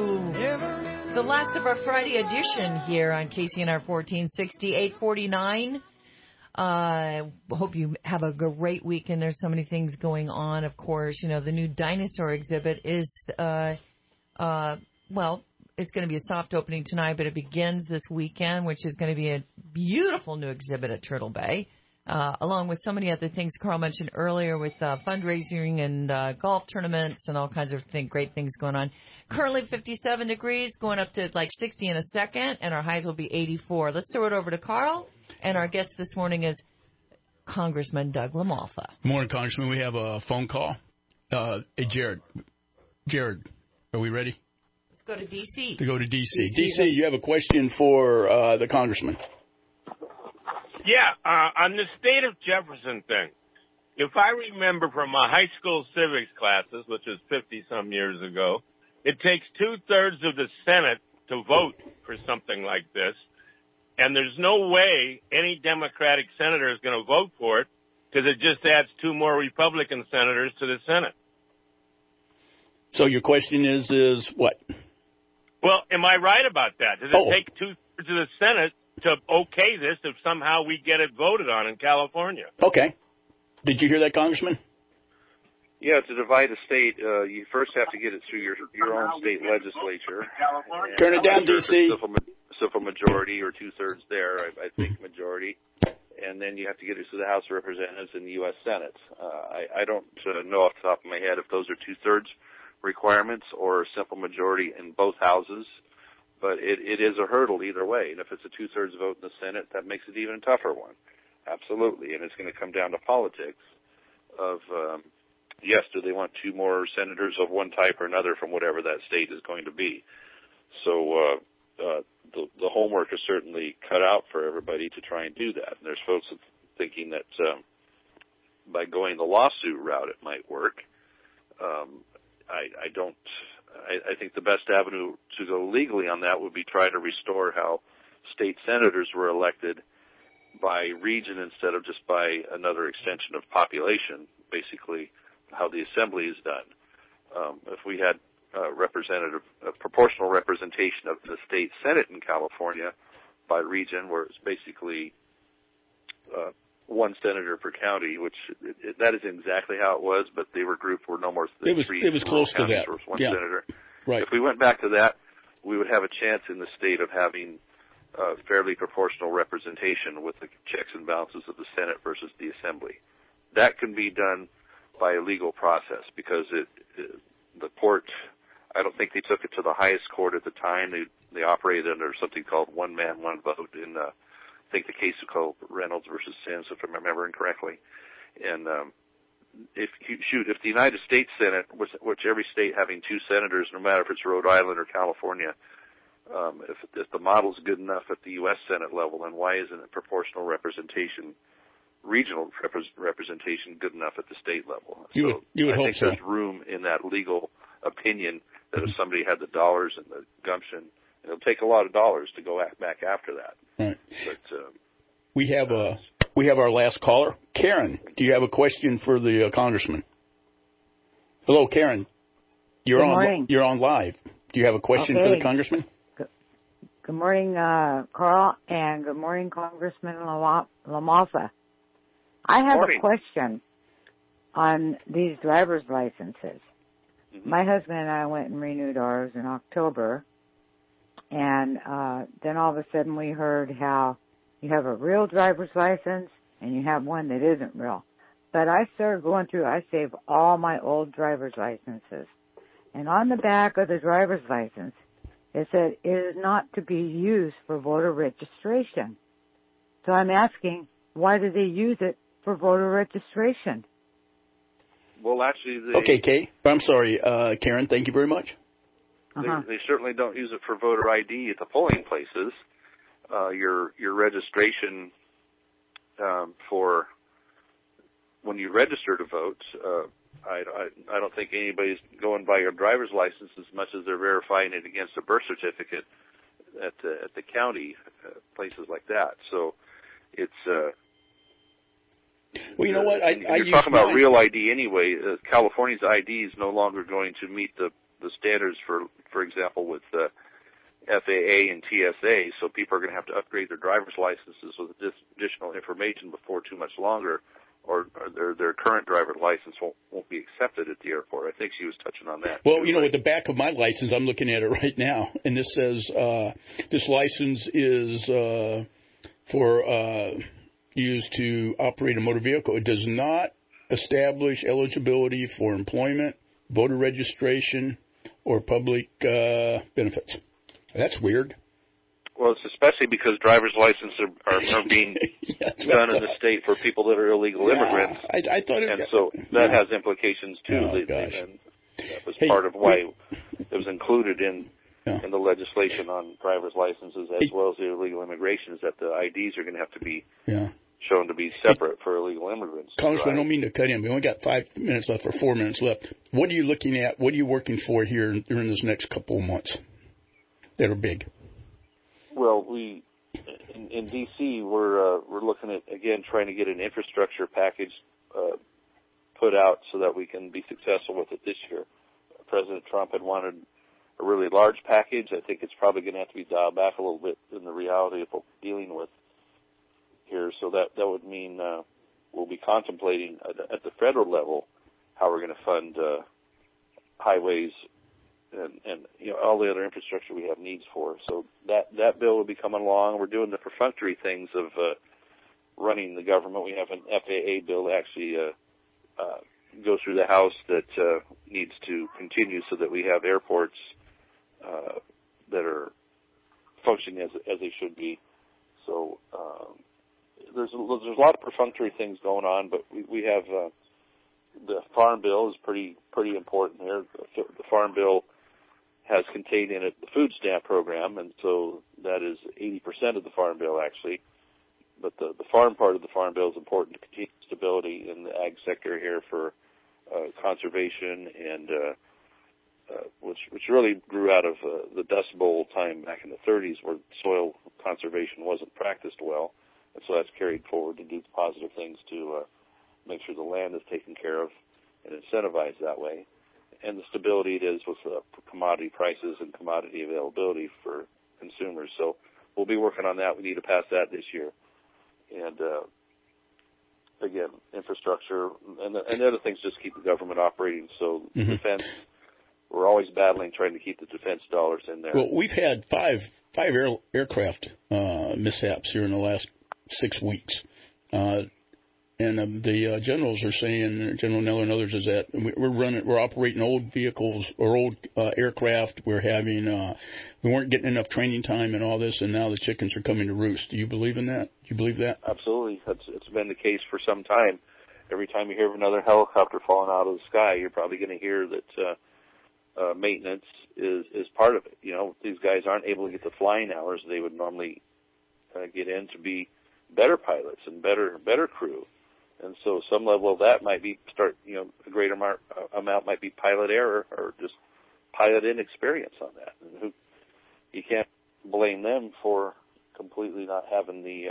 S4: to the last of our Friday edition here on K C N R fourteen sixty, eight forty-nine. Uh, hope you have a great weekend. There's so many things going on. Of course, you know, the new dinosaur exhibit is, uh, uh, well, it's going to be a soft opening tonight, but it begins this weekend, which is going to be a beautiful new exhibit at Turtle Bay, uh, along with so many other things Carl mentioned earlier with uh, fundraising and uh, golf tournaments and all kinds of thing, great things going on. Currently fifty-seven degrees, going up to like sixty in a second, and our highs will be eighty-four. Let's throw it over to Carl. And our guest this morning is Congressman Doug LaMalfa.
S2: Morning, Congressman. We have a phone call. Uh, hey, Jared. Jared, are we ready?
S4: Let's go to D C.
S2: To go to D C. D C, you have a question for uh, the Congressman.
S5: Yeah, uh, on the state of Jefferson thing, if I remember from my high school civics classes, which was fifty-some years ago, it takes two-thirds of the Senate to vote for something like this. And there's no way any Democratic senator is going to vote for it because it just adds two more Republican senators to the Senate.
S2: So your question is, is what?
S5: Well, am I right about that? Does it
S2: oh.
S5: take two-thirds of the Senate to okay this if somehow we get it voted on in California?
S2: Okay. Did you hear that, Congressman?
S12: Yeah, to divide a state, uh, you first have to get it through your your own state legislature.
S2: Turn it down, D C.
S12: Simple majority or two-thirds there, I, I think majority. And then you have to get it to the House of Representatives and the U S Senate. Uh, I, I don't uh, know off the top of my head if those are two-thirds requirements or a simple majority in both houses. But it, it is a hurdle either way. And if it's a two-thirds vote in the Senate, that makes it even a tougher one. Absolutely. And it's going to come down to politics of, um, yes, do they want two more senators of one type or another from whatever that state is going to be. So, uh, uh, the, the homework is certainly cut out for everybody to try and do that. And there's folks thinking that um, by going the lawsuit route it might work. Um, I, I don't. I, I think the best avenue to go legally on that would be try to restore how state senators were elected by region instead of just by another extension of population. Basically, how the assembly is done. Um, if we had Uh, representative, uh, proportional representation of the state Senate in California by region, where it's basically uh, one senator per county, which it, it, that is exactly how it was, but they were grouped were no more than
S2: it was,
S12: three
S2: it was close to that.
S12: There was one
S2: yeah.
S12: senator.
S2: Right.
S12: If we went back to that, we would have a chance in the state of having uh, fairly proportional representation with the checks and balances of the Senate versus the Assembly. That can be done by a legal process because it, it the court. I don't think they took it to the highest court at the time. They they operated under something called one man, one vote in, uh, I think the case was called Reynolds versus Sims, if I'm remembering correctly. And um, if you shoot, if the United States Senate, which, which every state having two senators, no matter if it's Rhode Island or California, um, if, if the model's good enough at the U S Senate level, then why isn't it proportional representation, regional rep- representation good enough at the state level?
S2: You
S12: so
S2: would, you would
S12: I
S2: hope
S12: think
S2: so.
S12: there's room in that legal opinion that if somebody had the dollars and the gumption, it'll take a lot of dollars to go back after that.
S2: Right.
S12: But um,
S2: we have a we have our last caller, Karen. Do you have a question for the uh, Congressman? Hello, Karen. You're
S10: Good
S2: on.
S10: morning.
S2: You're on live. Do you have a question
S10: okay.
S2: for the Congressman?
S10: Good, good morning, uh, Carl, and good morning, Congressman LaMalfa. I have
S12: morning.
S10: a question on these driver's licenses. My husband and I went and renewed ours in October, and uh, then all of a sudden we heard how you have a real driver's license and you have one that isn't real. But I started going through, I saved all my old driver's licenses. And on the back of the driver's license, it said it is not to be used for voter registration. So I'm asking, why do they use it for voter registration?
S12: Well, actually, they,
S2: okay, Kay. I'm sorry, uh, Karen. Thank you very much.
S10: Uh-huh.
S12: They, they certainly don't use it for voter I D at the polling places. Uh, your your registration um, for when you register to vote, uh, I, I, I don't think anybody's going by your driver's license as much as they're verifying it against a birth certificate at the, at the county, uh, places like that. So it's, uh,
S2: well, you know what? I,
S12: you're
S2: I
S12: talking about
S2: mine.
S12: real I D anyway. Uh, California's I D is no longer going to meet the, the standards for, for example, with uh, F A A and T S A. So people are going to have to upgrade their driver's licenses with this additional information before too much longer, or, or their their current driver's license won't won't be accepted at the airport. I think she was touching on that.
S2: Well,
S12: too,
S2: you know,
S12: right?
S2: with the back of my license, I'm looking at it right now, and this says uh, this license is uh, for uh, used to operate a motor vehicle. It does not establish eligibility for employment, voter registration, or public uh, benefits. That's weird.
S12: Well, it's especially because driver's licenses are, are, are being done in the state for people that are illegal
S2: yeah,
S12: immigrants.
S2: I, I thought it,
S12: and so that
S2: yeah.
S12: has implications too.
S2: Oh,
S12: They-
S2: gosh.
S12: And that was
S2: Hey,
S12: part of why it was included in
S2: yeah.
S12: in the legislation on driver's licenses as
S2: hey.
S12: well as the illegal immigration, is that the I Ds are going to have to be
S2: Yeah.
S12: shown to be separate for illegal immigrants.
S2: Congressman, I
S12: Right.
S2: don't mean to cut in. We only got five minutes left, or four minutes left. What are you looking at? What are you working for here during this next couple of months that are big?
S12: Well, we in, in D C we're uh, we're looking at again trying to get an infrastructure package uh, put out so that we can be successful with it this year. President Trump had wanted a really large package. I think it's probably going to have to be dialed back a little bit in the reality of what we're dealing with here. So that that would mean uh, we'll be contemplating at, at the federal level how we're going to fund uh, highways. And, and you know all the other infrastructure we have needs for. So that that bill will be coming along. We're doing the perfunctory things of uh, running the government. We have an F A A bill that actually uh, uh, go through the House that uh, needs to continue so that we have airports uh, that are functioning as as they should be. So um, there's a, there's a lot of perfunctory things going on, but we we have uh, the Farm Bill is pretty pretty important here. The Farm Bill has contained in it the food stamp program, and so that is eighty percent of the Farm Bill, actually. But the, the farm part of the Farm Bill is important to continue stability in the ag sector here for uh, conservation, and uh, uh, which which really grew out of uh, the Dust Bowl time back in the thirties, where soil conservation wasn't practiced well, and so that's carried forward to do positive things to uh, make sure the land is taken care of and incentivized that way. And the stability it is with uh, commodity prices and commodity availability for consumers. So we'll be working on that. We need to pass that this year. And, uh, again, infrastructure and the, and the other things just keep the government operating. So
S2: Mm-hmm.
S12: defense, we're always battling trying to keep the defense dollars in there.
S2: Well, we've had five five air, aircraft uh, mishaps here in the last six weeks. Uh, And uh, the uh, generals are saying, General Neller and others, is that we're running, we're operating old vehicles or old uh, aircraft. We're having, uh, we weren't getting enough training time and all this, and now the chickens are coming to roost. Do you believe in that? Do you believe that?
S12: Absolutely. That's, it's been the case for some time. Every time you hear of another helicopter falling out of the sky, you're probably going to hear that uh, uh, maintenance is, is part of it. You know, these guys aren't able to get the flying hours they would normally uh, get in to be better pilots and better better crew. And so some level of that might be start, you know, a greater amount, amount might be pilot error or just pilot inexperience on that. And who, you can't blame them for completely not having the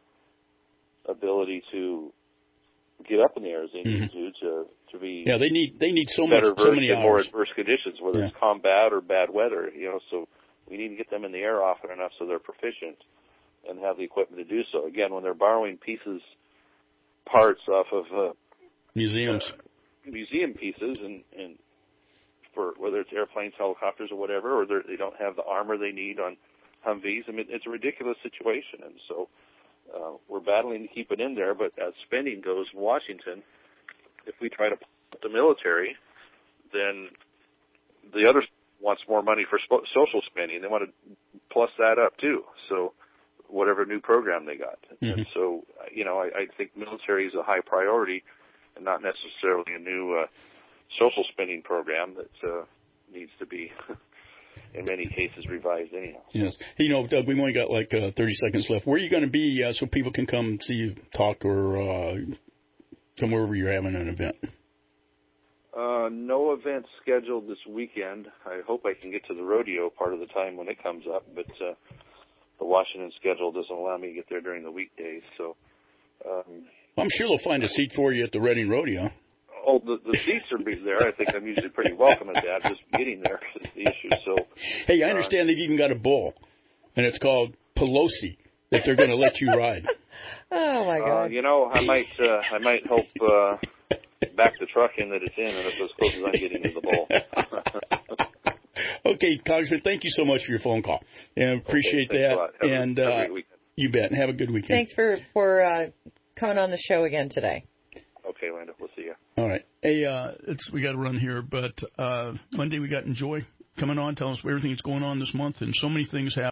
S12: uh, ability to get up in the air as they
S2: mm-hmm.
S12: need to, to to be
S2: yeah they need they need so
S12: better
S2: much so many
S12: in
S2: hours.
S12: more adverse conditions, whether
S2: yeah.
S12: it's combat or bad weather. You know, so we need to get them in the air often enough so they're proficient and have the equipment to do so. Again, when they're borrowing pieces. Parts off of uh,
S2: museums,
S12: uh, museum pieces, and, and for whether it's airplanes, helicopters, or whatever, or they don't have the armor they need on Humvees. I mean, it's a ridiculous situation, and so uh, we're battling to keep it in there. But as spending goes in Washington, if we try to put the military, then the other wants more money for sp- social spending. They want to plus that up too. So. Whatever new program they got.
S2: Mm-hmm.
S12: And so, you know, I, I think military is a high priority and not necessarily a new uh, social spending program that uh, needs to be, in many cases, revised anyhow.
S2: Yes. Hey, you know, Doug, we've only got like uh, thirty seconds left. Where are you going to be uh, so people can come see you talk or uh, come wherever you're having an event?
S12: Uh, no events scheduled this weekend. I hope I can get to the rodeo part of the time when it comes up, but uh, the Washington schedule doesn't allow me to get there during the weekdays. So, um,
S2: well, I'm sure they'll find a seat for you at the Reading Rodeo.
S12: Oh, the, the seats are be there. I think I'm usually pretty welcome at that. Just getting there is the issue. So,
S2: hey, I understand uh, they've even got a bull, and it's called Pelosi, that they're going to let you ride.
S4: Oh my God!
S12: Uh, you know, I might, uh, I might help uh, back the truck in that it's in, and it's as close as I'm getting to the bull.
S2: Okay, Congressman, thank you so much for your phone call, and appreciate
S12: okay,
S2: that.
S12: Have
S2: and
S12: a, have
S2: uh,
S12: a great weekend.
S2: You bet. And have a good weekend.
S4: Thanks for for uh, coming on the show again today.
S12: Okay, Linda. We'll see you.
S2: All right. Hey, uh, it's we got to run here, but uh, Monday we got Enjoy coming on, telling us everything that's going on this month, and so many things happen.